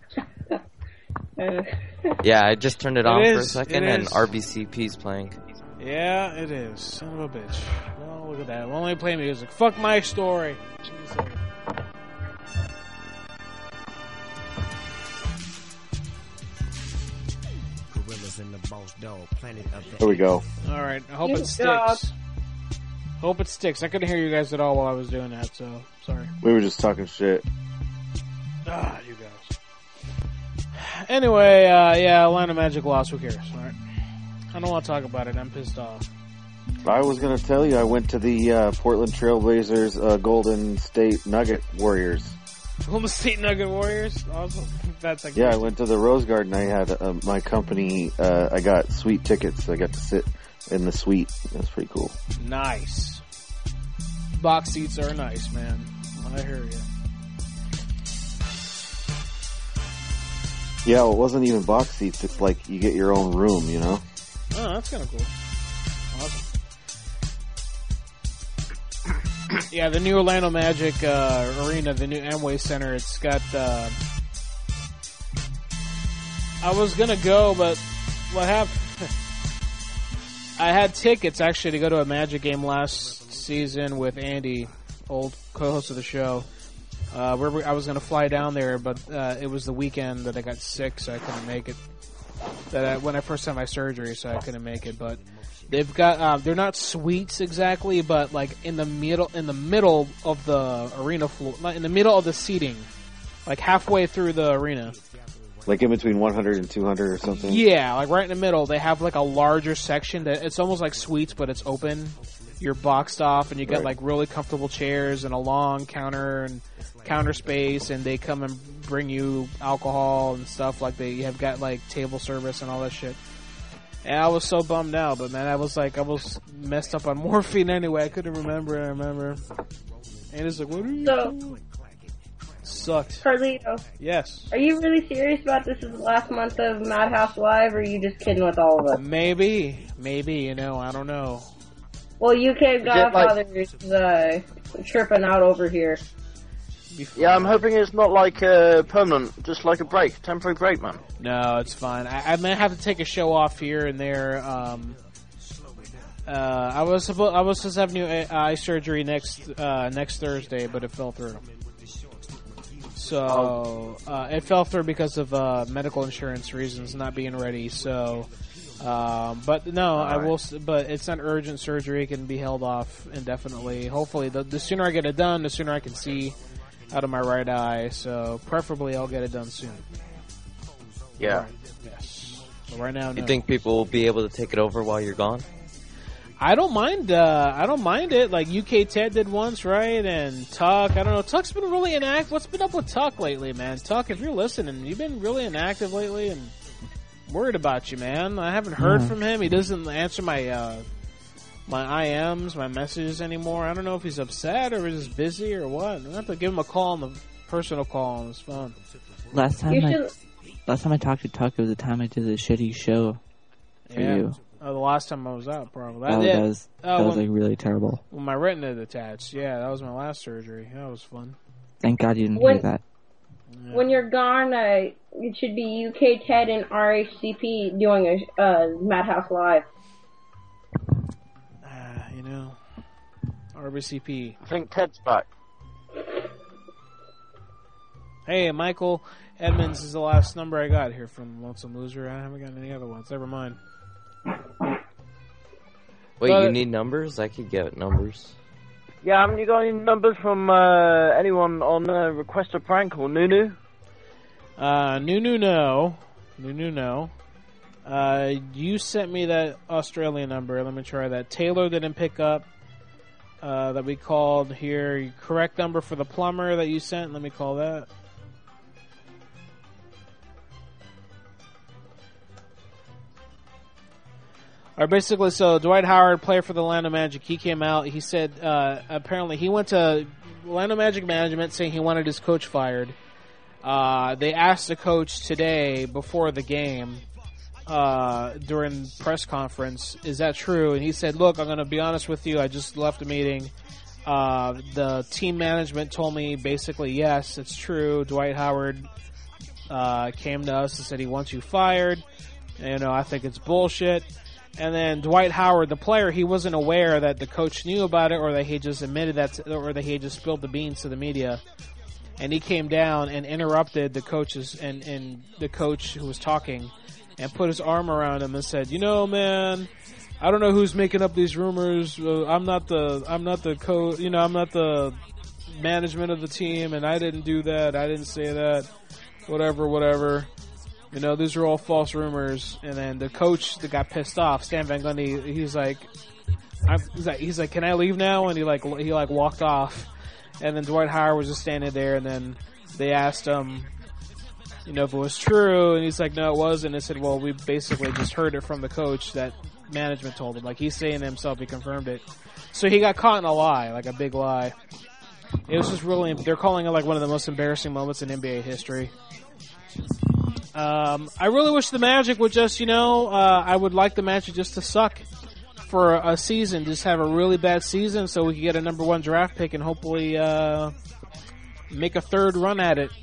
Yeah, I just turned it, It on for a is, second, it and is. R B C P's playing. Yeah, it is. Son of a bitch. Well, look at that. We'll only play music. Fuck my story. Jesus. There we go. All right. I hope You it suck. sticks. Hope it sticks. I couldn't hear you guys at all while I was doing that, so sorry. We were just talking shit. Ah, you guys. Anyway, uh, yeah, Atlanta Magic lost. Who cares? All right. I don't want to talk about it. I'm pissed off. I was going to tell you, I went to the uh, Portland Trailblazers uh, Golden State Nugget Warriors. Golden State Nugget Warriors. Awesome. That's like Yeah, I went to the Rose Garden. I had uh, my company, uh, I got suite tickets. So I got to sit in the suite. That's pretty cool. Nice. Box seats are nice, man. I hear you. Yeah, well, it wasn't even box seats. It's like you get your own room, you know? Oh, that's kind of cool. Awesome. Yeah, the new Orlando Magic uh, arena, the new Amway Center. It's got. Uh, I was gonna go, but what happened? I had tickets actually to go to a Magic game last season with Andy, old co-host of the show. Uh, where we, I was gonna fly down there, but uh, it was the weekend that I got sick, so I couldn't make it. That I, when I first had my surgery, so I couldn't make it. But they've got uh, they're not suites exactly, but like in the middle in the middle of the arena floor, in the middle of the seating, like halfway through the arena. Like in between one hundred and two hundred or something? Yeah, like right in the middle. They have like a larger section that it's almost like suites, but it's open. You're boxed off, and you get Right. like really comfortable chairs and a long counter and counter space, and they come and bring you alcohol and stuff. Like they have got like table service and all that shit. And I was so bummed out, but man, I was like, I was messed up on morphine anyway. I couldn't remember. I remember. And it's like, what are you So, doing? Sucked. Carlito, Yes. are you really serious about this is the last month of Madhouse Live, or are you just kidding with all of us? Maybe, maybe, you know, I don't know. Well, U K it like- Godfather is uh, tripping out over here. Yeah, I'm hoping it's not like uh, permanent, just like a break, temporary break, man. No, it's fine. I, I may have to take a show off here and there. Um, uh, I was supposed I was supposed to have new eye surgery next uh, next Thursday, but it fell through. So uh, it fell through because of uh, medical insurance reasons, not being ready. So, um, but no, I will. s- But it's not urgent surgery; it can be held off indefinitely. Hopefully, the, the sooner I get it done, the sooner I can see out of my right eye. So, preferably, I'll get it done soon. Yeah. Yes. So right now, no. You think people will be able to take it over while you're gone? I don't mind. Uh, I don't mind it. Like U K Ted did once, right? And Tuck. I don't know. Tuck's been really inactive. What's been up with Tuck lately, man? Tuck, if you're listening, you've been really inactive lately, and worried about you, man. I haven't heard Yeah. from him. He doesn't answer my uh, my I Ms, my messages anymore. I don't know if he's upset or he's just busy or what. I have to give him a call on the personal call on his phone. Last time You I, should- last time I talked to Tuck, it was the time I did the shitty show for Yeah. you. Uh, the last time I was out, probably. That, did. that was Oh, that was when- like really terrible. When my retina detached. Yeah, that was my last surgery. That was fun. Thank God you didn't When- hear that. When you're gone, uh, it should be U K Ted and R H C P doing a uh, Madhouse Live. Ah, you know, R B C P. I think Ted's back. Hey, Michael Edmonds is the last number I got here from Lonesome Loser. I haven't got any other ones. Never mind. Wait, But- you need numbers? I could get numbers. Yeah, haven't you got any numbers from uh, anyone on uh, Request a Prank or Nunu? Uh, Nunu no. Nunu no. Uh, you sent me that Australian number. Let me try that. Taylor didn't pick up. Uh, that we called here. Correct number for the plumber that you sent. Let me call that. Or basically, so Dwight Howard, player for the Orlando Magic, he came out. He said uh, apparently he went to Orlando Magic management saying he wanted his coach fired. Uh, they asked the coach today before the game uh, during press conference, "Is that true?" And he said, "Look, I'm going to be honest with you. I just left a meeting. Uh, the team management told me basically, yes, it's true. Dwight Howard uh, came to us and said he wants you fired. You know, I think it's bullshit." And then Dwight Howard, the player, he wasn't aware that the coach knew about it, or that he just admitted that, to, or that he had just spilled the beans to the media. And he came down and interrupted the coaches and, and the coach who was talking, and put his arm around him and said, "You know, man, I don't know who's making up these rumors. Uh, I'm not the, I'm not the co, you know, I'm not the management of the team, and I didn't do that. I didn't say that. Whatever, whatever." You know, these are all false rumors. And then the coach that got pissed off, Stan Van Gundy, he's like, I'm, he's like, he's like, "Can I leave now?" And he like, he like walked off. And then Dwight Howard was just standing there. And then they asked him, you know, if it was true. And he's like, "No, it wasn't." And they said, "Well, we basically just heard it from the coach that management told him." Like, he's saying to himself, he confirmed it. So he got caught in a lie, like a big lie. It was just really, they're calling it like one of the most embarrassing moments in N B A history. Um, I really wish the Magic would just, you know, uh, I would like the Magic just to suck for a season, just have a really bad season so we can get a number one draft pick and hopefully uh, make a third run at it.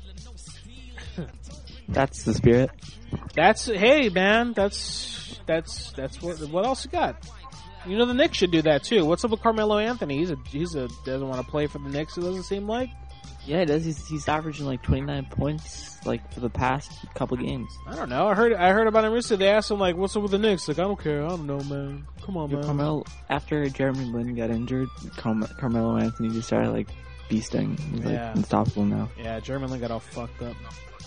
That's the spirit. That's hey man, that's that's that's what what else you got? You know the Knicks should do that too. What's up with Carmelo Anthony? He's a he's a doesn't want to play for the Knicks. It doesn't seem like. Yeah, he does. He's, he's averaging like twenty-nine points like for the past couple games. I don't know. I heard I heard about him recently. They asked him like, "What's up with the Knicks?" Like, I don't care. I don't know, man. Come on, man. Carmelo, after Jeremy Lin got injured, Carm- Carmelo Anthony just started like beasting. He's like Yeah. unstoppable now. Yeah, Jeremy Lin got all fucked up.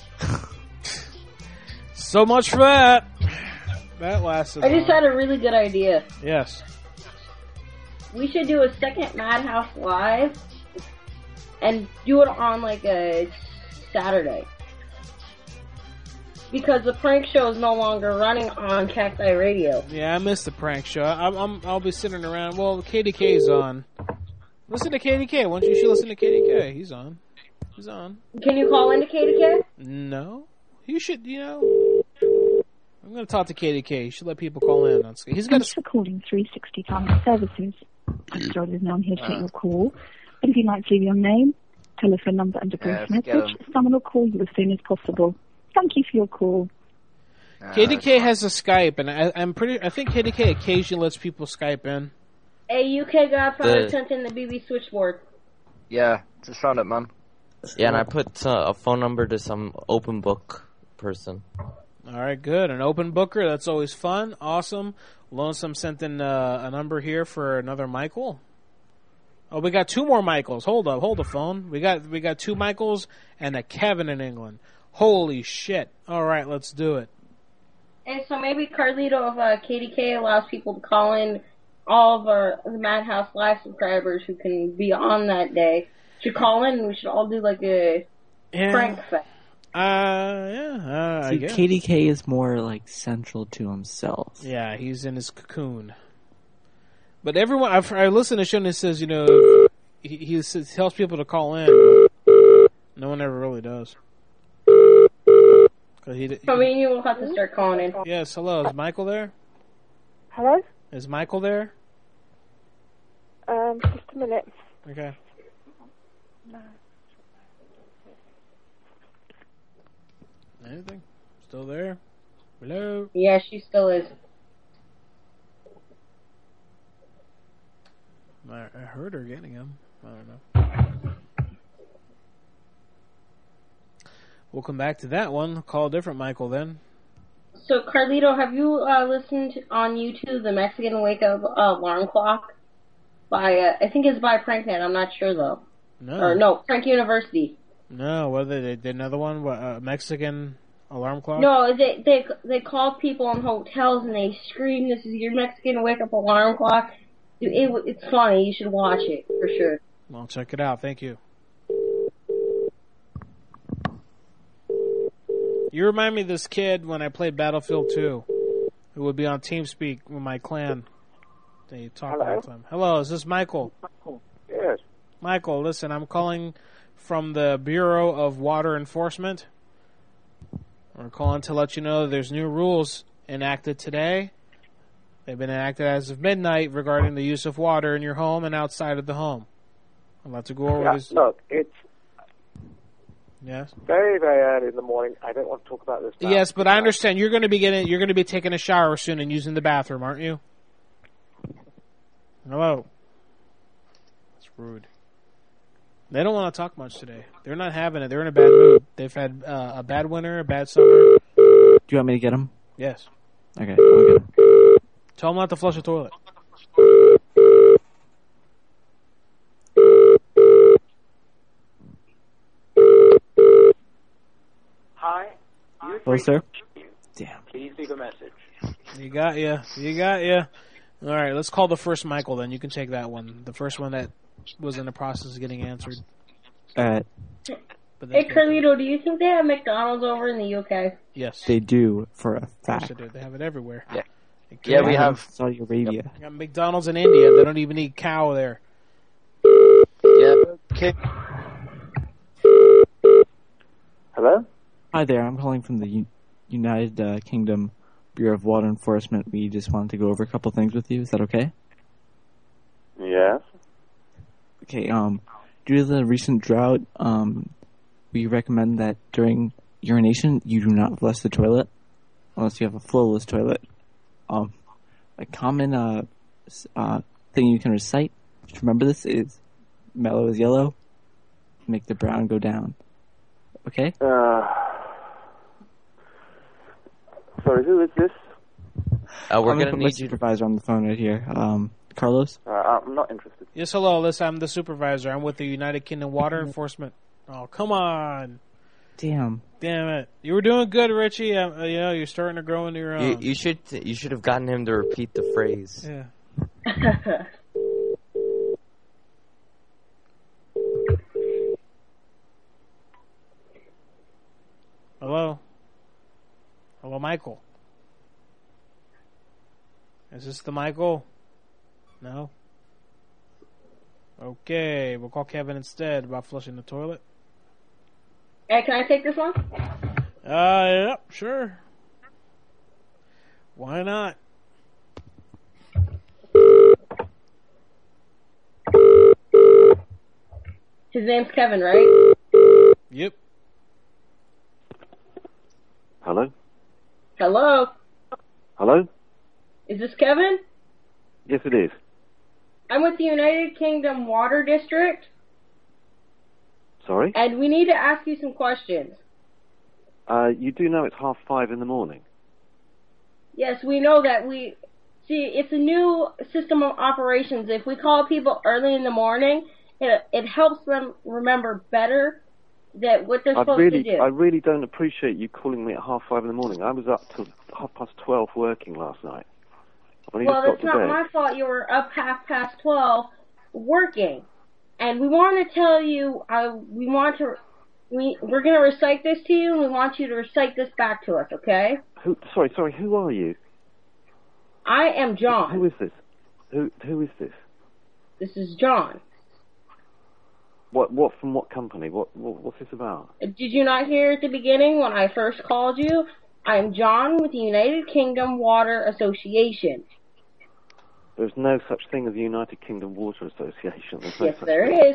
So much for that. That lasted. I just long. had a really good idea. Yes. We should do a second Madhouse Live and do it on like a Saturday. Because the prank show is no longer running on Cacti Radio. Yeah, I missed the prank show. I'm, I'm I'll be sitting around. Well, K D K's on. Listen to K D K. Why don't you should listen to K D K? He's on. He's on. Can you call into K D K? No. You should, you know. I'm going to talk to K D K. You should let people call in. On He's got Thanks for calling three sixty Family Services. I'm sorry, now I'm here to take your call. But if you'd like to leave your name, telephone number, and a brief Yeah, let's get message, 'em. someone will call you as soon as possible. Thank you for your call. K D K has a Skype, and I, I'm pretty. I think K D K occasionally lets people Skype in. Hey, U K Godfather The- sent in the B B switchboard. Yeah, just found it, man. Yeah, and I put uh, a phone number to some open book person. All right, good. An open booker. That's always fun. Awesome. Lonesome sent in uh, a number here for another Michael. Oh, we got two more Michaels. Hold up, hold the phone. We got we got two Michaels and a Kevin in England. Holy shit! All right, let's do it. And so maybe Carlito of uh, K D K allows people to call in. All of our the Madhouse Live subscribers who can be on that day should call in. And we should all do like a Yeah. prank fest. Uh, yeah. Uh, I See, guess. K D K is more like central to himself. Yeah, he's in his cocoon. But everyone, I've, I listen to the show and it says, you know, he, he says, tells people to call in. No one ever really does. 'Cause he, So me and you will have to start calling in. yes, hello. Is Michael there? Hello? Is Michael there? Um, just a minute. Okay. Anything? Still there? Hello? Yeah, she still is. I, I heard her getting him. I don't know. We'll come back to that one. Call a different Michael then. So Carlito, have you uh, listened on YouTube the Mexican Wake Up uh, Alarm Clock? By uh, I think it's by Pranknet. I'm not sure though. No. Or no, Prank University. No, whether they did another one, what, uh, Mexican alarm clock? No, they they they call people in hotels and they scream, "This is your Mexican Wake Up Alarm Clock." It, it, it's funny. You should watch it for sure. I'll check it out. Thank you. You remind me of this kid when I played Battlefield two, who would be on TeamSpeak with my clan. They talk all the time. Hello, is this Michael? Yes. Michael, listen, I'm calling from the Bureau of Water Enforcement. We're calling to let you know there's new rules enacted today. They've been enacted as of midnight regarding the use of water in your home and outside of the home. I'd like to go over Yeah, this. look, it's Yes. very, very early in the morning. I don't want to talk about this now. Yes, but I understand you're going to be getting, you're going to be taking a shower soon and using the bathroom, aren't you? Hello. That's rude. They don't want to talk much today. They're not having it. They're in a bad mood. They've had uh, a bad winter, a bad summer. Do you want me to get him? Yes. Okay, I'll get him. Tell them not to flush the toilet. Hi. Hello, sir. Damn. Please leave a message. You got ya. You got ya. All right, let's call the first Michael then. You can take that one. The first one that was in the process of getting answered. All right. But Hey that's Carlito, do you think they have McDonald's over in the U K? Yes. They do, for a Of course fact. they do. They have it everywhere. Yeah. In Yeah, we Canada, have. Saudi Arabia. they got McDonald's in India. They don't even eat cow there. Yeah. Okay. Hello? Hi there, I'm calling from the U- United uh, Kingdom Bureau of Water Enforcement. We just wanted to go over a couple things with you. Is that okay? Yes. Okay, um, due to the recent drought, um, we recommend that during urination, you do not flush the toilet unless you have a flowless toilet. Um, a common, uh, uh, thing you can recite, just remember this, is mellow is yellow, make the brown go down. Okay? Uh, sorry, who is this? Uh, we're I'm gonna put my need you. supervisor on the phone right here. Um, Carlos? Uh, I'm not interested. Yes, hello. Listen, I'm the supervisor. I'm with the United Kingdom Water Enforcement. Oh, come on. Damn. Damn it. You were doing good, Richie. Uh, you know, you're starting to grow into your You, own. you should you should have gotten him to repeat the phrase. Yeah. Hello? Hello, Michael? Is this the Michael? No? Okay, we'll call Kevin instead about flushing the toilet. Hey, can I take this one? Uh, yep, sure. Why not? His name's Kevin, right? Yep. Hello? Hello? Hello? Is this Kevin? Yes, it is. I'm with the United Kingdom Water District, Sorry? and we need to ask you some questions. Uh, you do know it's half five in the morning. Yes, we know that we... See, it's a new system of operations. If we call people early in the morning, it, it helps them remember better that what they're I supposed really, to do. I really don't appreciate you calling me at half five in the morning. I was up till half past twelve working last night. I've only Well, just it's got to not bed. my fault you were up half past twelve working. And we want to tell you, uh, we want to, we, we're going to recite this to you, and we want you to recite this back to us, okay? Who? Sorry, sorry. Who are you? I am John. Who is this? Who? Who is this? This is John. What? What? From what company? What? what what's this about? Did you not hear at the beginning when I first called you? I am John with the United Kingdom Water Association. There's no such thing as the United Kingdom Water Association. There's no Yes, such there thing. is.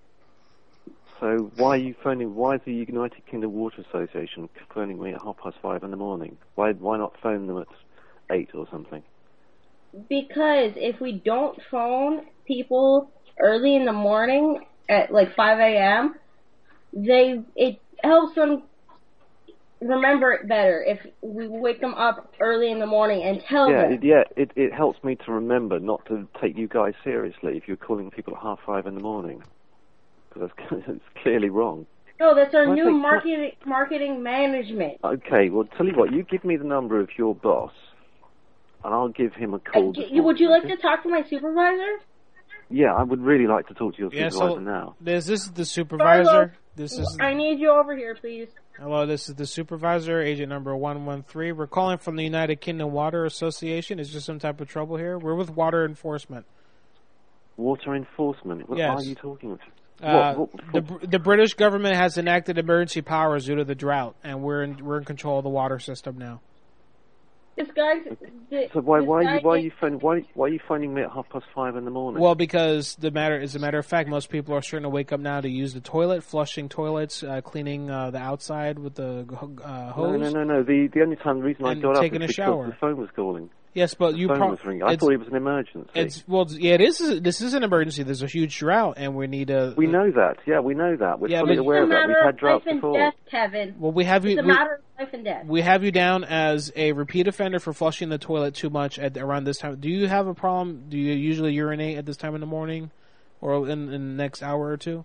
So why are you phoning? Why is the United Kingdom Water Association phoning me at half past five in the morning? Why? Why not phone them at eight or something? Because if we don't phone people early in the morning at like five a.m., they it helps them remember it better if we wake them up early in the morning and tell yeah, them. it, yeah. It it helps me to remember not to take you guys seriously if you're calling people at half five in the morning, because that's it's clearly wrong. No, that's our Can I new take- marketing marketing management. Okay, well, tell you what. You give me the number of your boss, and I'll give him a call. Uh, this d- would you morning, like to talk to my supervisor? Yeah, I would really like to talk to your Yeah, supervisor so now. this, this is the supervisor. Carlos, This is I need you over here, please. hello. This is the supervisor, agent number one one three. We're calling from the United Kingdom Water Association. Is there some type of trouble here? We're with water enforcement. Water enforcement. What Yes. are you talking about? Uh, what, what, the Br- the British government has enacted emergency powers due to the drought, and we're in we're in control of the water system now. This guy's. th- so why this why are guy you why are is- you phoning why why are you phoning me at half past five in the morning? Well, because the matter as a matter of fact, most people are starting to wake up now to use the toilet, flushing toilets, uh, cleaning uh, the outside with the uh, hose. no, no, no, no. The the only time the reason I And got up taking is a because shower. the phone was calling. Yes, but the you phone pro- was ringing. I it's- thought it was an emergency. It's well, yeah, it is. This is an emergency. There's a huge drought, and we need a. we know that. Yeah, we know that. We're Yeah, fully but- aware of It's a that. We've matter had of droughts life and before. death, Kevin. Well, we have you. It's a we- matter of life and death. We have you down as a repeat offender for flushing the toilet too much at around this time. Do you have a problem? Do you usually urinate at this time in the morning, or in, in the next hour or two?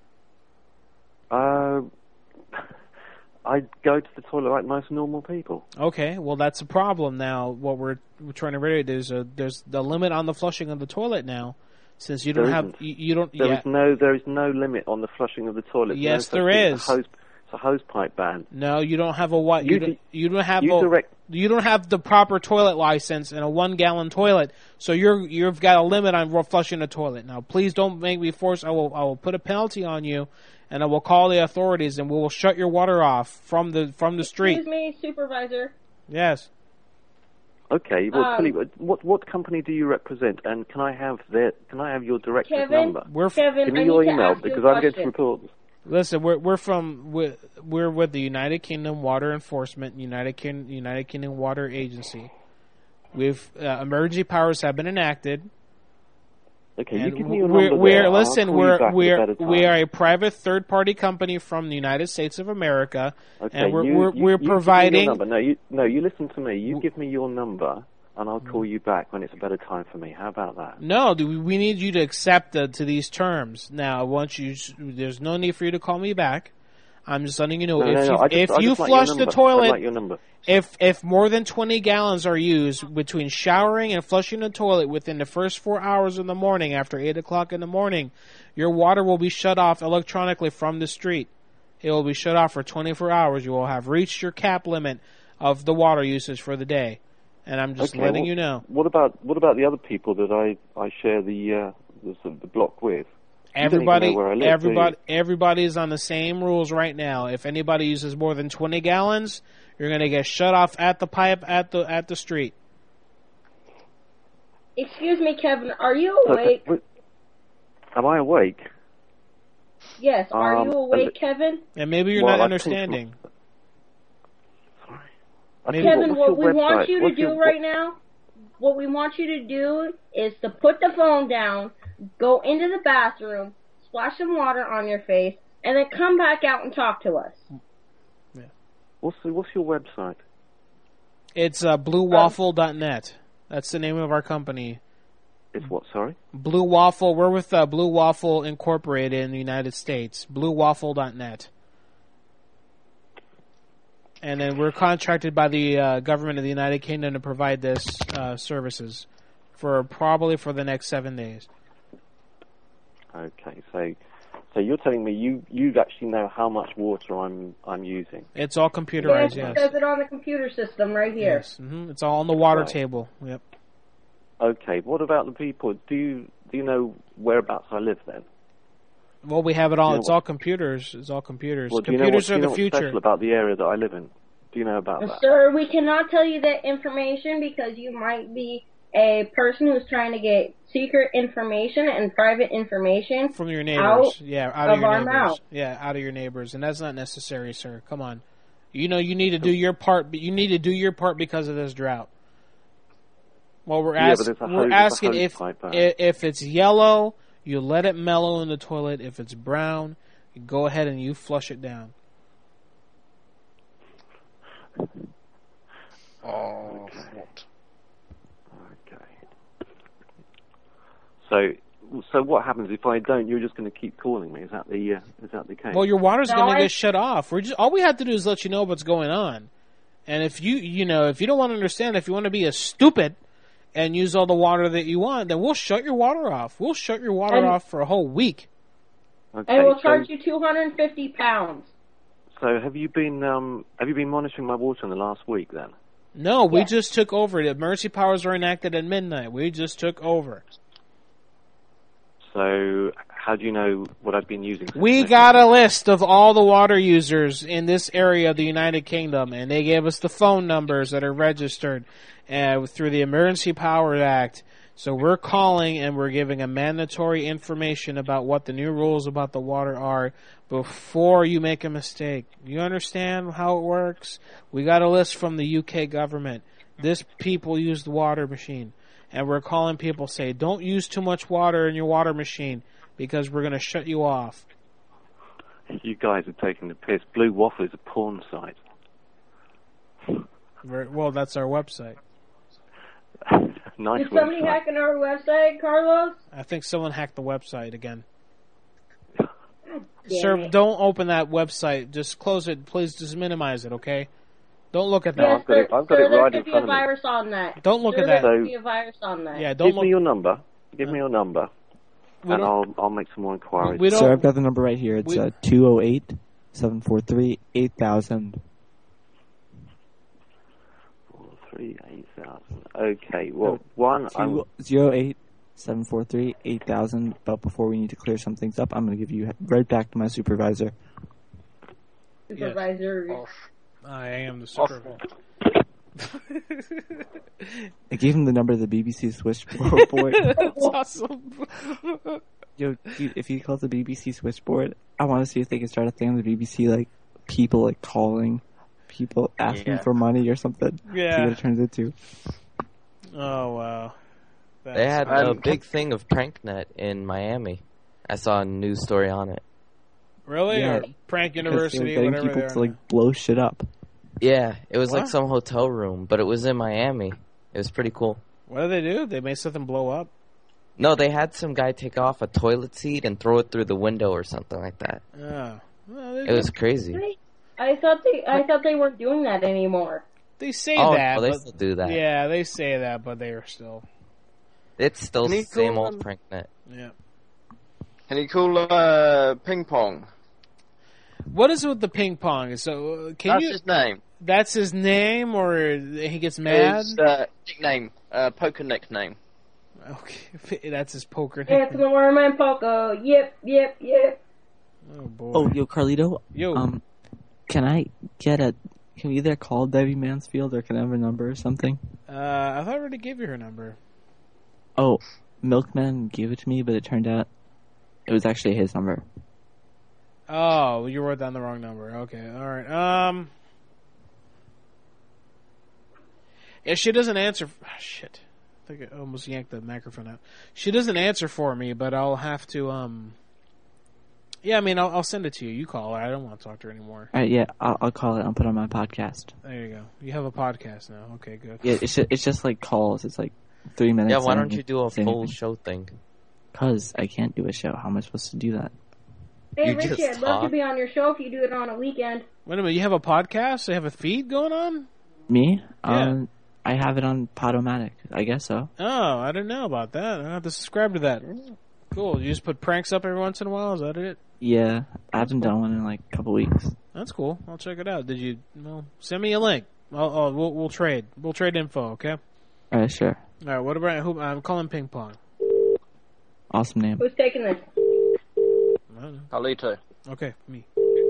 Uh, I go to the toilet like most normal people. Okay, well that's a problem now. What we're, we're trying to read there's a there's the limit on the flushing of the toilet now, since you don't There have isn't. you, you don't There yeah is no there is no limit on the flushing of the toilet. Yes, no such there thing as is. A hose, it's a hose pipe ban. no you don't have a what you, You don't, di- you don't have you a, direct- you don't have the proper toilet license and a one gallon toilet, so you're you've got a limit on flushing the toilet. Now please don't make me force. I will I will put a penalty on you, and I will call the authorities, and we will shut your water off from the from the street. Excuse me, supervisor. Yes. Okay, well, Um, tell you what, what what company do you represent, and can I have their can I have your director's Kevin, number? We're f- Kevin, Give me I your need to email ask you because a I'm going to question. report. Listen, we're we're from we're, we're with the United Kingdom Water Enforcement United King, United Kingdom Water Agency. We've uh, emergency powers have been enacted. Okay, you And give me your we're, number we're there. I'll listen, call you we're back at a we're better time. we are a private third party company from the United States of America, Okay, and we're you, we're, you, we're you give me your providing. number. No, you no, you listen to me. You give me your number, and I'll call you back when it's a better time for me. How about that? No, do we, we need you to accept the, to these terms. Now, once you, there's no need for you to call me back. I'm just letting you know No, if no, no, you I just- if I you just like your flush the number. I toilet, like your number. if if more than twenty gallons are used between showering and flushing the toilet within the first four hours in the morning after eight o'clock in the morning, your water will be shut off electronically from the street. It will be shut off for twenty-four hours. You will have reached your cap limit of the water usage for the day. And I'm just Okay, letting well, you know. What about what about the other people that I I share the uh, the, sort of the block with? You don't even know Everybody, where I live, do you? everybody, everybody is on the same rules right now. If anybody uses more than twenty gallons, you're going to get shut off at the pipe at the at the street. Excuse me, Kevin. Are you So, awake? uh, Am I awake? Yes. Are Um, you awake, Kevin? And maybe you're Well, not I think- understanding. I Maybe- tell you Kevin, what's what your we want website? you to What's do your- right now, what we want you to do is to put the phone down, go into the bathroom, splash some water on your face, and then come back out and talk to us. What's the, what's your website? It's uh, blue waffle dot net. That's the name of our company. It's what? Sorry. Blue Waffle. We're with uh, Blue Waffle Incorporated in the United States. blue waffle dot net. And then we're contracted by the uh, government of the United Kingdom to provide this uh, services for probably for the next seven days. Okay, so so you're telling me you you actually know how much water I'm I'm using? It's all computerized. Yes, Yes. it says it on the computer system right here. Yes. hmm It's all on the water Right. table. Yep. Okay. What about the people? Do you do you know whereabouts I live then? Well, we have it all. You know It's what- all computers. It's all computers. Well, do you know computers what, do you are know the what's future. special about the area that I live in? Do you know about that? Sir, we cannot tell you that information because you might be a person who's trying to get secret information and private information From your neighbors. out yeah, out of of your our neighbors. mouth. Yeah, out of your neighbors. And that's not necessary, sir. Come on. You know you need to do your part, but you need to do your part because of this drought. Well, we're, Yeah, ask, but it's a we're hose- asking it's a hose if, pipe, uh. if if it's yellow, you let it mellow in the toilet. If it's brown, you go ahead and you flush it down. Oh, Okay. So so what happens if I don't? You're just going to keep calling me. Is that the uh, is that the case? Well, your water's No, going to I- get shut off. We're just all we have to do is let you know what's going on. And if you you know if you don't want to understand, if you want to be a stupid and use all the water that you want, then we'll shut your water off. We'll shut your water And- off for a whole week. Okay. and we'll so, charge you two hundred fifty pounds. so have you been um have you been monitoring my water in the last week then? No, we Yes. just took over. The emergency powers were enacted at midnight. We just took over. So how do you know what I've been using? since We midnight? got a list of all the water users in this area of the United Kingdom, and they gave us the phone numbers that are registered uh, through the Emergency Powers Act. So we're calling and we're giving a mandatory information about what the new rules about the water are before you make a mistake. You understand how it works? We got a list from the U K government. This people use the water machine. And we're calling people, say, don't use too much water in your water machine because we're going to shut you off. You guys are taking the piss. Blue Waffle is a porn site. Very- Well, that's our website. Nice Did somebody website. hack in our website, Carlos? I think someone hacked the website again. Damn Sir, it. don't open that website. Just close it. Please just minimize it, okay? Don't look at No, that. I've got it- I've got sir, it there right could in be front a of me. virus on that. Don't look Sir, at that. There So- could be a virus on that. Yeah, don't Give look. me your number. Give me your number, We and don't- I'll I'll make some more inquiries. We don't- Sir, I've got the number right here. It's we- uh, two oh eight, seven four three, eight thousand. Four, three, eight thousand. Okay. Well, one. I'm, Two zero eight seven four three eight thousand. But before we need to clear some things up, I'm going to give you right back to my supervisor. Supervisor. I am the supervisor. I gave him the number of the B B C switchboard. That's awesome. Yo, dude, if he calls the B B C switchboard, I want to see if they can start a thing on the B B C, like people like calling, people asking Yeah. for money or something. Yeah. See what it turns into. Oh wow. That's They had funny. a big thing of PrankNet in Miami. I saw a news story on it. Really? Yeah. Or Prank Because they were University, getting whatever people they to are. like blow shit up. Yeah, it was like What? some hotel room, but it was in Miami. It was pretty cool. What did they do? They made something blow up? No, they had some guy take off a toilet seat and throw it through the window or something like that. Oh. Well, they It was crazy. I thought they I thought they weren't doing that anymore. They say Oh, that. no, they but- still do that. Yeah, they say that, but they are still. It's still Can the you same call old them- PrankNet. Yeah. Can you call uh, ping pong? What is it with the ping pong? So uh, can That's you? his name. That's his name, or he gets mad? His uh, nickname, uh, poker nickname. Okay, that's his poker It's nickname. Norman Poco. Yep, yep, yep. Oh boy. Oh, yo, Carlito. Yo. Um, can I get a? Can we either call Debbie Mansfield or can I have a number or something? Uh, I thought I already gave you her number. Oh, Milkman gave it to me, but it turned out it was actually his number. Oh, you wrote down the wrong number. Okay, all right. Um, yeah, she doesn't answer. Oh, shit, I think I almost yanked the microphone out. She doesn't answer for me, but I'll have to. Um, yeah, I mean, I'll, I'll send it to you. You call her. I don't want to talk to her anymore. All right, yeah, I'll, I'll call it. I'll put it on my podcast. There you go. You have a podcast now. Okay, good. Yeah, it's just, it's just like calls. It's like three minutes. Yeah, why I don't need you do a to say full anything. show thing? Cause I can't do a show. How am I supposed to do that? Hey, You Richie, just I'd love to talk. be on your show if you do it on a weekend. Wait a minute. You have a podcast? They have a feed going on? Me? Yeah. Um, I have it on Podomatic. I guess so. Oh, I didn't know about that. I have to subscribe to that. Cool. You just put pranks up every once in a while? Is that it? Yeah, I haven't done one in like a couple weeks. That's cool. I'll check it out. Did you? Well, send me a link. I'll, I'll, we'll, we'll trade. We'll trade info. Okay. All right, sure. All right. What about who? I'm calling ping pong. Awesome name. Who's taking this? I don't know. Carlito. Okay, me.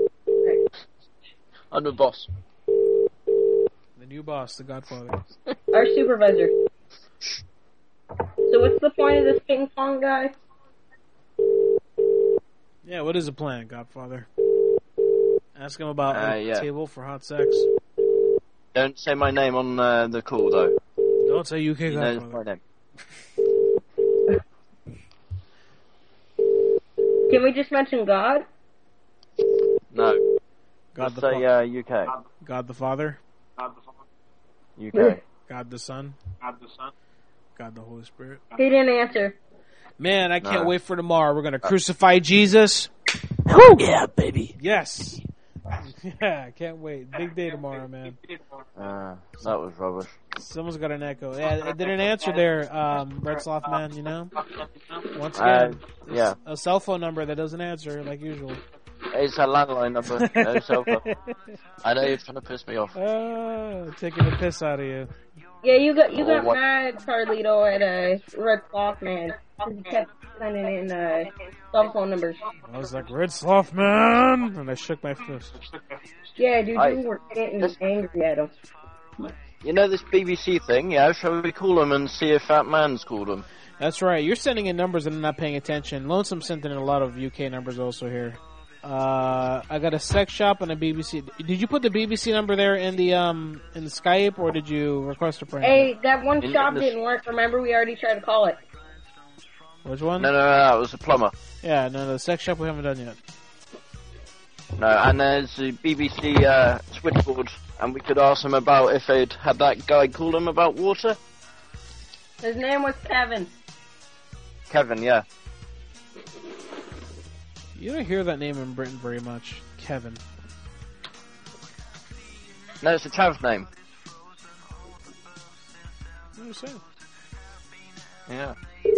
I'm the boss. The new boss, the Godfather. Our supervisor. So what's the point of this ping pong guy? Yeah. What is the plan, Godfather? Ask him about Uh, a yeah. table for hot sex. Don't say my name on uh, the call, though. Don't say U K He knows Godfather. my name. Can we just mention God? No. God Just the say Father. uh, U K. God the Father. U K. God the Son. God the Son. God the Holy Spirit. He didn't answer. Man, I can't No. wait for tomorrow. We're gonna crucify Jesus. Yeah, baby. Yes. Yeah, I can't wait. Big day tomorrow, man. Uh, that was rubbish. Someone's got an echo. Yeah, it didn't answer there, um, Red Sloth Man, you know? Once Uh, again, yeah. a cell phone number that doesn't answer, like usual. It's a landline number, no cell phone. I know you're trying to piss me off. Oh, taking the piss out of you. Yeah, you got you got Oh, what- mad, Carlito, at uh, Red Cloth Man. 'Cause he kept sending in uh, cell phone numbers. I was like, Red Sloth Man! And I shook my fist. Yeah, dude, I- you were getting angry at him. You know this B B C thing, yeah? Shall we call them and see if that man's called them? That's right. You're sending in numbers and I'm not paying attention. Lonesome sent in a lot of U K numbers also here. Uh, I got a sex shop and a B B C. Did you put the B B C number there in the um in the Skype or did you request a prank? Hey, that one In- shop in the- didn't work. Remember, we already tried to call it. Which one? No, no, no, no, it was a plumber. Yeah, no, the sex shop we haven't done yet. No, and there's the B B C uh, switchboard, and we could ask them about if they'd had that guy call them about water. His name was Kevin. Kevin, yeah. You don't hear that name in Britain very much, Kevin. No, it's a child's name. What are you saying? Yeah.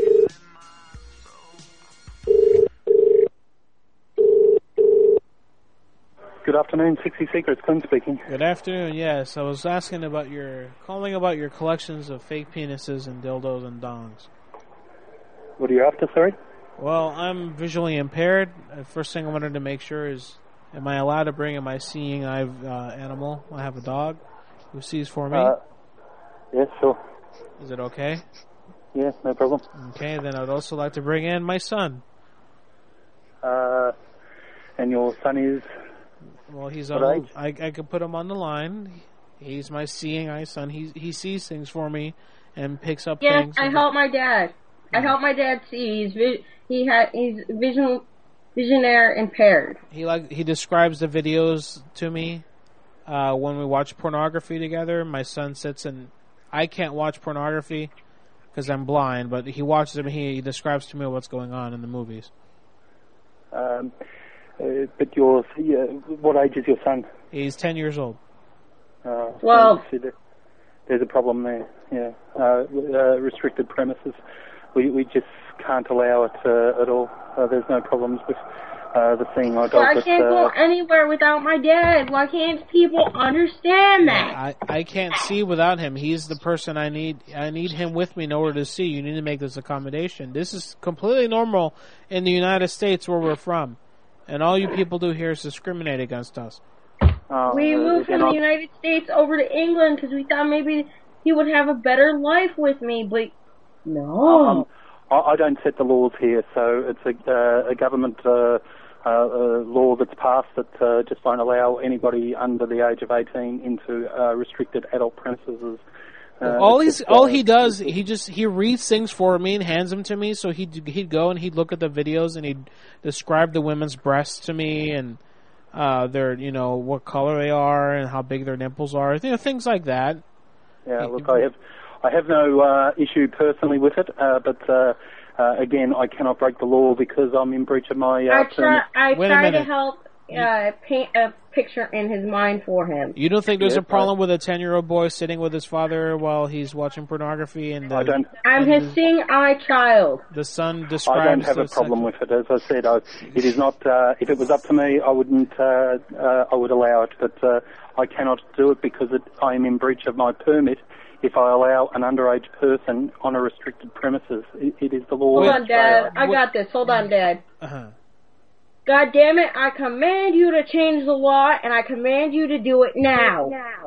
Good afternoon, sixty Secrets, Clint speaking. Good afternoon. Yes, I was asking about your calling about your collections of fake penises and dildos and dongs. What are you after, sorry? Well, I'm visually impaired. The first thing I wanted to make sure is, am I allowed to bring in my seeing eye uh, animal? I have a dog who sees for me. Uh, Yeah, sure. Is it okay? Yeah, no problem. Okay, then I'd also like to bring in my son. Uh, and your son is? Well, he's What on. age? I I could put him on the line. He's my seeing eye son. He he sees things for me and picks up Yes, things. I and- help my dad. I help my dad see. He's vi- he ha- he's vision visionaire impaired. He like he describes the videos to me. Uh, when we watch pornography together, my son sits and I can't watch pornography because I'm blind. But he watches them. And he, he describes to me what's going on in the movies. Um, uh, but your, yeah, what age is your son? He's ten years old. Uh, Twelve. so there- there's a problem there. Yeah, uh, uh, restricted premises. We we just can't allow it uh, at all. Uh, there's no problems with uh, the seeing eye dog. Well, I but, can't go uh, anywhere without my dad. Why can't people understand that? I, I can't see without him. He's the person I need. I need him with me in order to see. You need to make this accommodation. This is completely normal in the United States where we're from, and all you people do here is discriminate against us. uh, We moved from the United States over to England because we thought maybe he would have a better life with me, but no. Um, I, I don't set the laws here, so it's a, uh, a government uh, uh, uh, law that's passed that uh, just won't allow anybody under the age of eighteen into uh, restricted adult premises. Uh, all it's he's just, all uh, he does, he just he reads things for me and hands them to me. So he'd he'd go and he'd look at the videos and he'd describe the women's breasts to me and uh, their you know what color they are and how big their nipples are, you know things like that. Yeah, look, I have, I have no uh, issue personally with it, uh, but uh, uh, again, I cannot break the law because I'm in breach of my. Uh, I try. I Wait a try to minute. help uh, paint a picture in his mind for him. You don't think there's Yes, a problem with a ten-year-old boy sitting with his father while he's watching pornography and the, I don't. I'm his seeing eye child. the son describes I don't have the a problem sex- with it. As I said, I, it is not. Uh, if it was up to me, I wouldn't. Uh, uh, I would allow it, but uh, I cannot do it because it, I am in breach of my permit. If I allow an underage person on a restricted premises, it, it is the law. Hold of on, Dad. Australia. I got this. Hold on, Dad. Uh-huh. God damn it! I command you to change the law, and I command you to do it now.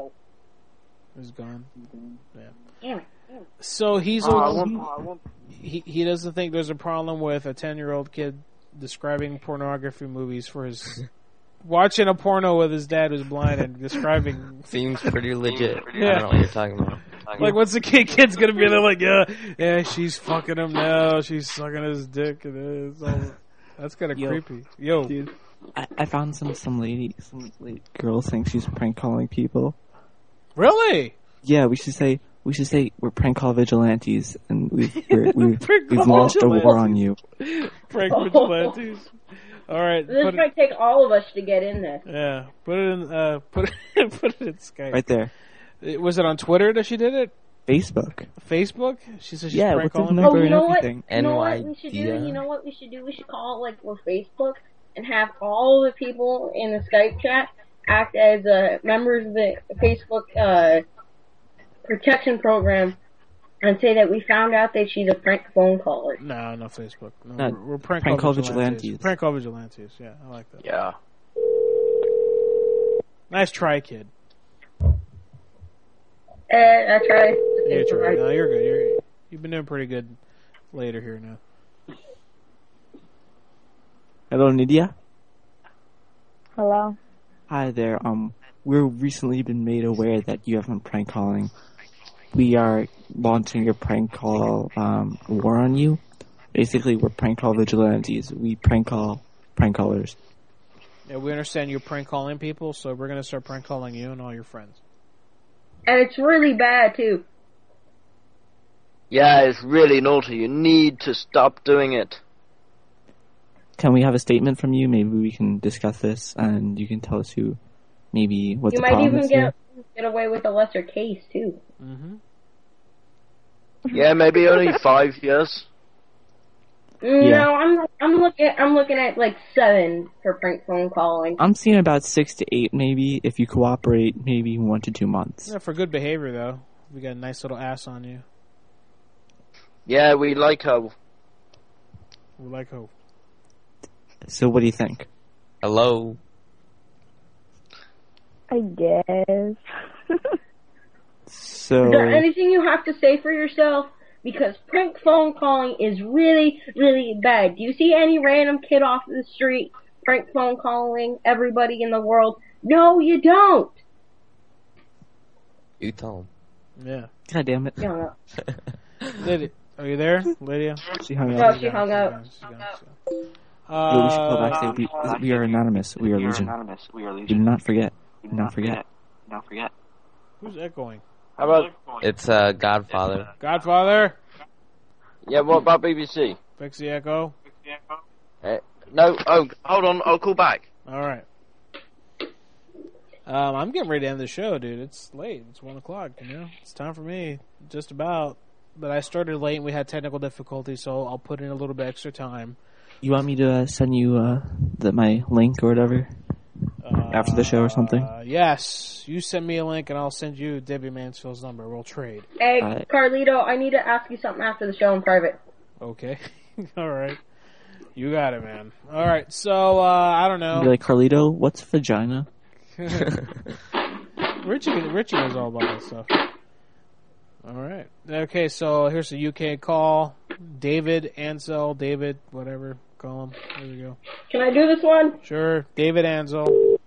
He's gone. Yeah. Damn it. So he's Oh, I a- won't- I won't- he he doesn't think there's a problem with a ten-year-old kid describing pornography movies for his watching a porno with his dad who's blind and describing. Seems pretty legit. I Yeah. don't know what you're talking about. Like, what's the kid? Kid's gonna be there like, yeah, yeah, she's fucking him now. She's sucking his dick, and it's all. That's kind of Yo. creepy. Yo, Dude, I, I found some some lady, some lady, girl saying she's prank calling people. really? Yeah, we should say we should say we're prank call vigilantes, and we've we're, we've, Prank we've call launched a war vigilantes. on you. Prank vigilantes. All right, This put it, might take all of us to get in this. yeah, put it in. Uh, put it, put it in Skype. Right there, It- Was it on Twitter that she did it? Facebook. Facebook? She said she's Yeah, prank with the calling. number Oh, you and know what? everything. You know what we should do? You know what we should do? We should call like with Facebook and have all the people in the Skype chat act as uh, members of the Facebook uh, protection program and say that we found out that she's a prank phone caller. No, no Facebook. No, No, we're, we're prank, prank call call vigilantes. vigilantes. Prank call vigilantes. Yeah, I like that. Yeah. Nice try, kid. Uh, I tried. Yeah, try. No, you're good. You're you've been doing pretty good later here now. Hello, Nydia. Hello. Hi there. Um, we're recently been made aware that you have been prank calling. We are launching a prank call um, war on you. Basically, we're prank call vigilantes. We prank call prank callers. Yeah, we understand you're prank calling people, so we're gonna start prank calling you and all your friends. And it's really bad too. Yeah, it's really naughty. You need to stop doing it. Can we have a statement from you? Maybe we can discuss this, and you can tell us who, maybe what You the might problem even is here. get get away with a lesser case too. Mm-hmm. Yeah, maybe only five years. No, Yeah. I'm I'm looking I'm looking at like seven for prank phone calling. I'm seeing about six to eight, maybe. If you cooperate, maybe one to two months. Yeah, for good behavior though. We got a nice little ass on you. Yeah, we like her. We like hope. So, what do you think? Hello. I guess. So. Is there anything you have to say for yourself? Because prank phone calling is really, really bad. Do you see any random kid off the street prank phone calling everybody in the world? No, you don't. You tell him. Yeah. God damn it. Yeah. Lydia, are you there, Lydia? She hung No, up. she hung up. Uh, Yo, we should call back and say we, we are anonymous. We are Legion. Anonymous. We are Legion. Do not forget. Do Do not forget. Do not forget. Who's echoing? How about? It's uh, Godfather. Godfather. Yeah. What about B B C? Fix the echo. Eh, no. Oh, hold on. I'll call back. All right. Um, I'm getting ready to end the show, dude. It's late. It's one o'clock. You know, it's time for me. Just about. But I started late and we had technical difficulties, so I'll put in a little bit extra time. You want me to uh, send you uh, the, my link or whatever uh, after the show or something? Uh, yes, you send me a link and I'll send you Debbie Mansfield's number. We'll trade. Hey, Uh, Carlito, I need to ask you something after the show in private. Okay. All right. You got it, man. All right. So uh, I don't know. Be like, Carlito, what's vagina? Richie, Richie knows all about that stuff. All right. Okay, so here's a U K call. David Ansel, David, whatever, call him. There we go. Can I do this one? Sure. David Ansel.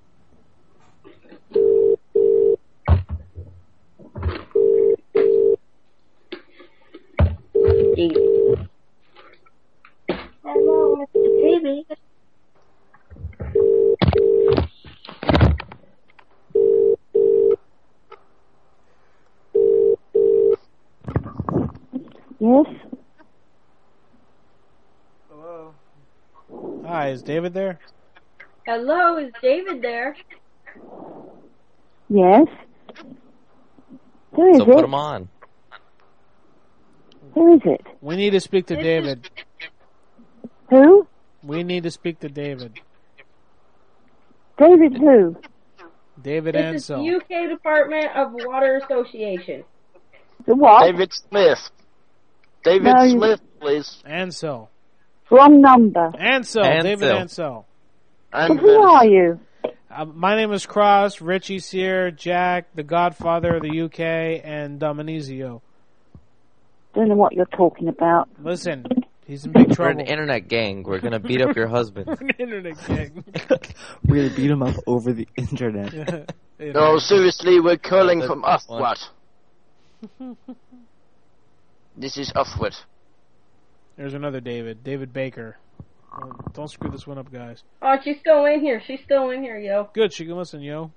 Hello, Mister David. Yes? Hello. Hi, is David there? Hello, is David there? Yes? Who is So it? put him on. Who is it? We need to speak to David. Who? We need to speak to David. David who? David This Ansel. is the U K Department of Water Association. The what? David Smith. David No, you- Smith, please. Ansel. Wrong number. Ansel. Ansel. David Ansel. Well, who are you? Uh, my name is Cross, Richie Sear, Jack, the Godfather of the U K, and Dominizio. Don't know what you're talking about. Listen, he's in big We're trouble. an internet gang. We're gonna beat up your husband. We're an internet gang. We're gonna beat him up over the internet. No, seriously, we're calling That's from one. Uthwat. This is Uthwat. There's another David, David Baker. Oh, don't screw this one up, guys. Oh, she's still in here. She's still in here, yo. Good, she can listen, yo.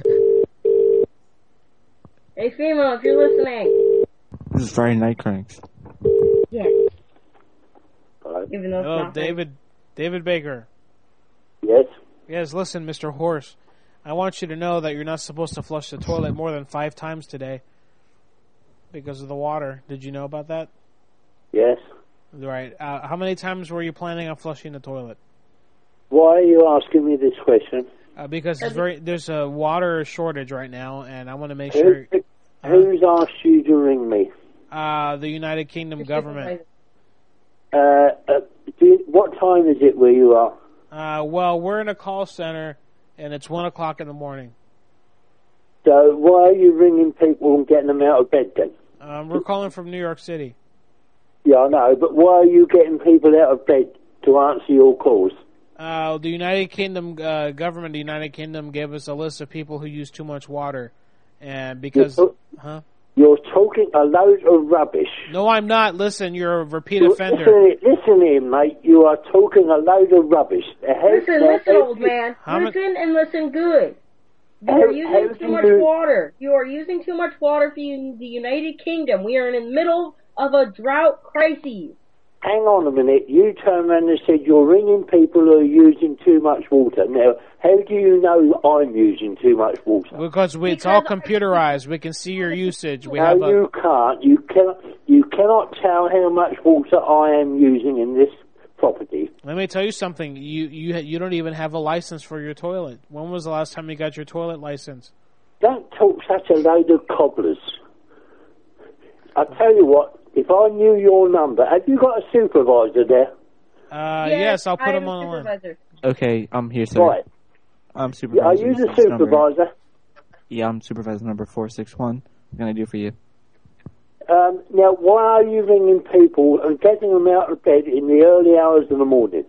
Hey, female, if you're listening. This is Friday Night Cranks. Yes. Even though it's Hello, not David. David Baker. Yes? Yes, listen, Mister Horse. I want you to know that you're not supposed to flush the toilet more than five times today because of the water. Did you know about that? Yes. Right. Uh, how many times were you planning on flushing the toilet? Why are you asking me this question? Uh, because it's very, there's a water shortage right now, and I want to make Who, sure. who's asked you to ring me? Uh, the United Kingdom government. Uh, uh, do you, what time is it where you are? Uh, well, we're in a call center, and it's one o'clock in the morning. So why are you ringing people and getting them out of bed then? Um, we're calling from New York City. Yeah, I know, but why are you getting people out of bed to answer your calls? Uh, the United Kingdom uh, government, the United Kingdom, gave us a list of people who use too much water, and because, You're, huh? You're talking a load of rubbish. No, I'm not. Listen, you're a repeat You- offender. Listen, listen here, mate. You are talking a load of rubbish. Uh, how- Listen, now, listen, how old you- man. How Listen and listen good. You How- are using how too do much you- water. You are using too much water for you, the United Kingdom. We are in the middle of a drought crisis. Hang on a minute. You turned around and said you're ringing people who are using too much water. Now, how do you know I'm using too much water? Because we, it's all computerized. We can see your usage. We no, have a, you can't. You cannot. You cannot tell how much water I am using in this property. Let me tell you something. You you ha- you don't even have a license for your toilet. When was the last time you got your toilet license? Don't talk such a load of cobblers. I tell you what. If I knew your number, have you got a supervisor there? Uh, yes, I'll put I him am a on the line. supervisor. Okay, I'm here, sir. Right. I'm Yeah, supervisor. are you the six number. supervisor? Yeah, I'm supervisor number four six one. What can I do for you? Um, now, why are you ringing people and getting them out of bed in the early hours of the morning?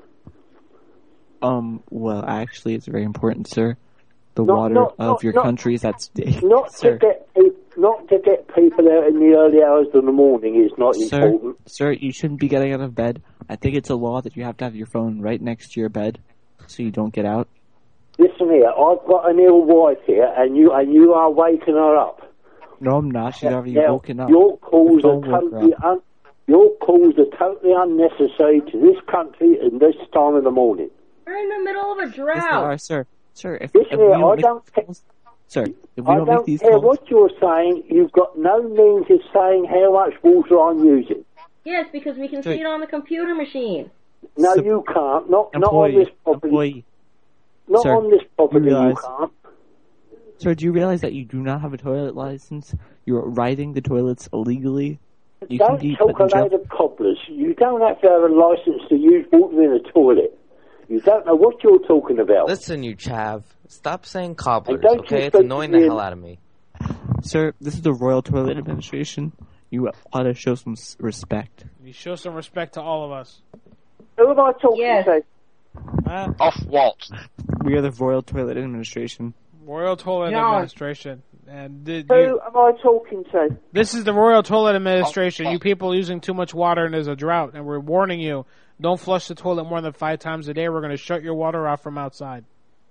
Um, well, actually, it's very important, sir. The Not- water not- of not- your not- country is at stake. Not sir. to get pe- not to get people out in the early hours of the morning is not Sir, important. sir, you shouldn't be getting out of bed. I think it's a law that you have to have your phone right next to your bed so you don't get out. Listen here, I've got an ill wife here, and you and you are waking her up. No, I'm not. She's already Now, woken up. Your calls are Don't wake her totally up. un- your calls are totally unnecessary to this country at this time of the morning. We're in the middle of a Yes, they drought. are, sir. Sir, if, Listen if we here, don't I make don't these calls, sir, if we I don't, make don't these care calls, what you're saying. You've got no means of saying how much water I'm using. Yes, because we can Sir. see it on the computer machine. No, Sup- you can't. Not not employee, on this property. employee. Not Sir, on this property. you You, realize- can't. Sir, do you realize that you do not have a toilet license? You're riding the toilets illegally. You can Don't be talk put in a jail. load of cobblers. You don't have to have a license to use water in a toilet. You don't know what you're talking about. Listen, you chav. Stop saying cobblers, don't you okay? It's speak annoying to the me- hell out of me. Sir, this is the Royal Toilet Administration. You ought to show some s- respect. You show some respect to all of us. Who am I talking Yes. to? Huh? Off what? We are the Royal Toilet Administration. Royal Toilet John. Administration. And th- Who you- am I talking to? this is the Royal Toilet Administration. You people using too much water and there's a drought, and we're warning you: don't flush the toilet more than five times a day. We're going to shut your water off from outside.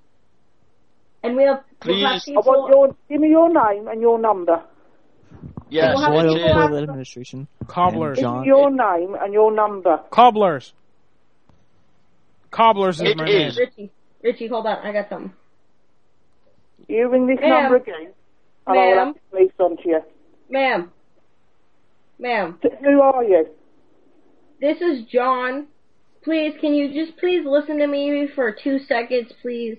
And we have, we have Please. I want people. your give me your name and your number. Yes, We'll have Royal people out- Toilet Administration. Cobblers. And Give John, me your name and your number. Cobblers. Cobblers is It my is. name. Richie, Richie, hold on. I got something. You ring this Ma'am. number again, and I'll Ma'am. have the police onto you. Ma'am. Ma'am. T- Who are you? This is John. Please, can you just please listen to me for two seconds, please?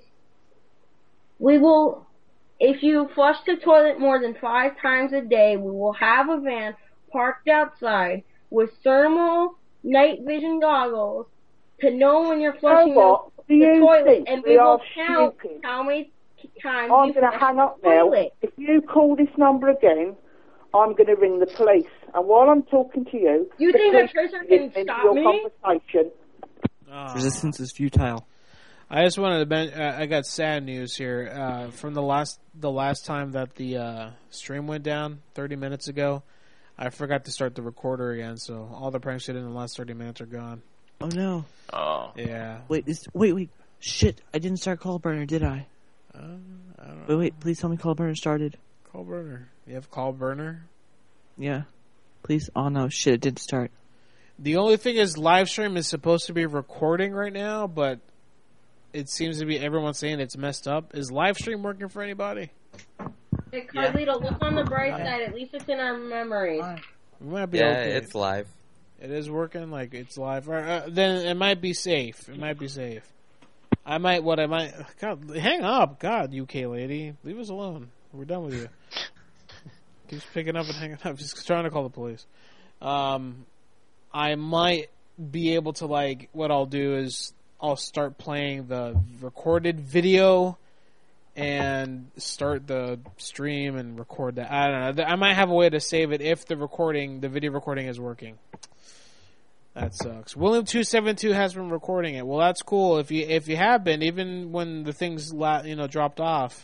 We will, if you flush the toilet more than five times a day, we will have a van parked outside with thermal night vision goggles to know when you're flushing You know what? the, Do the you toilet, think and we we will are count stupid? how many times I'm you going to flush hang up the now. toilet. If you call this number again, I'm going to ring the police. And while I'm talking to you, You the think a police tracer listen can to stop your me? conversation. Oh. resistance is futile. I just wanted to. Ben- uh, I got sad news here uh, from the last the last time that the uh, stream went down thirty minutes ago. I forgot to start the recorder again, so all the pranks I did in the last thirty minutes are gone. Oh no! Oh. Yeah. Wait, is, wait, wait! Shit! I didn't start Call Burner, did I? Uh, I don't know. Wait, wait! Please tell me Call Burner started. Call burner. You have call burner. Yeah, please. Oh no! Shit! It didn't start. The only thing is, live stream is supposed to be recording right now, but it seems to be everyone saying it's messed up. Is live stream working for anybody? Hey, Carlito, look on the bright side. At least it's in our memory. We might be Yeah, okay. it's live. It is working, like it's live. Or, uh, then it might be safe. It might be safe. I might. What I might. God, hang up, God, U K lady, leave us alone. We're done with you. Keeps picking up and hanging up. Just trying to call the police. Um, I might be able to like. What I'll do is I'll start playing the recorded video and start the stream and record that. I don't know. I might have a way to save it if the recording, the video recording, is working. That sucks. William two seven two has been recording it. Well, that's cool. If you if you have been, even when the things la- you know dropped off.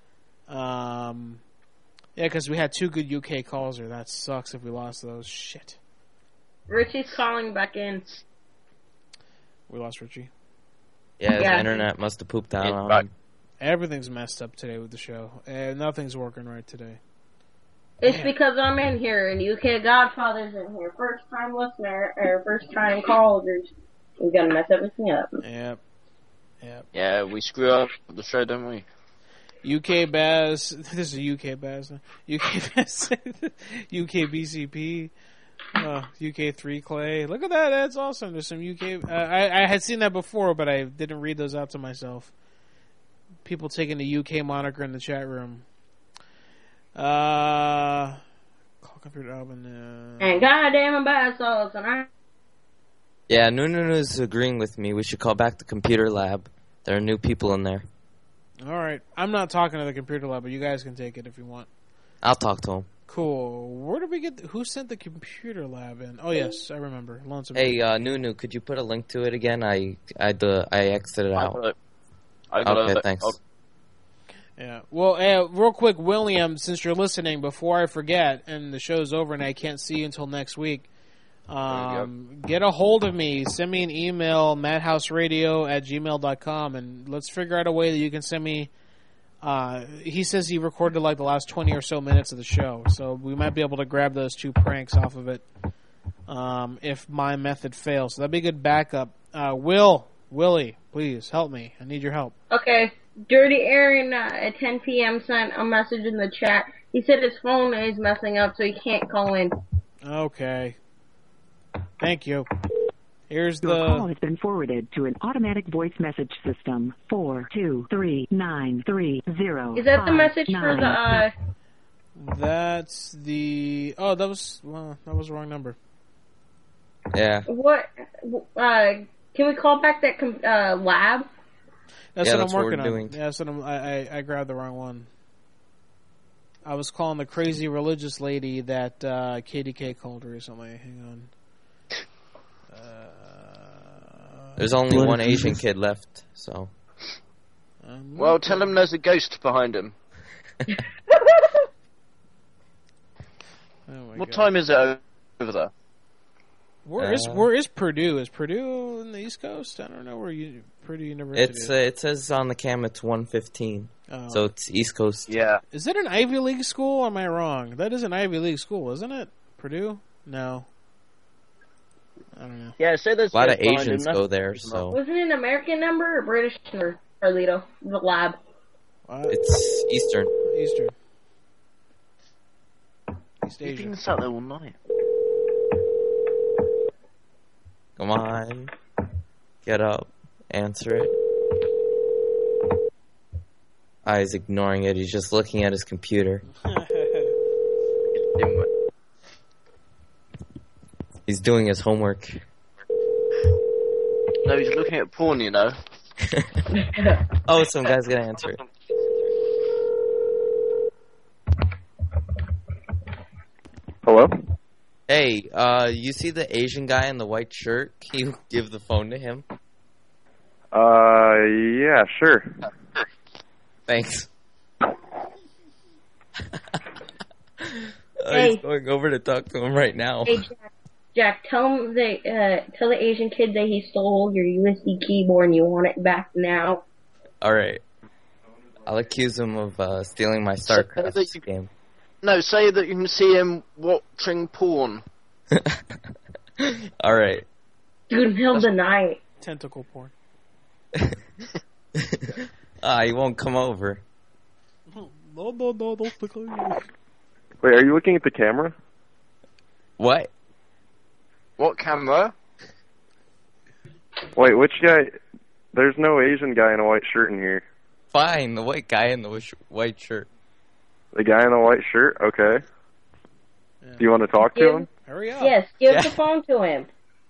Um, yeah, because we had two good U K calls there. That sucks if we lost those. Shit. Richie's calling back in. We lost Richie. Yeah, his Yeah. internet must have pooped out It's on back. him. Everything's messed up today with the show. Uh, nothing's working right today. It's Man. because I'm in here and U K Godfather's in here. First time listener, or first time callers. We're gonna mess everything up. Yep. Yep. Yeah, we screw up the show, don't we? U K Baz. This is U K Baz. U K Baz. U K B C P. Uh, U K three Clay. Look at that. That's awesome. There's some U K. Uh, I, I had seen that before, but I didn't read those out to myself. People taking the U K moniker in the chat room. Uh, call computer album. Uh, And goddamn bad sauce, and I. Yeah, Nunu is agreeing with me. We should call back the computer lab. There are new people in there. all right. I'm not talking to the computer lab, but you guys can take it if you want. I'll talk to him. Cool. Where did we get? The, who sent the computer lab in? Oh yes, I remember. Lonesome. Hey, uh, Nunu, could you put a link to it again? I I the I exited I out. got it. I got Okay, it. thanks. I'll- Yeah. Well, uh, real quick, William, since you're listening, before I forget, and the show's over and I can't see you until next week, um, get a hold of me. Send me an email, madhouseradio at gmail dot com, and let's figure out a way that you can send me. Uh, he says he recorded like the last twenty or so minutes of the show, so we might be able to grab those two pranks off of it um, if my method fails. So that'd be a good backup. Uh, Will, Willie, please help me. I need your help. Okay. Dirty Aaron uh, at ten p.m. sent a message in the chat. He said his phone is messing up, so he can't call in. Okay. Thank you. Here's Your the... call has been forwarded to an automatic voice message system. Four two three nine three zero. Is that the message for the? Uh, That's the... Oh, that was... Well, that was the wrong number. Yeah. what? Uh, can we call back that com- uh, lab? That's Yeah, what that's I'm what working we're on. doing. Yeah, that's what I'm, I, I, I grabbed the wrong one. I was calling the crazy religious lady that uh, K D K called recently. Hang on. There's only Blood one of Asian Jesus. kid left, so. Um, Well, tell him there's a ghost behind him. Oh my What God. time is it over there? Where is Uh, where is Purdue? Is Purdue in the East Coast? I don't know where you, Purdue University It's is. uh, it says on the cam it's one fifteen, Oh. so it's East Coast. Yeah. Is that an Ivy League school? Or am I wrong? That is an Ivy League school, isn't it? Purdue? No. I don't know. Yeah, say there's A lot a of ghost behind Asians him. go That's- there, so Was it an American number or British number, Carlito? The lab. it's Eastern. Eastern. East You've Asia. been sat there all night. Come on, get up, answer it. Ah, he's ignoring it. He's just looking at his computer. He's doing his homework. No, he's looking at porn, you know. Oh, some guy's gonna answer it. Hello? Hey, uh, you see the Asian guy in the white shirt? Can you give the phone to him? Uh, yeah, sure. Thanks. Oh, Hey. He's going over to talk to him right now. Hey, Jack, Jack tell him the uh, tell the Asian kid that he stole your U S B keyboard and you want it back now. All right. I'll accuse him of uh, stealing my Say StarCraft that you- game. No, say that you can see him watching porn. All right. Dude, he'll deny it. Tentacle porn. Ah, he won't come over. No, no, no, don't click on me. Wait, are you looking at the camera? What? What camera? Wait, which guy? There's no Asian guy in a white shirt in here. Fine, the white guy in the wish- white shirt. The guy in a white shirt? Okay. Do you want to talk to Give- him? Hurry up. Yes, give Yeah. the phone to him.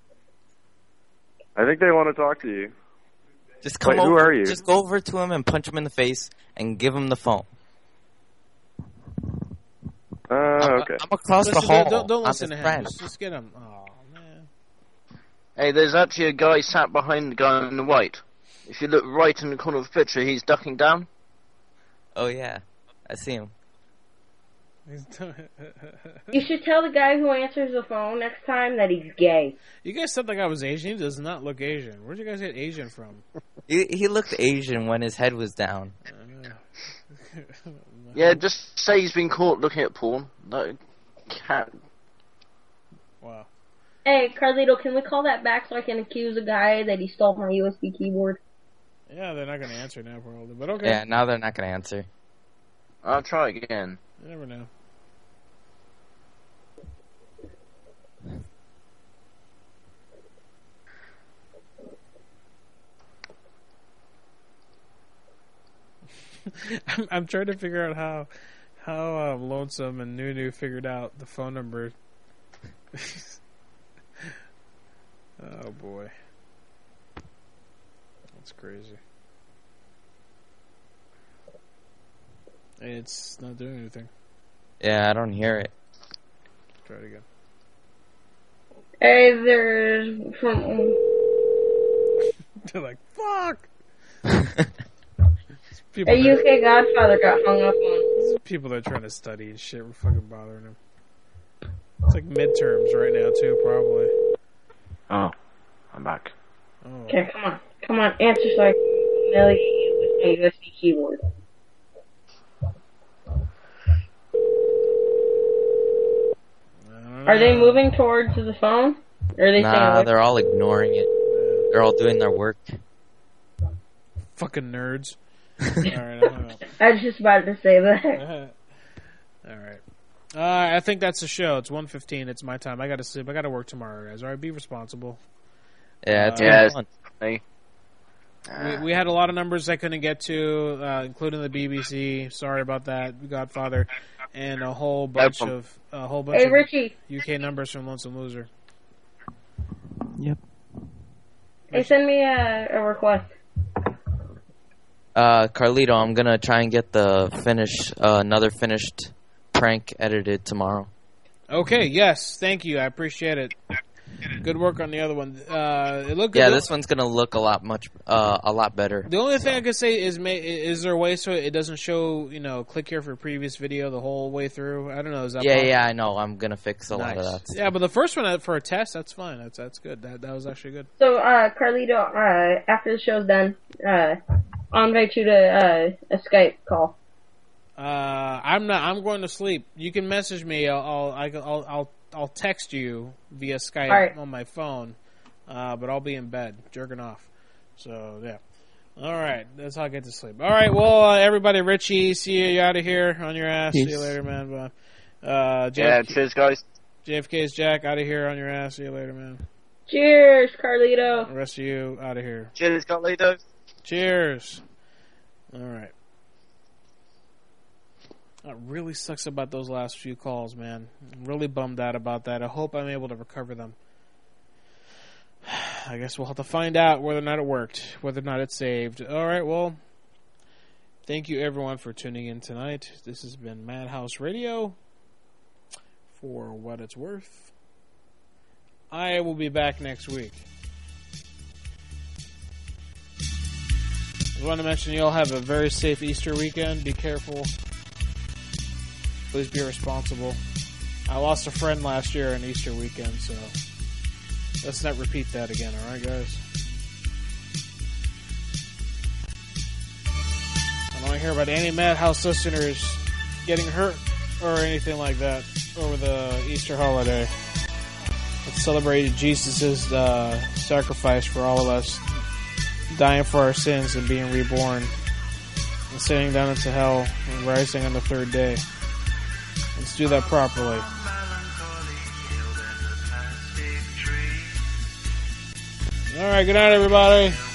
I think they want to talk to you. Just come Wait, who over. are you? Just go over to him and punch him in the face and give him the phone. Uh, I'm, okay. I'm across Listen, the hall. Don't, don't I'm listen to his him. friend. Just, just get him. Oh, man. Hey, there's actually a guy sat behind the guy in the white. If you look right in the corner of the picture, he's ducking down. Oh yeah, I see him. You should tell the guy who answers the phone next time that he's gay. You guys said the guy was Asian. He does not look Asian. Where'd you guys get Asian from? He, he looked Asian when his head was down. Yeah, just say he's been caught looking at porn. No, can't. Wow. Hey, Carlito, can we call that back so I can accuse a guy that he stole my U S B keyboard? Yeah, they're not going to answer now, probably. But okay. Yeah, now they're not gonna answer. I'll try again. You never know. I'm, I'm trying to figure out how how um, Lonesome and Nunu figured out the phone number. Oh boy, that's crazy. It's not doing anything. Yeah, I don't hear it. Try it again. Hey, there's from. They're like, fuck! A U K Godfather got hung up on. People that are trying to study and shit were fucking bothering him. It's like midterms right now, too, probably. Oh, I'm back. Oh. Okay, come on. Come on, answer so I can email you with my U S B keyboard. Are they moving towards the phone? Or are they Nah, staying away? they're all ignoring it. They're all doing their work. Fucking nerds. Alright, I hung up. I was just about to say that. Alright. Uh, I think that's the show. It's one fifteen. It's my time. I gotta sleep. I gotta work tomorrow, guys. Alright, be responsible. Yeah, it's Uh, yeah, it's funny. We, we had a lot of numbers I couldn't get to, uh, including the B B C. Sorry about that, Godfather, and a whole bunch problem. of a whole bunch Hey, of Richie. U K numbers from Lonesome Loser. Yep. Hey, send me a, a request. Uh, Carlito, I'm gonna try and get the finish, uh, another finished prank edited tomorrow. Okay, yes, thank you. I appreciate it. Good work on the other one. Uh, it looked good. Yeah, this one's gonna look a lot much, uh, a lot better. The only thing I could say is, ma- is there a way so it doesn't show, you know, click here for previous video the whole way through? I don't know. Is that Yeah, possible? yeah, I know. I'm gonna fix a lot of that. Yeah, but the first one uh, for a test, that's fine. That's that's good. That that was actually good. So, uh, Carlito, uh, after the show's done, uh, I'll invite you to, uh, a Skype call. Uh, I'm not. I'm going to sleep. You can message me. I'll I'll I'll I'll, I'll text you via Skype right. on my phone. Uh, but I'll be in bed jerking off. So yeah. All right, that's how I get to sleep. All right, well, uh, everybody, Richie, see you, you out of here on your ass. Peace. See you later, man. Bye. Uh, J F K, Yeah, cheers, guys. J F K's Jack out of here on your ass. See you later, man. Cheers, Carlito. The rest of you out of here. Cheers, Carlito. Cheers. All right. That really sucks about those last few calls, man. I'm really bummed out about that. I hope I'm able to recover them. I guess we'll have to find out whether or not it worked, whether or not it's saved. All right, well, thank you everyone for tuning in tonight. This has been Madhouse Radio. For what it's worth, I will be back next week. I want to mention you all have a very safe Easter weekend. Be careful. Please be responsible. I lost a friend last year on Easter weekend, so let's not repeat that again, alright, guys? I don't want to hear about any Madhouse listeners getting hurt or anything like that over the Easter holiday. Let's celebrate Jesus' uh, sacrifice for all of us, dying for our sins and being reborn, and sitting down into hell and rising on the third day. Let's do that properly. Alright, good night, everybody.